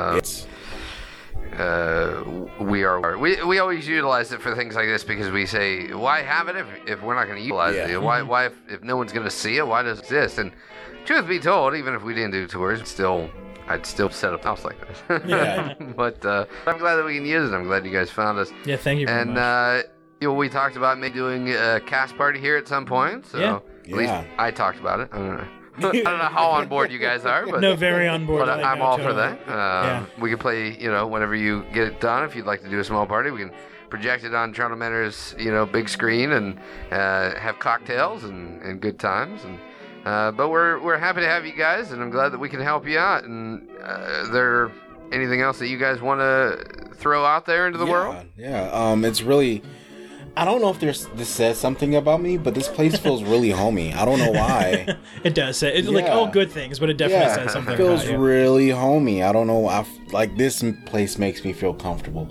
[SPEAKER 6] We always utilize it for things like this because we say, why have it if we're not going to utilize it? Why if no one's going to see it, why does it exist? And truth be told, even if we didn't do tours, I'd still set up a house like this.
[SPEAKER 13] Yeah.
[SPEAKER 6] But I'm glad that we can use it. I'm glad you guys found us.
[SPEAKER 9] Yeah, thank you very much.
[SPEAKER 6] We talked about maybe doing a cast party here at some point. So at least I talked about it. I don't know. I don't know how on board you guys are, but
[SPEAKER 9] no, very on board.
[SPEAKER 6] But I'm all for that. We can play, whenever you get it done. If you'd like to do a small party, we can project it on Trundle Manor's, big screen and have cocktails and good times. And but we're happy to have you guys, and I'm glad that we can help you out. And there anything else that you guys want to throw out there into the world?
[SPEAKER 13] Yeah. It's really. I don't know if this says something about me, but this place feels really homey. I don't know why.
[SPEAKER 9] It does say it's like all good things, but it definitely says something.
[SPEAKER 13] It feels
[SPEAKER 9] about you.
[SPEAKER 13] really homey. I don't know. Like this place makes me feel comfortable.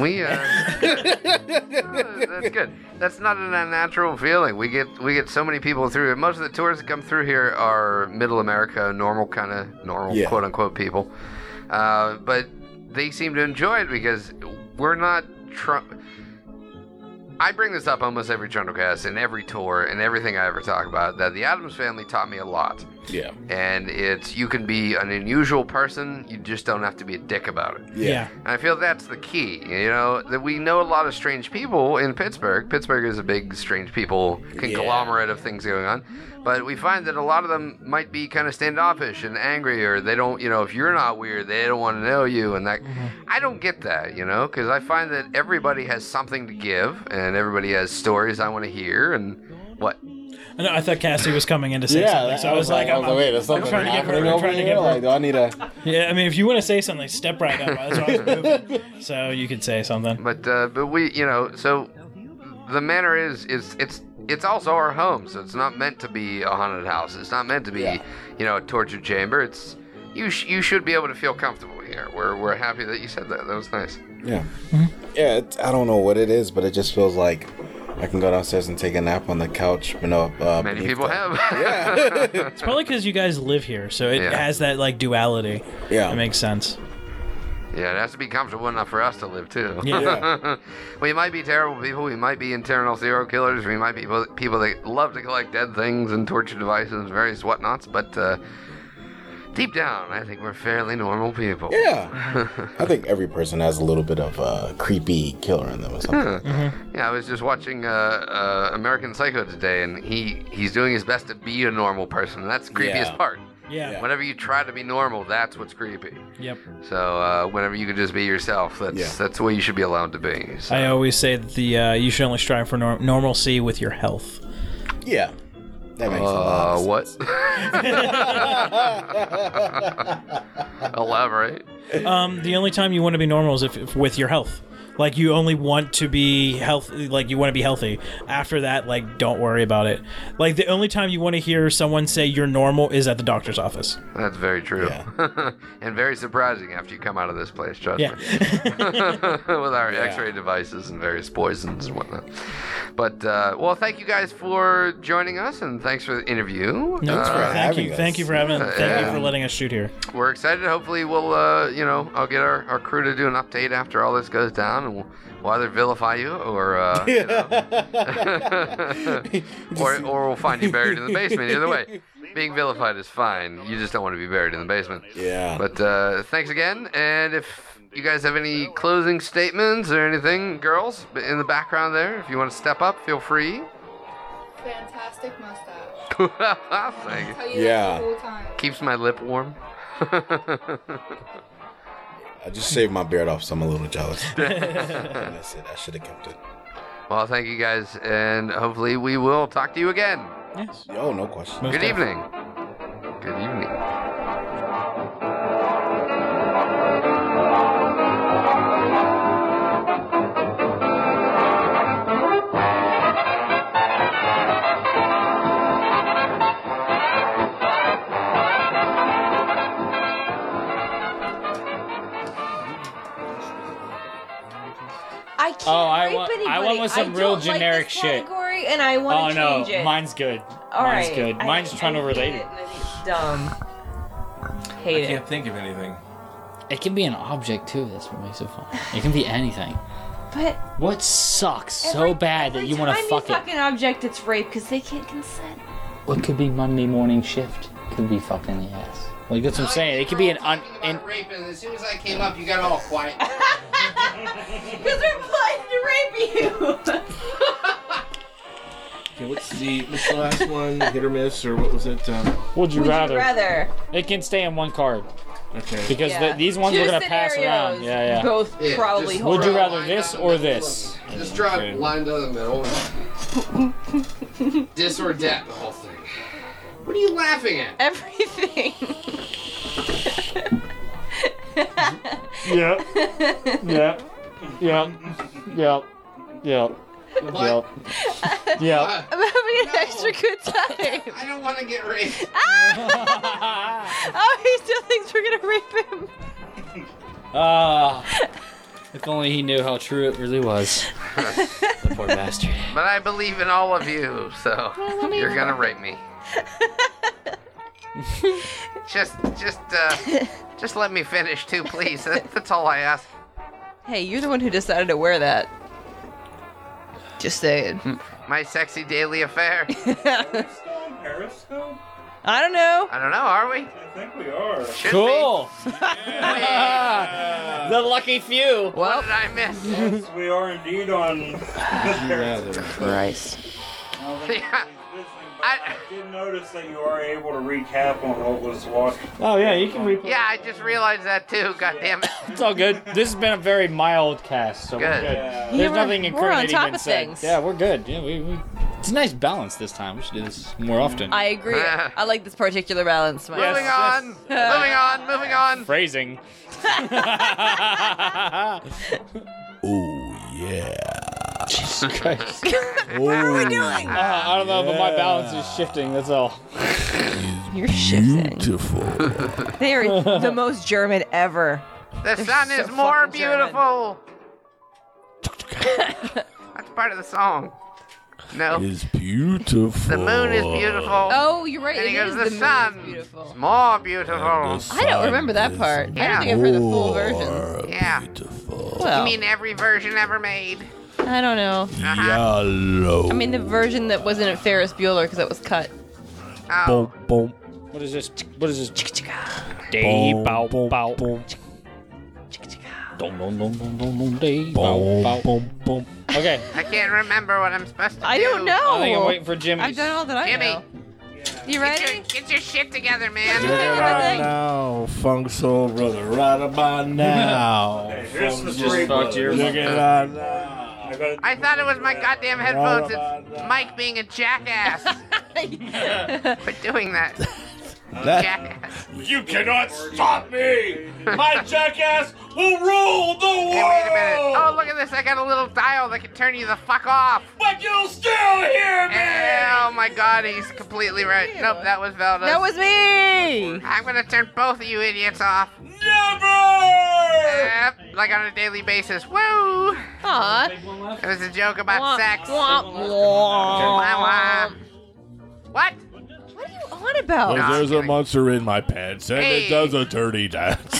[SPEAKER 6] That's good. That's not an unnatural feeling. We get so many people through it. Most of the tours that come through here are Middle America, normal quote unquote people, but they seem to enjoy it because we're not. I bring this up almost every Trundlecast and every tour and everything I ever talk about, that the Addams Family taught me a lot.
[SPEAKER 13] Yeah.
[SPEAKER 6] And you can be an unusual person, you just don't have to be a dick about it.
[SPEAKER 9] Yeah.
[SPEAKER 6] And I feel that's the key, that we know a lot of strange people in Pittsburgh. Pittsburgh is a big strange people conglomerate of things going on. But we find that a lot of them might be kind of standoffish and angry, or they don't, if you're not weird, they don't want to know you. And that, I don't get that, because I find that everybody has something to give, and everybody has stories I want to hear, and what?
[SPEAKER 9] I thought Cassie was coming in to say something, so I was like, I'm trying to get her.
[SPEAKER 13] Do I need a...
[SPEAKER 9] Yeah, I mean, if you want to say something, step right up. That's why I was moving. So you could say something.
[SPEAKER 6] But we, so the manor it's also our home, so it's not meant to be a haunted house. It's not meant to be, a torture chamber. It's you should be able to feel comfortable here. We're happy that you said that. That was nice.
[SPEAKER 13] Yeah. Yeah, I don't know what it is, but it just feels like I can go downstairs and take a nap on the couch.
[SPEAKER 6] Many people have.
[SPEAKER 13] Yeah.
[SPEAKER 9] It's probably because you guys live here, so it has that duality.
[SPEAKER 13] Yeah.
[SPEAKER 9] It makes sense.
[SPEAKER 6] Yeah, it has to be comfortable enough for us to live, too.
[SPEAKER 9] Yeah.
[SPEAKER 6] We might be terrible people. We might be internal serial killers. We might be people that love to collect dead things and torture devices and various whatnots. But, deep down, I think we're fairly normal people.
[SPEAKER 13] Yeah. I think every person has a little bit of a creepy killer in them or something.
[SPEAKER 6] Yeah, I was just watching American Psycho today, and he's doing his best to be a normal person, and that's the creepiest part.
[SPEAKER 9] Yeah.
[SPEAKER 6] Whenever you try to be normal, that's what's creepy.
[SPEAKER 9] Yep.
[SPEAKER 6] So whenever you can just be yourself, that's the way you should be allowed to be. So.
[SPEAKER 9] I always say that you should only strive for normalcy with your health.
[SPEAKER 13] Yeah. That makes a lot of sense.
[SPEAKER 6] What? Elaborate.
[SPEAKER 9] The only time you want to be normal is if with your health. Like, you only want to be healthy. Like, you want to be healthy. After that, like, don't worry about it. Like, the only time you want to hear someone say you're normal is at the doctor's office.
[SPEAKER 6] That's very true. Yeah. And very surprising after you come out of this place, trust me. With our X-ray devices and various poisons and whatnot. But, well, thank you guys for joining us, and thanks for the interview.
[SPEAKER 9] Thank you for having Thank you for letting us shoot here.
[SPEAKER 6] We're excited. Hopefully we'll, I'll get our crew to do an update after all this goes down, and we'll either vilify you or, or we'll find you buried in the basement. Either way, being vilified is fine. You just don't want to be buried in the basement.
[SPEAKER 13] Yeah.
[SPEAKER 6] But thanks again, and if you guys have any closing statements or anything, girls, in the background there, if you want to step up, feel free.
[SPEAKER 11] Fantastic mustache.
[SPEAKER 6] Thank
[SPEAKER 11] Tell
[SPEAKER 6] you.
[SPEAKER 11] you that the whole time.
[SPEAKER 6] Keeps my lip warm.
[SPEAKER 13] I just shaved my beard off, so I'm a little jealous. That's it. I should have kept it.
[SPEAKER 6] Well, thank you guys, and hopefully we will talk to you again.
[SPEAKER 9] Yes.
[SPEAKER 13] Yo, no question.
[SPEAKER 6] Good evening. Good evening.
[SPEAKER 7] I can't
[SPEAKER 4] I
[SPEAKER 7] rape
[SPEAKER 4] want
[SPEAKER 7] anybody.
[SPEAKER 4] with some
[SPEAKER 7] I
[SPEAKER 4] real
[SPEAKER 7] don't
[SPEAKER 4] generic
[SPEAKER 7] like this
[SPEAKER 4] shit.
[SPEAKER 7] category, and I want to change it.
[SPEAKER 4] Mine's good.
[SPEAKER 7] All
[SPEAKER 4] Mine's
[SPEAKER 7] right.
[SPEAKER 4] good. Mine's trying to relate it.
[SPEAKER 7] It's dumb. Hate
[SPEAKER 5] I
[SPEAKER 7] it.
[SPEAKER 5] can't think of anything.
[SPEAKER 4] It can be an object too. That's what makes it fun. It can be anything.
[SPEAKER 7] But
[SPEAKER 4] what sucks so bad that you want to fuck it?
[SPEAKER 7] Fucking object, it's rape because they can't consent.
[SPEAKER 4] Well, it could be Monday morning shift. It could be fucking the ass. Like that's what I'm saying. It could be an
[SPEAKER 6] rape, and as soon as I came up, you got all quiet.
[SPEAKER 7] Because we're planning to rape you.
[SPEAKER 5] Okay, what's the last one? Hit or miss, or what was it?
[SPEAKER 4] Would you rather?
[SPEAKER 7] Rather.
[SPEAKER 4] It can stay in one card.
[SPEAKER 5] Okay.
[SPEAKER 4] Because these ones we're gonna pass around. Yeah.
[SPEAKER 7] Both probably.
[SPEAKER 4] Would you rather this or this?
[SPEAKER 6] Just draw a line down the middle. Dis or dat, the whole thing. What are you laughing at?
[SPEAKER 7] Everything.
[SPEAKER 4] Yeah. Yeah. Yeah. Yeah. Yeah.
[SPEAKER 6] What?
[SPEAKER 4] Yeah.
[SPEAKER 7] I'm having an extra good time.
[SPEAKER 6] I don't want to get raped.
[SPEAKER 7] Oh, he still thinks we're gonna rape him.
[SPEAKER 4] If only he knew how true it really was. The poor bastard.
[SPEAKER 6] But I believe in all of you, so you're gonna rape me. Just let me finish too, please. That's all I ask.
[SPEAKER 7] Hey, you're the one who decided to wear that. Just saying.
[SPEAKER 6] My sexy daily affair.
[SPEAKER 3] Periscope?
[SPEAKER 7] I don't know.
[SPEAKER 6] Are we?
[SPEAKER 3] I think we are.
[SPEAKER 6] Should
[SPEAKER 4] Cool.
[SPEAKER 6] be.
[SPEAKER 4] The lucky few.
[SPEAKER 6] What did I miss?
[SPEAKER 3] Yes, we are indeed on Periscope.
[SPEAKER 7] Christ.
[SPEAKER 3] I did notice that you are able to recap on what was watched.
[SPEAKER 4] Oh yeah, you can replay.
[SPEAKER 6] Yeah, I just realized that too. God damn it.
[SPEAKER 4] It's all good. This has been a very mild cast, so we're
[SPEAKER 6] Good.
[SPEAKER 4] good.
[SPEAKER 3] Yeah.
[SPEAKER 4] There's nothing
[SPEAKER 7] we're on
[SPEAKER 4] incriminating
[SPEAKER 7] top
[SPEAKER 4] been
[SPEAKER 7] of
[SPEAKER 4] said.
[SPEAKER 7] things.
[SPEAKER 4] Yeah, we're good. Yeah, we it's a nice balance this time. We should do this more often.
[SPEAKER 7] I agree. I like this particular balance.
[SPEAKER 4] Yes.
[SPEAKER 6] Moving on.
[SPEAKER 4] Phrasing.
[SPEAKER 13] Oh, yeah.
[SPEAKER 4] Jesus Christ.
[SPEAKER 7] What are we doing?
[SPEAKER 4] I don't know, but my balance is shifting. That's all.
[SPEAKER 7] You're shifting.
[SPEAKER 13] Beautiful.
[SPEAKER 7] They are the most German ever.
[SPEAKER 6] The
[SPEAKER 7] They're
[SPEAKER 6] sun
[SPEAKER 7] so
[SPEAKER 6] is more
[SPEAKER 7] fucking German.
[SPEAKER 6] beautiful. That's part of the song. No.
[SPEAKER 13] It's beautiful.
[SPEAKER 6] The moon is beautiful.
[SPEAKER 7] Oh, you're right.
[SPEAKER 6] And
[SPEAKER 7] It
[SPEAKER 6] he goes,
[SPEAKER 7] is
[SPEAKER 6] the
[SPEAKER 7] the moon
[SPEAKER 6] sun
[SPEAKER 7] is beautiful.
[SPEAKER 6] is more beautiful.
[SPEAKER 7] I don't remember that part. I
[SPEAKER 6] Yeah.
[SPEAKER 7] don't think I've heard the full version.
[SPEAKER 6] Yeah.
[SPEAKER 7] Well,
[SPEAKER 6] You mean every version ever made?
[SPEAKER 7] I don't know.
[SPEAKER 13] Yellow.
[SPEAKER 7] I mean the version that wasn't at Ferris Bueller because that was cut.
[SPEAKER 6] Oh.
[SPEAKER 13] Boom, boom.
[SPEAKER 4] What is this? What is this? Day bow bow. Dum dum dum dum dum dum. Day bow bow. Okay.
[SPEAKER 6] I can't remember what I'm supposed to do.
[SPEAKER 7] I don't know.
[SPEAKER 4] I think I'm waiting for Jimmy.
[SPEAKER 7] I've done all that I
[SPEAKER 6] Jimmy.
[SPEAKER 7] know. You ready?
[SPEAKER 6] Get your shit together, man.
[SPEAKER 5] Right now, Funk Soul Brother, right about now.
[SPEAKER 3] Here's the
[SPEAKER 4] Just
[SPEAKER 3] story,
[SPEAKER 4] fucked your
[SPEAKER 5] Look at that now.
[SPEAKER 6] I thought it was my goddamn headphones. It's Mike being a jackass for doing that. Jackass.
[SPEAKER 3] You cannot stop me! My jackass will rule the world!
[SPEAKER 6] Hey, wait a minute. Oh, look at this. I got a little dial that can turn you the fuck off.
[SPEAKER 3] But you'll still hear me!
[SPEAKER 6] Oh my god, he's completely right. Nope, that was Velda.
[SPEAKER 7] That was me!
[SPEAKER 6] I'm gonna turn both of you idiots off.
[SPEAKER 3] Never!
[SPEAKER 6] Yep, like on a daily basis. Woo!
[SPEAKER 7] Aw.
[SPEAKER 6] It was a joke about sex.
[SPEAKER 7] Womp, womp.
[SPEAKER 6] What?
[SPEAKER 7] What are you on about?
[SPEAKER 6] No,
[SPEAKER 5] There's a monster in my pants, and
[SPEAKER 6] Hey.
[SPEAKER 5] it does a dirty dance.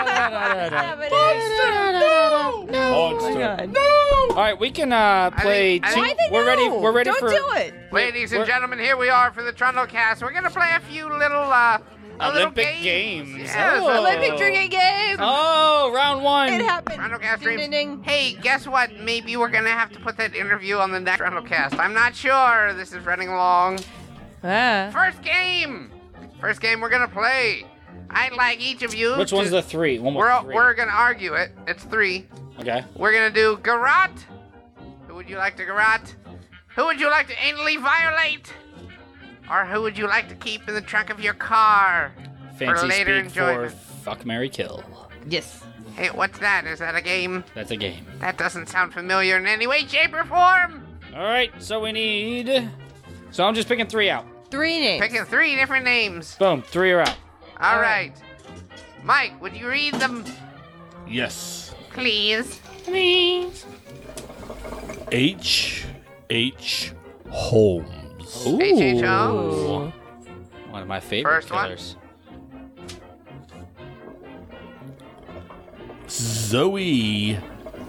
[SPEAKER 7] Oh my god.
[SPEAKER 4] All right, we can play.
[SPEAKER 6] I
[SPEAKER 4] two.
[SPEAKER 6] think-
[SPEAKER 4] We're ready. We're ready
[SPEAKER 7] Don't
[SPEAKER 4] for.
[SPEAKER 7] do it.
[SPEAKER 6] Ladies and gentlemen, here we are for the Trundlecast. We're gonna play a few little
[SPEAKER 4] Olympic
[SPEAKER 6] little
[SPEAKER 4] games.
[SPEAKER 6] Yes,
[SPEAKER 4] Oh.
[SPEAKER 7] Olympic drinking game.
[SPEAKER 4] Oh, round one.
[SPEAKER 7] It happened.
[SPEAKER 6] Trundlecast
[SPEAKER 7] Ding,
[SPEAKER 6] dreams.
[SPEAKER 7] ding, ding.
[SPEAKER 6] Hey, guess what? Maybe we're gonna have to put that interview on the next Trundlecast. I'm not sure. This is running long.
[SPEAKER 7] Ah.
[SPEAKER 6] First game we're gonna play. I'd like each of you.
[SPEAKER 4] Which one's the three? One
[SPEAKER 6] We're
[SPEAKER 4] more three.
[SPEAKER 6] we're gonna argue it. It's 3.
[SPEAKER 4] Okay.
[SPEAKER 6] We're gonna do garrot. Who would you like to garrot? Who would you like to anally violate? Or who would you like to keep in the trunk of your car
[SPEAKER 4] Fancy
[SPEAKER 6] for later
[SPEAKER 4] speak
[SPEAKER 6] enjoyment?
[SPEAKER 4] for fuck, marry, kill.
[SPEAKER 7] Yes.
[SPEAKER 6] Hey, what's that? Is that a game?
[SPEAKER 4] That's a game.
[SPEAKER 6] That doesn't sound familiar in any way, shape, or form.
[SPEAKER 4] All right, so we need. So I'm just picking 3 out.
[SPEAKER 7] 3 names.
[SPEAKER 6] Picking 3 different names.
[SPEAKER 4] Boom, 3 are out.
[SPEAKER 6] All right. Mike, would you read them,
[SPEAKER 5] Yes.
[SPEAKER 6] please?
[SPEAKER 7] Please.
[SPEAKER 5] H. Holmes.
[SPEAKER 4] Ooh.
[SPEAKER 6] H.H. Holmes.
[SPEAKER 4] One of my favorite
[SPEAKER 6] First one.
[SPEAKER 4] killers.
[SPEAKER 5] Zoe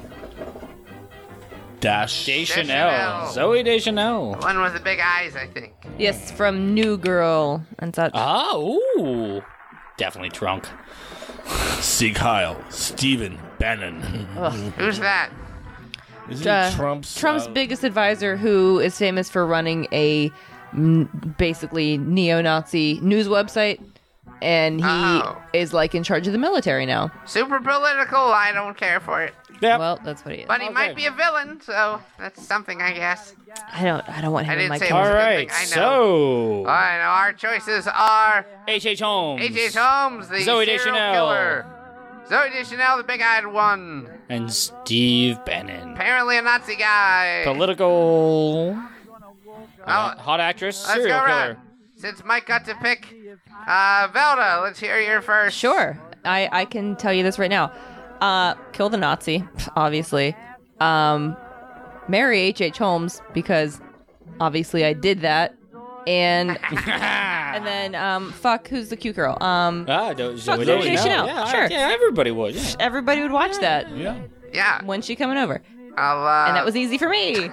[SPEAKER 4] Deschanel.
[SPEAKER 6] Deschanel.
[SPEAKER 4] Zoe Deschanel.
[SPEAKER 6] One with the big eyes, I think.
[SPEAKER 7] Yes, from New Girl and such.
[SPEAKER 4] Oh, ooh. Definitely drunk.
[SPEAKER 5] Sieg Heil. Stephen Bannon.
[SPEAKER 6] Who's that?
[SPEAKER 5] Isn't he Trump's
[SPEAKER 7] biggest advisor, who is famous for running a basically neo-Nazi news website, and he is like in charge of the military now.
[SPEAKER 6] Super political. I don't care for it.
[SPEAKER 4] Yep.
[SPEAKER 7] Well, that's what he is.
[SPEAKER 6] But he might be a villain, so that's something, I guess.
[SPEAKER 7] I don't want him
[SPEAKER 6] I
[SPEAKER 7] in
[SPEAKER 6] didn't
[SPEAKER 7] my
[SPEAKER 6] say it
[SPEAKER 7] car.
[SPEAKER 6] was
[SPEAKER 4] All
[SPEAKER 6] a good
[SPEAKER 4] right,
[SPEAKER 6] thing, I know.
[SPEAKER 4] so
[SPEAKER 6] I know our choices are
[SPEAKER 4] H.H. Holmes.
[SPEAKER 6] H.H. Holmes, the
[SPEAKER 4] Zoe
[SPEAKER 6] serial
[SPEAKER 4] Deschanel.
[SPEAKER 6] killer. Zoe Deschanel, the big-eyed one.
[SPEAKER 4] And Steve Bannon.
[SPEAKER 6] Apparently a Nazi guy.
[SPEAKER 4] Political.
[SPEAKER 6] Oh,
[SPEAKER 4] Hot actress.
[SPEAKER 6] let's
[SPEAKER 4] Serial
[SPEAKER 6] go
[SPEAKER 4] killer.
[SPEAKER 6] around. Since Mike got to pick Velda, let's hear your first.
[SPEAKER 7] Sure, I can tell you this right now. Kill the Nazi, obviously. Marry H.H. Holmes, because obviously I did that. And and then fuck, who's the cute girl?
[SPEAKER 4] Zoe
[SPEAKER 7] Zoe
[SPEAKER 4] Deschanel.
[SPEAKER 7] Deschanel.
[SPEAKER 4] Yeah,
[SPEAKER 7] Sure.
[SPEAKER 4] Yeah, everybody would. Yeah.
[SPEAKER 7] Everybody would watch that.
[SPEAKER 5] Yeah.
[SPEAKER 6] Yeah.
[SPEAKER 7] When's she coming over?
[SPEAKER 6] I'll,
[SPEAKER 7] And that was easy for me.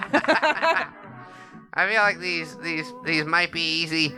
[SPEAKER 6] I feel like these might be easy.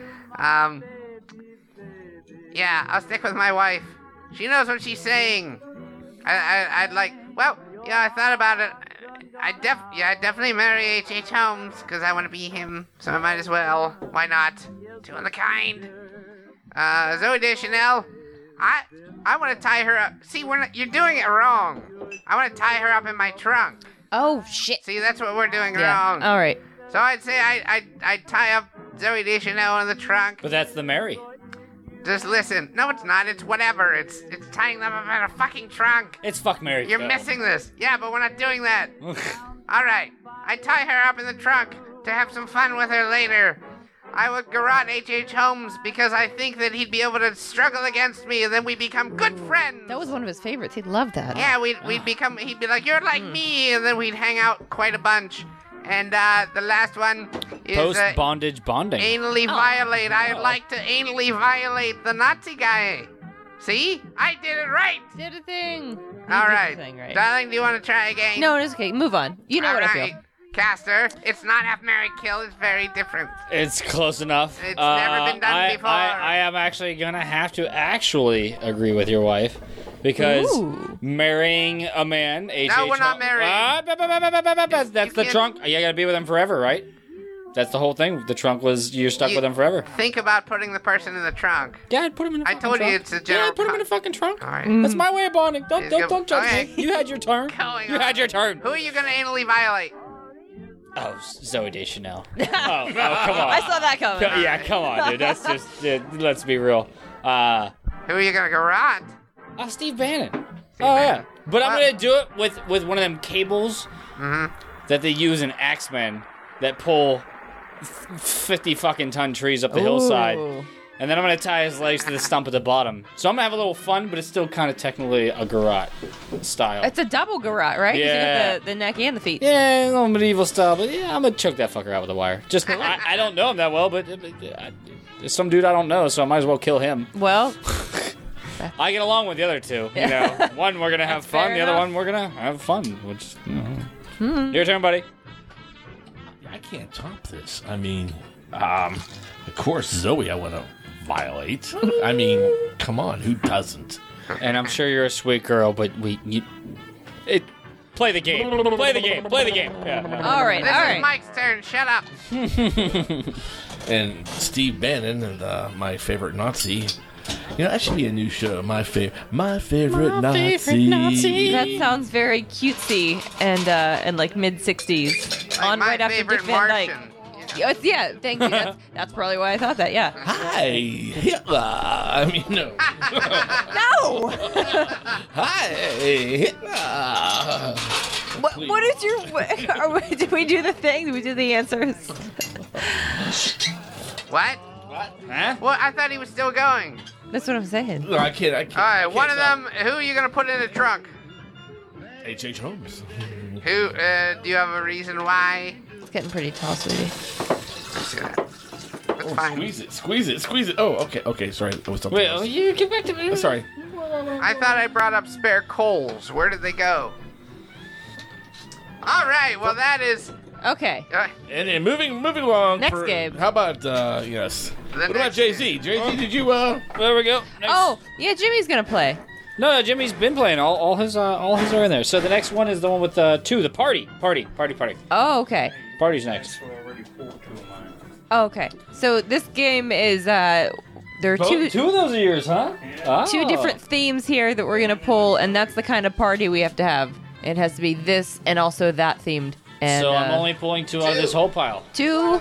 [SPEAKER 6] Yeah, I'll stick with my wife. She knows what she's saying. I'd like. Well, yeah, I thought about it. I'd definitely marry H.H. Holmes because I want to be him. So I might as well. Why not? Two of the kind. Zoe Deschanel. I want to tie her up. See, you're doing it wrong. I want to tie her up in my trunk.
[SPEAKER 7] Oh shit.
[SPEAKER 6] See, that's what we're doing
[SPEAKER 7] Yeah.
[SPEAKER 6] wrong.
[SPEAKER 7] All right.
[SPEAKER 6] So I'd say I'd tie up Zoe Deschanel in the trunk.
[SPEAKER 4] But that's the Mary.
[SPEAKER 6] Just listen. No, it's not. It's whatever. It's tying them up in a fucking trunk.
[SPEAKER 4] It's fuck Mary.
[SPEAKER 6] You're missing this. Yeah, but we're not doing that. All right. I tie her up in the trunk to have some fun with her later. I would garrote H.H. Holmes because I think that he'd be able to struggle against me, and then we'd become good friends.
[SPEAKER 7] That was one of his favorites. He'd love that.
[SPEAKER 6] Yeah, we'd become. He'd be like, "You're like me," and then we'd hang out quite a bunch. And the last one is
[SPEAKER 4] Post bondage bonding.
[SPEAKER 6] anally violate. I'd like to anally violate the Nazi guy. See, I did it right.
[SPEAKER 7] Did a thing.
[SPEAKER 6] All right,
[SPEAKER 7] thing right.
[SPEAKER 6] darling. Do you want to try again?
[SPEAKER 7] No, it's okay. Move on. You know
[SPEAKER 6] All
[SPEAKER 7] what I
[SPEAKER 6] right.
[SPEAKER 7] feel.
[SPEAKER 6] Caster. It's not have, marry, kill. It's very different.
[SPEAKER 4] It's close enough.
[SPEAKER 6] It's never been done before.
[SPEAKER 4] I am actually gonna have to actually agree with your wife because marrying a man.
[SPEAKER 6] No, we're not married.
[SPEAKER 4] That's the trunk. You gotta be with him forever, right? That's the whole thing. The trunk was you're stuck with him forever.
[SPEAKER 6] Think about putting the person in the trunk.
[SPEAKER 4] Yeah, put him in the fucking trunk.
[SPEAKER 6] I told you it's a general.
[SPEAKER 4] Yeah, put him in the fucking trunk.
[SPEAKER 6] All right.
[SPEAKER 4] That's my way of bonding. Don't judge me. You had your turn. You had your turn.
[SPEAKER 6] Who are you gonna anally violate?
[SPEAKER 4] Oh, Zoe Deschanel. Oh, come on.
[SPEAKER 7] I saw that coming.
[SPEAKER 4] Yeah, come on, dude. That's just. Let's be real.
[SPEAKER 6] Who are you gonna garrot?
[SPEAKER 4] Steve Bannon. Yeah. But I'm gonna do it with one of them cables that they use in X-Men that pull 50 fucking ton trees up the hillside. And then I'm gonna tie his legs to the stump at the bottom. So I'm gonna have a little fun, but it's still kind of technically a garrote style.
[SPEAKER 7] It's a double garrote, right? 'Cause
[SPEAKER 4] Yeah.
[SPEAKER 7] you got the neck and the feet.
[SPEAKER 4] Yeah, a little medieval style, but yeah, I'm gonna choke that fucker out with a wire. Just I don't know him that well, but there's some dude I don't know, so I might as well kill him.
[SPEAKER 7] Well,
[SPEAKER 4] I get along with the other two. You know, one we're gonna have fun, the other one we're gonna have fun. Which, your turn, buddy.
[SPEAKER 5] I can't top this. I mean, of course, Zoe, I want to violate. I mean, come on, who doesn't?
[SPEAKER 4] And I'm sure you're a sweet girl, but play the game. Play the game. Play the game. Yeah.
[SPEAKER 7] All right.
[SPEAKER 6] This is Mike's turn. Shut up.
[SPEAKER 5] And Steve Bannon and my favorite Nazi. You know, that should be a new show. My favorite Nazi.
[SPEAKER 7] That sounds very cutesy and like mid '60s. On right after Dick Van Dyke. Yeah, thank you. That's probably why I thought that. Yeah.
[SPEAKER 5] Hi, Hitler. I mean, no.
[SPEAKER 7] No.
[SPEAKER 5] Hi, Hitler.
[SPEAKER 7] What is your? Do we do the thing? Do we do the answers?
[SPEAKER 6] What?
[SPEAKER 4] Huh?
[SPEAKER 6] Well, I thought he was still going.
[SPEAKER 7] That's what I'm saying.
[SPEAKER 5] No, I can't.
[SPEAKER 6] All right, one of them. Who are you gonna put in the trunk?
[SPEAKER 5] H.H. Holmes.
[SPEAKER 6] Who? Do you have a reason why?
[SPEAKER 7] It's getting pretty tall, sweetie.
[SPEAKER 6] That's fine.
[SPEAKER 5] Squeeze it. Oh, okay. Sorry, I was talking.
[SPEAKER 4] Wait, you get back to me.
[SPEAKER 5] Sorry.
[SPEAKER 6] I thought I brought up spare coals. Where did they go? All right. Well, that is.
[SPEAKER 7] Okay.
[SPEAKER 5] And moving along.
[SPEAKER 7] Next game.
[SPEAKER 5] How about yes? What about Jay-Z? Jay-Z, did you?
[SPEAKER 4] There we go. Next.
[SPEAKER 7] Oh, yeah. Jimmy's gonna play.
[SPEAKER 4] No, Jimmy's been playing. All his are in there. So the next one is the one with two. The party.
[SPEAKER 7] Oh, okay.
[SPEAKER 4] Party's next.
[SPEAKER 7] Oh, okay. So this game is there are two
[SPEAKER 4] of those are yours, huh? Oh.
[SPEAKER 7] Two different themes here that we're gonna pull, and that's the kind of party we have to have. It has to be this and also that themed. And,
[SPEAKER 4] so I'm only pulling two out of this whole pile.
[SPEAKER 7] Two.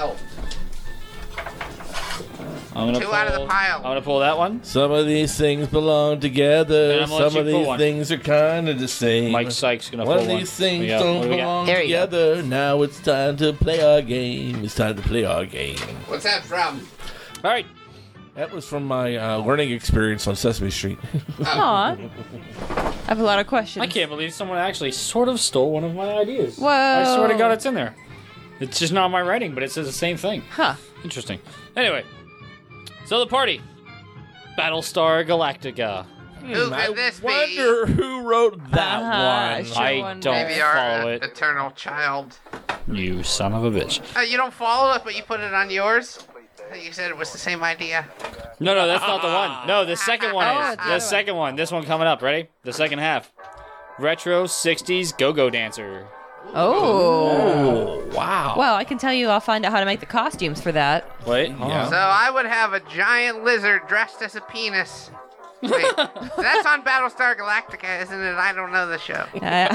[SPEAKER 4] I'm gonna
[SPEAKER 6] out of the pile.
[SPEAKER 4] I'm gonna pull that one.
[SPEAKER 5] Some of these things belong together. Some of these things are kind of the same.
[SPEAKER 4] Mike Sykes gonna
[SPEAKER 5] one
[SPEAKER 4] pull
[SPEAKER 5] of
[SPEAKER 4] one.
[SPEAKER 5] these things don't belong
[SPEAKER 7] There you
[SPEAKER 5] together. Now it's time to play our game. It's time to play our game.
[SPEAKER 6] What's that from?
[SPEAKER 4] All right.
[SPEAKER 5] That was from my learning experience on Sesame Street.
[SPEAKER 7] Aw. I have a lot of questions.
[SPEAKER 4] I can't believe someone actually sort of stole one of my ideas.
[SPEAKER 7] Whoa.
[SPEAKER 4] I swear to God, it's in there. It's just not my writing, but it says the same thing.
[SPEAKER 7] Huh.
[SPEAKER 4] Interesting. Anyway, so the party. Battlestar Galactica.
[SPEAKER 6] Who could this be?
[SPEAKER 5] Wonder who wrote that
[SPEAKER 7] I
[SPEAKER 5] one.
[SPEAKER 7] sure
[SPEAKER 4] I
[SPEAKER 7] wonder.
[SPEAKER 4] don't
[SPEAKER 6] Maybe our
[SPEAKER 4] follow it.
[SPEAKER 6] eternal child.
[SPEAKER 4] You son of a bitch.
[SPEAKER 6] You don't follow it, but you put it on yours? You said it was the same idea.
[SPEAKER 4] No, that's not the one. No, the second one is.
[SPEAKER 7] it's the
[SPEAKER 4] The
[SPEAKER 7] other
[SPEAKER 4] second one. This one coming up. Ready? The second half. Retro 60s go-go dancer.
[SPEAKER 7] Oh.
[SPEAKER 5] Wow.
[SPEAKER 7] Well, I can tell you I'll find out how to make the costumes for that.
[SPEAKER 4] Wait, hold on.
[SPEAKER 6] So I would have a giant lizard dressed as a penis. Wait, that's on Battlestar Galactica, isn't it? I don't know the show.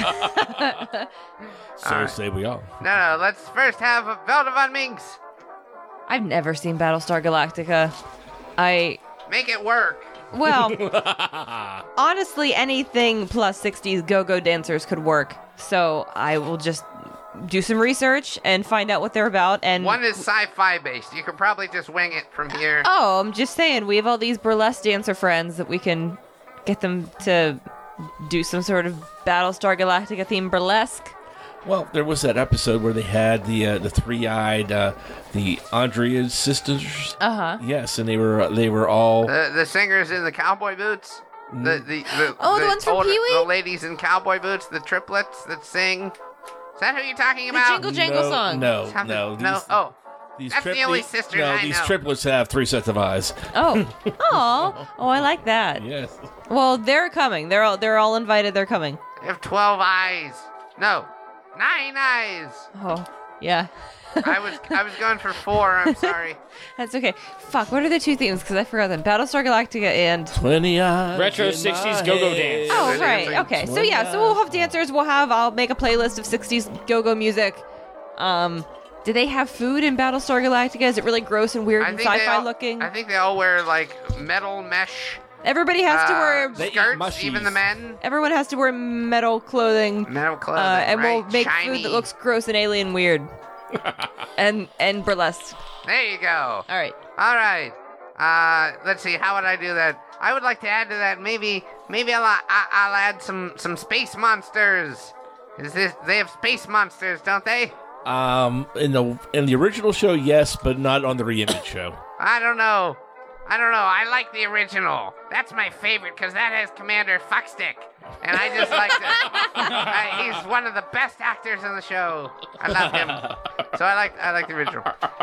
[SPEAKER 5] So say we all.
[SPEAKER 6] No, let's first have a Velda von Minx.
[SPEAKER 7] I've never seen Battlestar Galactica.
[SPEAKER 6] Make it work.
[SPEAKER 7] Well, honestly, anything plus 60s go-go dancers could work. So I will just do some research and find out what they're about. And
[SPEAKER 6] one is sci-fi based. You could probably just wing it from here.
[SPEAKER 7] Oh, I'm just saying, we have all these burlesque dancer friends that we can get them to do some sort of Battlestar Galactica themed burlesque.
[SPEAKER 5] Well, there was that episode where they had the three-eyed the Andrea's sisters. Yes, and they were all
[SPEAKER 6] the singers in the cowboy boots. The
[SPEAKER 7] ones from
[SPEAKER 6] older-
[SPEAKER 7] Pee-wee?
[SPEAKER 6] The ladies in cowboy boots, the triplets that sing. Is that who you're talking
[SPEAKER 7] The
[SPEAKER 6] about?
[SPEAKER 7] Jingle Jangle
[SPEAKER 5] no,
[SPEAKER 7] song.
[SPEAKER 5] No,
[SPEAKER 6] Something-
[SPEAKER 5] no.
[SPEAKER 6] no. Oh, that's the only
[SPEAKER 5] these-
[SPEAKER 6] sisters
[SPEAKER 5] No,
[SPEAKER 6] I
[SPEAKER 5] these
[SPEAKER 6] know.
[SPEAKER 5] triplets have 3 sets of eyes.
[SPEAKER 7] Oh. Oh, I like that.
[SPEAKER 5] Yes.
[SPEAKER 7] Well, they're coming. They're all invited. They're coming.
[SPEAKER 6] They have 12 eyes. No, 9 eyes.
[SPEAKER 7] Oh, yeah.
[SPEAKER 6] I was going for 4. I'm sorry.
[SPEAKER 7] That's okay. Fuck, what are the 2 themes? Because I forgot them. Battlestar Galactica and...
[SPEAKER 5] 20 eyes.
[SPEAKER 4] Retro
[SPEAKER 5] in
[SPEAKER 4] 60s
[SPEAKER 5] my
[SPEAKER 4] go-go
[SPEAKER 5] head.
[SPEAKER 4] dance.
[SPEAKER 7] Oh,
[SPEAKER 6] They're
[SPEAKER 7] right.
[SPEAKER 6] dancing.
[SPEAKER 7] Okay. So, yeah. So we'll have dancers. I'll make a playlist of 60s go-go music. Do they have food in Battlestar Galactica? Is it really gross and weird and sci-fi looking?
[SPEAKER 6] I think they all wear like metal mesh.
[SPEAKER 7] Everybody has to wear...
[SPEAKER 5] They eat
[SPEAKER 6] skirts,
[SPEAKER 5] mushies.
[SPEAKER 6] even the men.
[SPEAKER 7] Everyone has to wear metal clothing.
[SPEAKER 6] Metal clothing,
[SPEAKER 7] and
[SPEAKER 6] right?
[SPEAKER 7] we'll make
[SPEAKER 6] Shiny.
[SPEAKER 7] food that looks gross and alien weird. and burlesque.
[SPEAKER 6] There you go.
[SPEAKER 7] All right.
[SPEAKER 6] All right. Let's see. How would I do that? I would like to add to that. Maybe I'll add some space monsters. They have space monsters, don't they?
[SPEAKER 5] In the original show, yes, but not on the reimage show.
[SPEAKER 6] I don't know. I like the original. That's my favorite because that has Commander Fuckstick, and I just like it. He's one of the best actors in the show. I love him. So I like the original.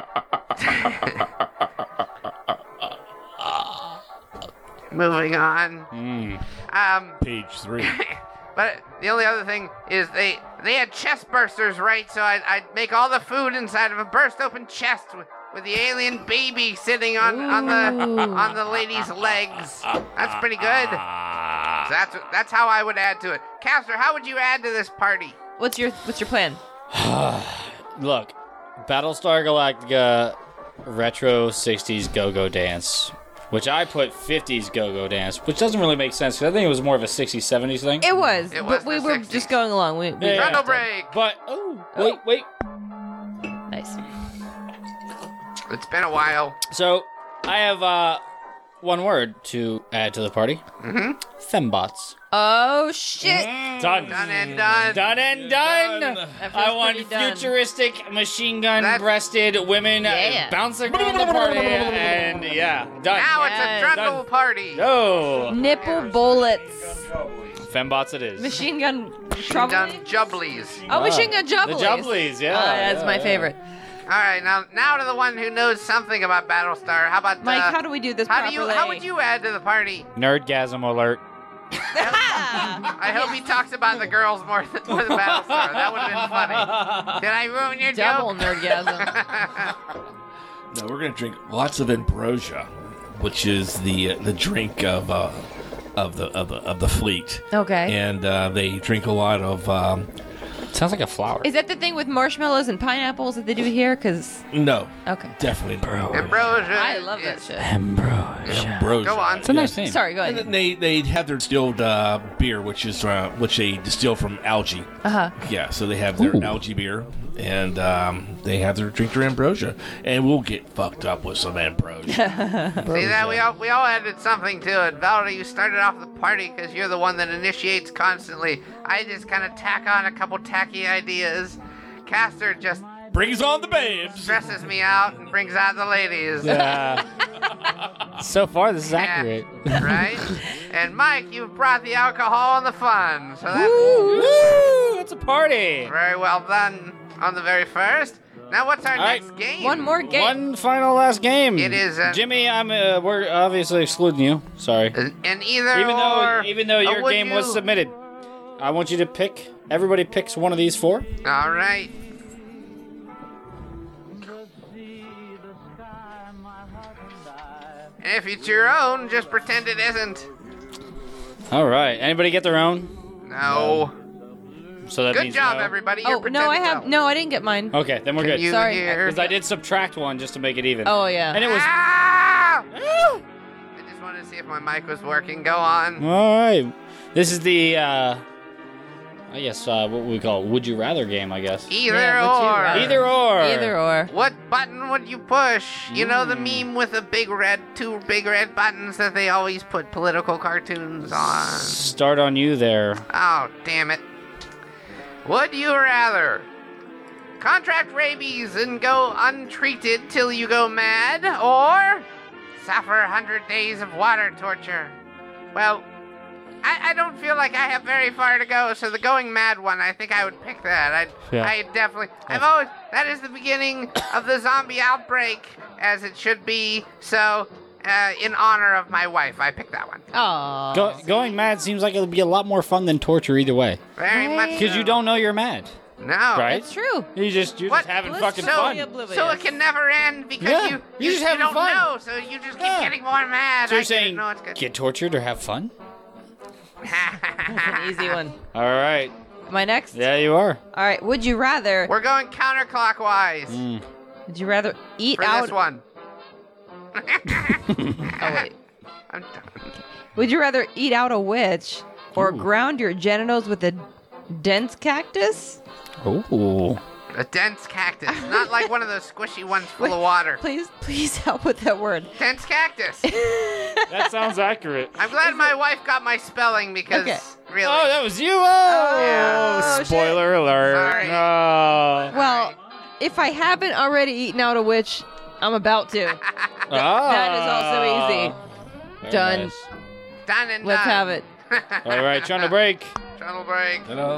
[SPEAKER 6] Moving on.
[SPEAKER 5] Page 3.
[SPEAKER 6] But the only other thing is they had chest bursters, right? So I'd make all the food inside of a burst open chest with the alien baby sitting on the lady's legs. That's pretty good. So that's how I would add to it. Caster, how would you add to this party?
[SPEAKER 7] What's your plan?
[SPEAKER 4] Look, Battlestar Galactica Retro 60s Go-Go Dance, which I put 50s Go-Go Dance, which doesn't really make sense because I think it was more of a 60s, 70s thing.
[SPEAKER 7] It was.
[SPEAKER 6] It was
[SPEAKER 7] But we
[SPEAKER 6] the
[SPEAKER 7] were
[SPEAKER 6] 60s.
[SPEAKER 7] just going along. We
[SPEAKER 4] Yeah.
[SPEAKER 6] Trundle break.
[SPEAKER 4] But, wait.
[SPEAKER 7] Nice.
[SPEAKER 6] It's been a while.
[SPEAKER 4] So, I have one word to add to the party.
[SPEAKER 6] Mm-hmm.
[SPEAKER 4] Fembots.
[SPEAKER 7] Oh, shit.
[SPEAKER 4] Done.
[SPEAKER 6] Done and done.
[SPEAKER 4] Done and done.
[SPEAKER 7] That feels
[SPEAKER 4] I want
[SPEAKER 7] pretty done.
[SPEAKER 4] futuristic machine gun-breasted women
[SPEAKER 7] Yeah.
[SPEAKER 4] bouncing around the party, and yeah, done.
[SPEAKER 6] Now
[SPEAKER 7] Yes.
[SPEAKER 6] it's a Trundle
[SPEAKER 4] Done.
[SPEAKER 6] party.
[SPEAKER 4] No.
[SPEAKER 7] Nipple bullets.
[SPEAKER 4] Fembots it is.
[SPEAKER 7] Machine gun
[SPEAKER 6] Done
[SPEAKER 7] trouble.
[SPEAKER 6] jubblies.
[SPEAKER 7] Oh, machine gun
[SPEAKER 4] The
[SPEAKER 7] jubblies.
[SPEAKER 4] jubblies, yeah.
[SPEAKER 7] That's my
[SPEAKER 4] yeah.
[SPEAKER 7] favorite.
[SPEAKER 6] All right, now to the one who knows something about Battlestar. How about
[SPEAKER 7] Mike, how do we do this
[SPEAKER 6] how
[SPEAKER 7] properly?
[SPEAKER 6] would you add to the party?
[SPEAKER 4] Nerdgasm alert.
[SPEAKER 6] I hope he talks about the girls more than Battlestar. That would have been funny. Did I ruin your
[SPEAKER 7] Double
[SPEAKER 6] joke?
[SPEAKER 7] nerdgasm.
[SPEAKER 5] No, we're gonna drink lots of ambrosia, which is the drink of the fleet.
[SPEAKER 7] Okay.
[SPEAKER 5] And they drink a lot of
[SPEAKER 4] Sounds like a flower.
[SPEAKER 7] Is that the thing with marshmallows and pineapples that they do here? Because
[SPEAKER 5] no,
[SPEAKER 7] okay,
[SPEAKER 5] definitely not.
[SPEAKER 6] Ambrosia.
[SPEAKER 7] I love that shit.
[SPEAKER 5] Ambrosia.
[SPEAKER 6] Go on.
[SPEAKER 4] It's a nice name.
[SPEAKER 7] Sorry, go
[SPEAKER 5] And
[SPEAKER 7] ahead.
[SPEAKER 5] then they have their distilled beer, which they distill from algae.
[SPEAKER 7] Uh huh.
[SPEAKER 5] Yeah, so they have their algae beer, and they have their drink their ambrosia, and we'll get fucked up with some ambrosia.
[SPEAKER 6] See that we all added something to it. Valerie, you started off the party because you're the one that initiates constantly. I just kind of tack on a couple tacky ideas. Caster just
[SPEAKER 5] Brings on the babes.
[SPEAKER 6] stresses me out and brings out the ladies.
[SPEAKER 4] So far, this is
[SPEAKER 6] Yeah,
[SPEAKER 4] accurate.
[SPEAKER 6] right? And Mike, you've brought the alcohol and the fun. So that's
[SPEAKER 4] Woo! It's a party.
[SPEAKER 6] very well done on the very first. Now what's our
[SPEAKER 4] All right.
[SPEAKER 6] next game?
[SPEAKER 7] One more game.
[SPEAKER 4] One final last game.
[SPEAKER 6] It is,
[SPEAKER 4] Jimmy. We're obviously excluding you. Sorry.
[SPEAKER 6] An either
[SPEAKER 4] Even though your
[SPEAKER 6] would
[SPEAKER 4] game was
[SPEAKER 6] you?
[SPEAKER 4] submitted, I want you to pick. Everybody picks one of these 4.
[SPEAKER 6] All right. And if it's your own, just pretend it isn't.
[SPEAKER 4] All right. Anybody get their own?
[SPEAKER 6] No.
[SPEAKER 4] So that
[SPEAKER 6] Good
[SPEAKER 4] means
[SPEAKER 6] job,
[SPEAKER 4] no.
[SPEAKER 6] everybody. You're
[SPEAKER 7] Oh no, I have
[SPEAKER 6] pretending
[SPEAKER 7] no. I didn't get mine.
[SPEAKER 4] Okay, then we're
[SPEAKER 6] Can
[SPEAKER 4] good.
[SPEAKER 6] you
[SPEAKER 7] Sorry.
[SPEAKER 6] hear?
[SPEAKER 4] Because I did subtract one just to make it even.
[SPEAKER 7] Oh yeah.
[SPEAKER 4] And it was.
[SPEAKER 6] Ah! I just wanted to see if my mic was working. Go on.
[SPEAKER 4] All right. This is the. I guess what we call Would You Rather game. I guess.
[SPEAKER 6] Either
[SPEAKER 7] Yeah, would you
[SPEAKER 6] or.
[SPEAKER 7] rather?
[SPEAKER 4] Either or.
[SPEAKER 7] Either or.
[SPEAKER 6] What button would you push? You know the meme with the two big red buttons that they always put political cartoons on.
[SPEAKER 4] Start on you there.
[SPEAKER 6] Oh, damn it. Would you rather contract rabies and go untreated till you go mad, or suffer 100 days of water torture? Well, I don't feel like I have very far to go, so the going mad one, I think I would pick that. I definitely. That is the beginning of the zombie outbreak, as it should be. So, in honor of my wife, I picked that one.
[SPEAKER 7] Aww.
[SPEAKER 4] Going mad seems like it'll be a lot more fun than torture either way.
[SPEAKER 6] Very much.
[SPEAKER 4] Because you don't know you're mad.
[SPEAKER 6] No.
[SPEAKER 4] Right?
[SPEAKER 7] It's true.
[SPEAKER 4] You're just having fucking
[SPEAKER 6] so,
[SPEAKER 4] fun.
[SPEAKER 6] So it can never end because you
[SPEAKER 4] just having
[SPEAKER 6] don't
[SPEAKER 4] fun.
[SPEAKER 6] know, so you just keep getting more mad.
[SPEAKER 4] So you're
[SPEAKER 6] I
[SPEAKER 4] saying
[SPEAKER 6] didn't know it's good.
[SPEAKER 4] get tortured or have fun?
[SPEAKER 7] An easy one.
[SPEAKER 4] All right.
[SPEAKER 7] Am I next?
[SPEAKER 4] Yeah, you are.
[SPEAKER 7] All right. Would you rather?
[SPEAKER 6] We're going counterclockwise.
[SPEAKER 7] Would you rather eat
[SPEAKER 6] For
[SPEAKER 7] out?
[SPEAKER 6] this one.
[SPEAKER 7] Oh wait.
[SPEAKER 6] I'm done.
[SPEAKER 7] Would you rather eat out a witch or ground your genitals with a dense cactus?
[SPEAKER 4] Ooh.
[SPEAKER 6] A dense cactus, not like one of those squishy ones full of water.
[SPEAKER 7] Please help with that word.
[SPEAKER 6] Dense cactus.
[SPEAKER 4] That sounds accurate.
[SPEAKER 6] I'm glad my wife got my spelling because really.
[SPEAKER 4] Oh, that was you. Oh,
[SPEAKER 6] yeah.
[SPEAKER 4] Spoiler alert.
[SPEAKER 6] Sorry.
[SPEAKER 4] Oh.
[SPEAKER 7] Well, if I haven't already eaten out a witch, I'm about to. That is also easy.
[SPEAKER 4] Very
[SPEAKER 7] Done.
[SPEAKER 4] nice.
[SPEAKER 6] Done and
[SPEAKER 7] Let's
[SPEAKER 6] done.
[SPEAKER 7] have it.
[SPEAKER 4] All right, trying to break.
[SPEAKER 6] Tunnel break.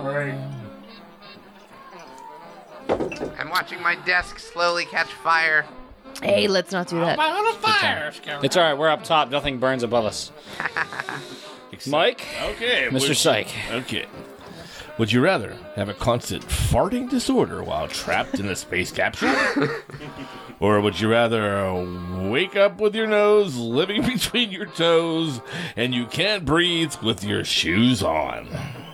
[SPEAKER 6] I'm watching my desk slowly catch fire.
[SPEAKER 7] Hey, let's not do that.
[SPEAKER 3] On a fire.
[SPEAKER 4] It's all right. We're up top. Nothing burns above us. Mike?
[SPEAKER 5] Okay.
[SPEAKER 4] Mr. Psych.
[SPEAKER 5] Okay. Would you rather have a constant farting disorder while trapped in a space capsule? Or would you rather wake up with your nose living between your toes and you can't breathe with your shoes on?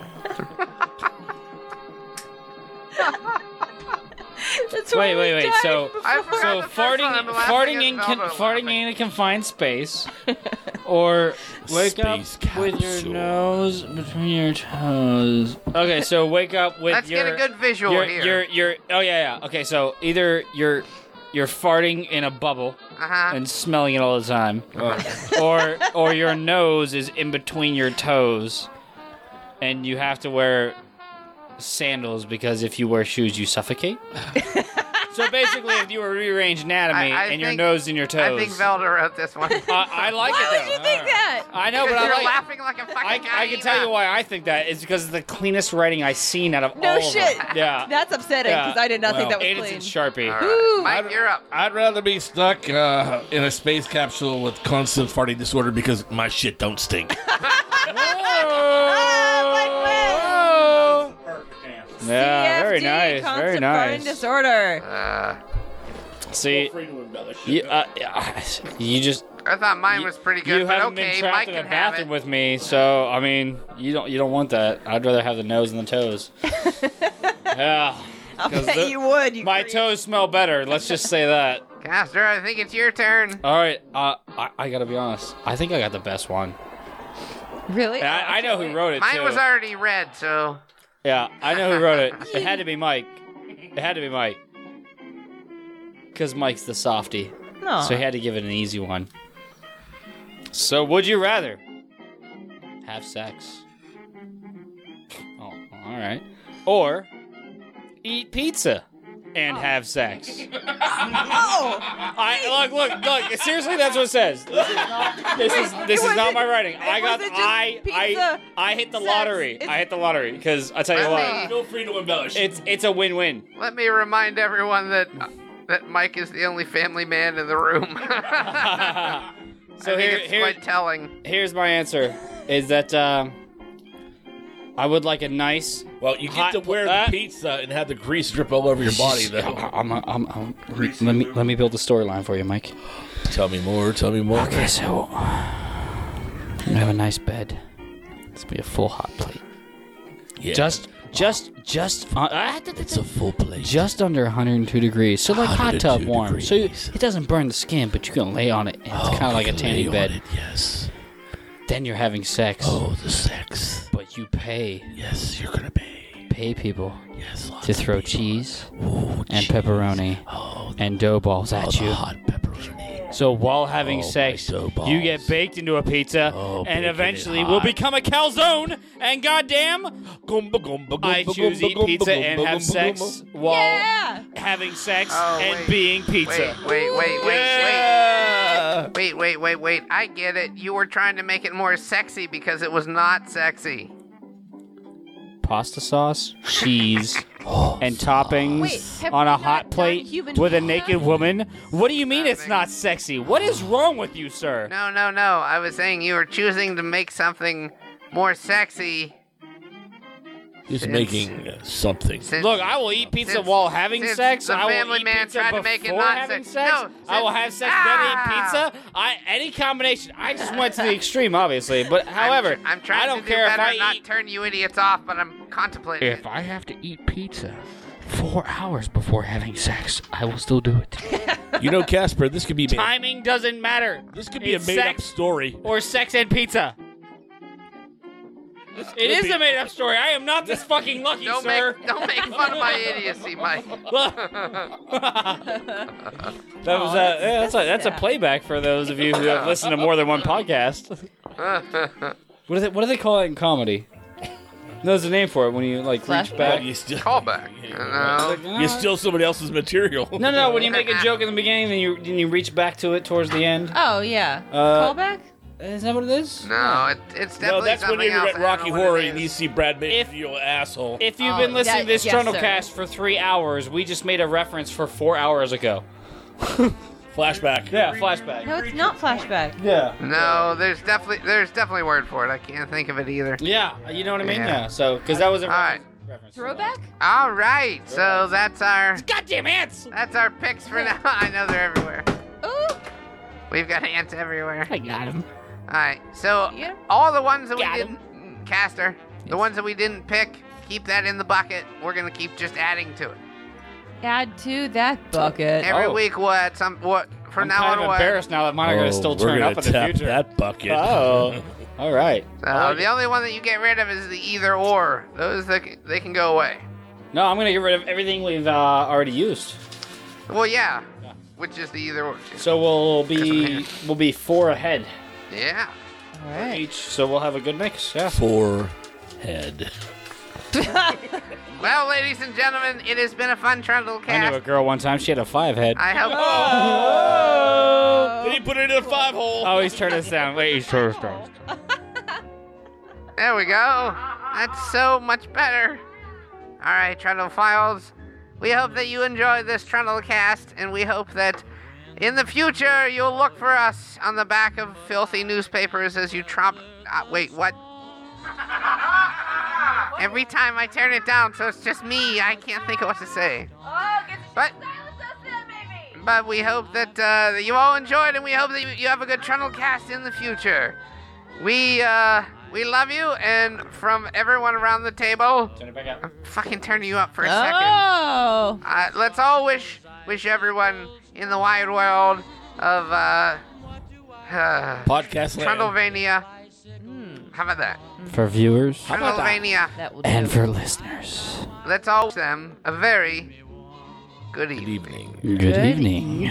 [SPEAKER 4] Wait. So farting in
[SPEAKER 6] farting
[SPEAKER 4] in a confined space, or wake
[SPEAKER 5] Space
[SPEAKER 4] up with your
[SPEAKER 5] capsule.
[SPEAKER 4] nose between your toes. Okay, so wake up with
[SPEAKER 6] Let's
[SPEAKER 4] your.
[SPEAKER 6] get a good visual here.
[SPEAKER 4] Oh yeah. Okay, so either you're farting in a bubble and smelling it all the time, or your nose is in between your toes, and you have to wear sandals because if you wear shoes you suffocate. So basically, if you were rearranged anatomy and your nose in your toes,
[SPEAKER 6] I think Velda wrote this one.
[SPEAKER 4] I like
[SPEAKER 7] Why
[SPEAKER 4] it though.
[SPEAKER 7] would you think that?
[SPEAKER 4] I know,
[SPEAKER 6] Because
[SPEAKER 4] but
[SPEAKER 6] you're
[SPEAKER 4] I like.
[SPEAKER 6] laughing like a fucking
[SPEAKER 4] I can tell you why I think that is because it's the cleanest writing I've seen out of
[SPEAKER 7] No
[SPEAKER 4] all of
[SPEAKER 7] shit.
[SPEAKER 4] them. Yeah.
[SPEAKER 7] That's upsetting because I did not think that was
[SPEAKER 4] Edison
[SPEAKER 7] clean.
[SPEAKER 4] Sharpie.
[SPEAKER 7] Ooh.
[SPEAKER 6] Mike, you're up.
[SPEAKER 5] I'd rather be stuck in a space capsule with constant farting disorder because my shit don't stink.
[SPEAKER 4] Yeah, very
[SPEAKER 7] CFD,
[SPEAKER 4] nice, very
[SPEAKER 7] constant
[SPEAKER 4] nice.
[SPEAKER 7] farting disorder.
[SPEAKER 4] See, you just
[SPEAKER 6] I thought mine was pretty good,
[SPEAKER 4] you
[SPEAKER 6] but
[SPEAKER 4] haven't
[SPEAKER 6] okay,
[SPEAKER 4] been trapped
[SPEAKER 6] Mike
[SPEAKER 4] in a
[SPEAKER 6] can have
[SPEAKER 4] bathroom
[SPEAKER 6] it.
[SPEAKER 4] with me, so I mean, you don't want that. I'd rather have the nose and the toes. Yeah,
[SPEAKER 7] I'll bet you would. You
[SPEAKER 4] my toes smell better. Let's just say that.
[SPEAKER 6] Caster, I think it's your turn.
[SPEAKER 4] All right, I gotta be honest. I think I got the best one.
[SPEAKER 7] Really?
[SPEAKER 4] And I know who wrote it
[SPEAKER 6] Mine
[SPEAKER 4] too.
[SPEAKER 6] was already red, so.
[SPEAKER 4] Yeah, I know who wrote it. It had to be Mike. It had to be Mike. Because Mike's the softie.
[SPEAKER 7] No.
[SPEAKER 4] So he had to give it an easy one. So, would you rather have sex? Oh, all right. Or eat pizza and have sex? Look. Seriously, that's what it says. This is not my writing. I hit the lottery. I hit the lottery because I tell you what.
[SPEAKER 5] Feel free to embellish.
[SPEAKER 4] It's a win-win.
[SPEAKER 6] Let me remind everyone that Mike is the only family man in the room.
[SPEAKER 4] So
[SPEAKER 6] I think it's quite telling.
[SPEAKER 4] Here's my answer: is that I would like a nice.
[SPEAKER 5] Well, you get to wear the pizza and have the grease drip all over your body, though.
[SPEAKER 4] Let me build a storyline for you, Mike.
[SPEAKER 5] Tell me more.
[SPEAKER 4] Okay, so we have a nice bed. This will be a full hot plate.
[SPEAKER 5] Yeah.
[SPEAKER 4] Just.
[SPEAKER 5] It's a full plate.
[SPEAKER 4] Just under 102 degrees, so like hot tub
[SPEAKER 5] 102
[SPEAKER 4] warm.
[SPEAKER 5] degrees.
[SPEAKER 4] So it doesn't burn the skin, but you can lay on it, and it's kind of like a tanning bed.
[SPEAKER 5] Yes.
[SPEAKER 4] Then you're having sex.
[SPEAKER 5] Oh, the sex.
[SPEAKER 4] But you pay.
[SPEAKER 5] Yes, you're gonna pay.
[SPEAKER 4] Pay people.
[SPEAKER 5] Yes,
[SPEAKER 4] to throw cheese and pepperoni and dough balls at you.
[SPEAKER 5] Hot pepperoni.
[SPEAKER 4] So while having sex, you get baked into a pizza, and eventually will become a calzone. And goddamn, I choose eat pizza and have sex while having sex and being pizza.
[SPEAKER 6] Wait. Wait. I get it. You were trying to make it more sexy because it was not sexy.
[SPEAKER 4] Pasta sauce, cheese, and toppings
[SPEAKER 7] Wait, have
[SPEAKER 4] on
[SPEAKER 7] we
[SPEAKER 4] a
[SPEAKER 7] not
[SPEAKER 4] hot
[SPEAKER 7] done
[SPEAKER 4] plate
[SPEAKER 7] human
[SPEAKER 4] with a
[SPEAKER 7] pizza?
[SPEAKER 4] naked woman? What do you mean it's not sexy? What is wrong with you, sir?
[SPEAKER 6] No. I was saying you were choosing to make something more sexy.
[SPEAKER 5] He's
[SPEAKER 6] Since-
[SPEAKER 5] making something.
[SPEAKER 6] Since-
[SPEAKER 4] Look, I will eat pizza
[SPEAKER 6] since-
[SPEAKER 4] while having
[SPEAKER 6] since
[SPEAKER 4] sex.
[SPEAKER 6] the
[SPEAKER 4] I will
[SPEAKER 6] family
[SPEAKER 4] eat
[SPEAKER 6] man
[SPEAKER 4] pizza
[SPEAKER 6] tried to
[SPEAKER 4] before
[SPEAKER 6] make it not
[SPEAKER 4] having
[SPEAKER 6] sex-
[SPEAKER 4] sex.
[SPEAKER 6] No,
[SPEAKER 4] I will have sex then eat
[SPEAKER 6] Ah!
[SPEAKER 4] pizza. Any combination. I just went to the extreme, obviously. But however,
[SPEAKER 6] I'm trying
[SPEAKER 4] I don't
[SPEAKER 6] to do
[SPEAKER 4] care if
[SPEAKER 6] better
[SPEAKER 4] I
[SPEAKER 6] and not
[SPEAKER 4] eat.
[SPEAKER 6] turn you idiots off, but I'm contemplating it.
[SPEAKER 1] If I have to eat pizza 4 hours before having sex, I will still do it.
[SPEAKER 5] You know, Casper, this could be made.
[SPEAKER 4] Timing doesn't matter.
[SPEAKER 5] This could be
[SPEAKER 4] It's
[SPEAKER 5] a made-up
[SPEAKER 4] sex
[SPEAKER 5] story.
[SPEAKER 4] or sex and pizza. It is a made-up story. I am not this fucking lucky,
[SPEAKER 6] Don't
[SPEAKER 4] sir.
[SPEAKER 6] make fun of my idiocy, Mike.
[SPEAKER 4] That was that's a playback for those of you who have listened to more than one podcast. What do they call it in comedy? There's a name for it when you like reach back.
[SPEAKER 5] You still,
[SPEAKER 6] Callback.
[SPEAKER 5] you steal somebody else's material.
[SPEAKER 4] No, when you make a joke in the beginning, then you reach back to it towards the end.
[SPEAKER 7] Oh, yeah. Callback?
[SPEAKER 4] Is that what it is?
[SPEAKER 6] No, it's definitely
[SPEAKER 5] No, that's when
[SPEAKER 6] something
[SPEAKER 5] you're
[SPEAKER 6] else.
[SPEAKER 5] at
[SPEAKER 6] I don't
[SPEAKER 5] Rocky
[SPEAKER 6] know what
[SPEAKER 5] Horror
[SPEAKER 6] it
[SPEAKER 5] and
[SPEAKER 6] is.
[SPEAKER 5] you see Brad Pitt, you asshole.
[SPEAKER 4] If you've been listening to this
[SPEAKER 7] yes,
[SPEAKER 4] Trundlecast for 3 hours, we just made a reference for 4 hours ago.
[SPEAKER 5] Flashback.
[SPEAKER 4] Yeah, flashback.
[SPEAKER 7] No, it's not flashback.
[SPEAKER 4] Yeah.
[SPEAKER 6] No, there's definitely a word for it. I can't think of it either.
[SPEAKER 4] Yeah, you know what I mean?
[SPEAKER 6] Yeah.
[SPEAKER 4] Yeah, so, because that was a
[SPEAKER 6] All right.
[SPEAKER 4] reference.
[SPEAKER 7] Throwback?
[SPEAKER 6] All right, so that's our
[SPEAKER 4] Goddamn ants!
[SPEAKER 6] that's our picks for now. I know they're everywhere.
[SPEAKER 7] Ooh.
[SPEAKER 6] We've got ants everywhere.
[SPEAKER 4] I got him.
[SPEAKER 6] All right, so
[SPEAKER 7] Yeah.
[SPEAKER 6] all the ones that we
[SPEAKER 4] Got 'em.
[SPEAKER 6] didn't, Caster, the ones that we didn't pick, keep that in the bucket. We're gonna keep just adding to it.
[SPEAKER 7] Add to that bucket.
[SPEAKER 6] Every
[SPEAKER 4] Oh.
[SPEAKER 6] we'll add some. What from
[SPEAKER 4] I'm
[SPEAKER 6] now
[SPEAKER 4] kind
[SPEAKER 6] on?
[SPEAKER 4] of
[SPEAKER 6] What?
[SPEAKER 4] embarrassed now that mine are going to still
[SPEAKER 5] we're
[SPEAKER 4] turn
[SPEAKER 5] gonna
[SPEAKER 4] up in the
[SPEAKER 5] tap
[SPEAKER 4] future.
[SPEAKER 5] that bucket.
[SPEAKER 4] Oh, all right.
[SPEAKER 6] The only one that you get rid of is the either or. Those they can go away.
[SPEAKER 4] No, I'm going to get rid of everything we've already used.
[SPEAKER 6] Well, yeah, which is the either or.
[SPEAKER 4] So we'll be 4 ahead
[SPEAKER 6] Yeah.
[SPEAKER 7] All right.
[SPEAKER 4] each. So we'll have a good mix. Yeah.
[SPEAKER 5] Forehead.
[SPEAKER 6] Well, ladies and gentlemen, it has been a fun Trundle
[SPEAKER 4] I knew a
[SPEAKER 6] cast.
[SPEAKER 4] girl one time. She had a 5 head.
[SPEAKER 6] I hope.
[SPEAKER 5] Then he put it in a 5-hole.
[SPEAKER 4] Oh, he's turned us down. Wait, he's turned us down.
[SPEAKER 6] There we go. That's so much better. All right, Trundle Files. We hope that you enjoyed this Trundle cast, and we hope that in the future you'll look for us on the back of filthy newspapers as you tromp. Wait, what? Every time I turn it down, so it's just me. I can't think of what to say. But we hope that you all enjoyed, and we hope that you have a good Trundle cast in the future. We love you, and from everyone around the table,
[SPEAKER 4] Turn it back up.
[SPEAKER 6] I'm fucking turning you up for a second.
[SPEAKER 7] Oh.
[SPEAKER 6] Let's all wish everyone in the wide world of
[SPEAKER 5] Podcast land.
[SPEAKER 6] Trundlevania. How about that?
[SPEAKER 4] For viewers
[SPEAKER 6] Trundlevania.
[SPEAKER 7] That will do.
[SPEAKER 4] and for listeners.
[SPEAKER 6] Let's all wish them a very good evening.
[SPEAKER 4] Good evening.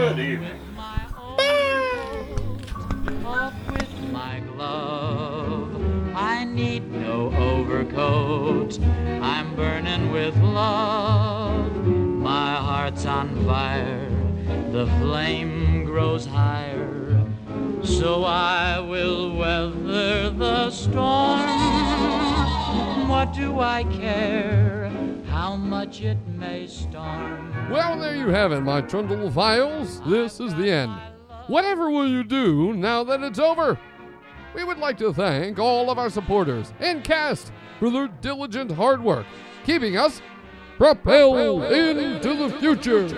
[SPEAKER 14] Off with my glove. I need no overcoat. I'm burning with love. My heart's on fire. The flame grows higher. So I will weather the storm. What do I care how much it may storm?
[SPEAKER 1] Well, there you have it, my Trundle Files. This is the end. Whatever will you do now that it's over? We would like to thank all of our supporters and cast for their diligent hard work, keeping us propelled into the future.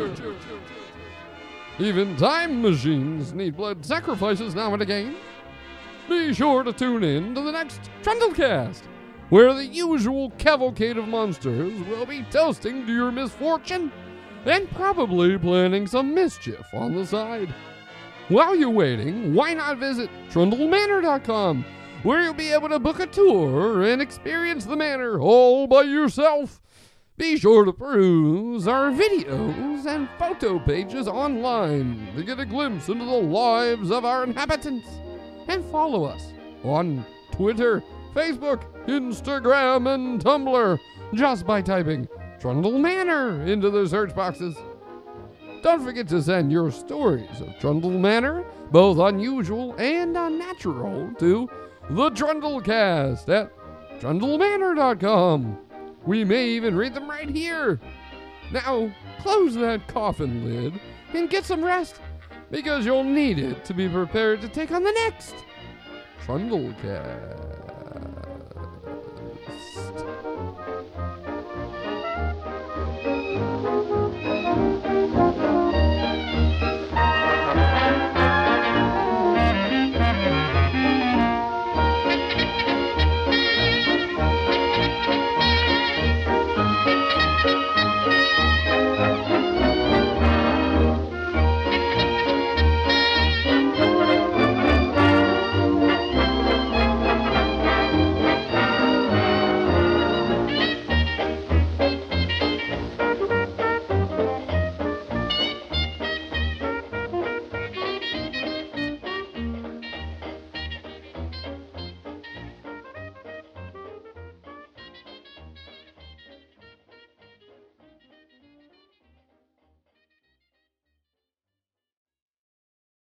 [SPEAKER 1] Even time machines need blood sacrifices now and again. Be sure to tune in to the next Trundlecast, where the usual cavalcade of monsters will be toasting to your misfortune and probably planning some mischief on the side. While you're waiting, why not visit TrundleManor.com, where you'll be able to book a tour and experience the manor all by yourself. Be sure to peruse our videos and photo pages online to get a glimpse into the lives of our inhabitants. And follow us on Twitter, Facebook, Instagram, and Tumblr just by typing Trundle Manor into the search boxes. Don't forget to send your stories of Trundle Manor, both unusual and unnatural, to the Trundlecast at trundlemanor.com. We may even read them right here. Now, close that coffin lid and get some rest, because you'll need it to be prepared to take on the next Trundlecast.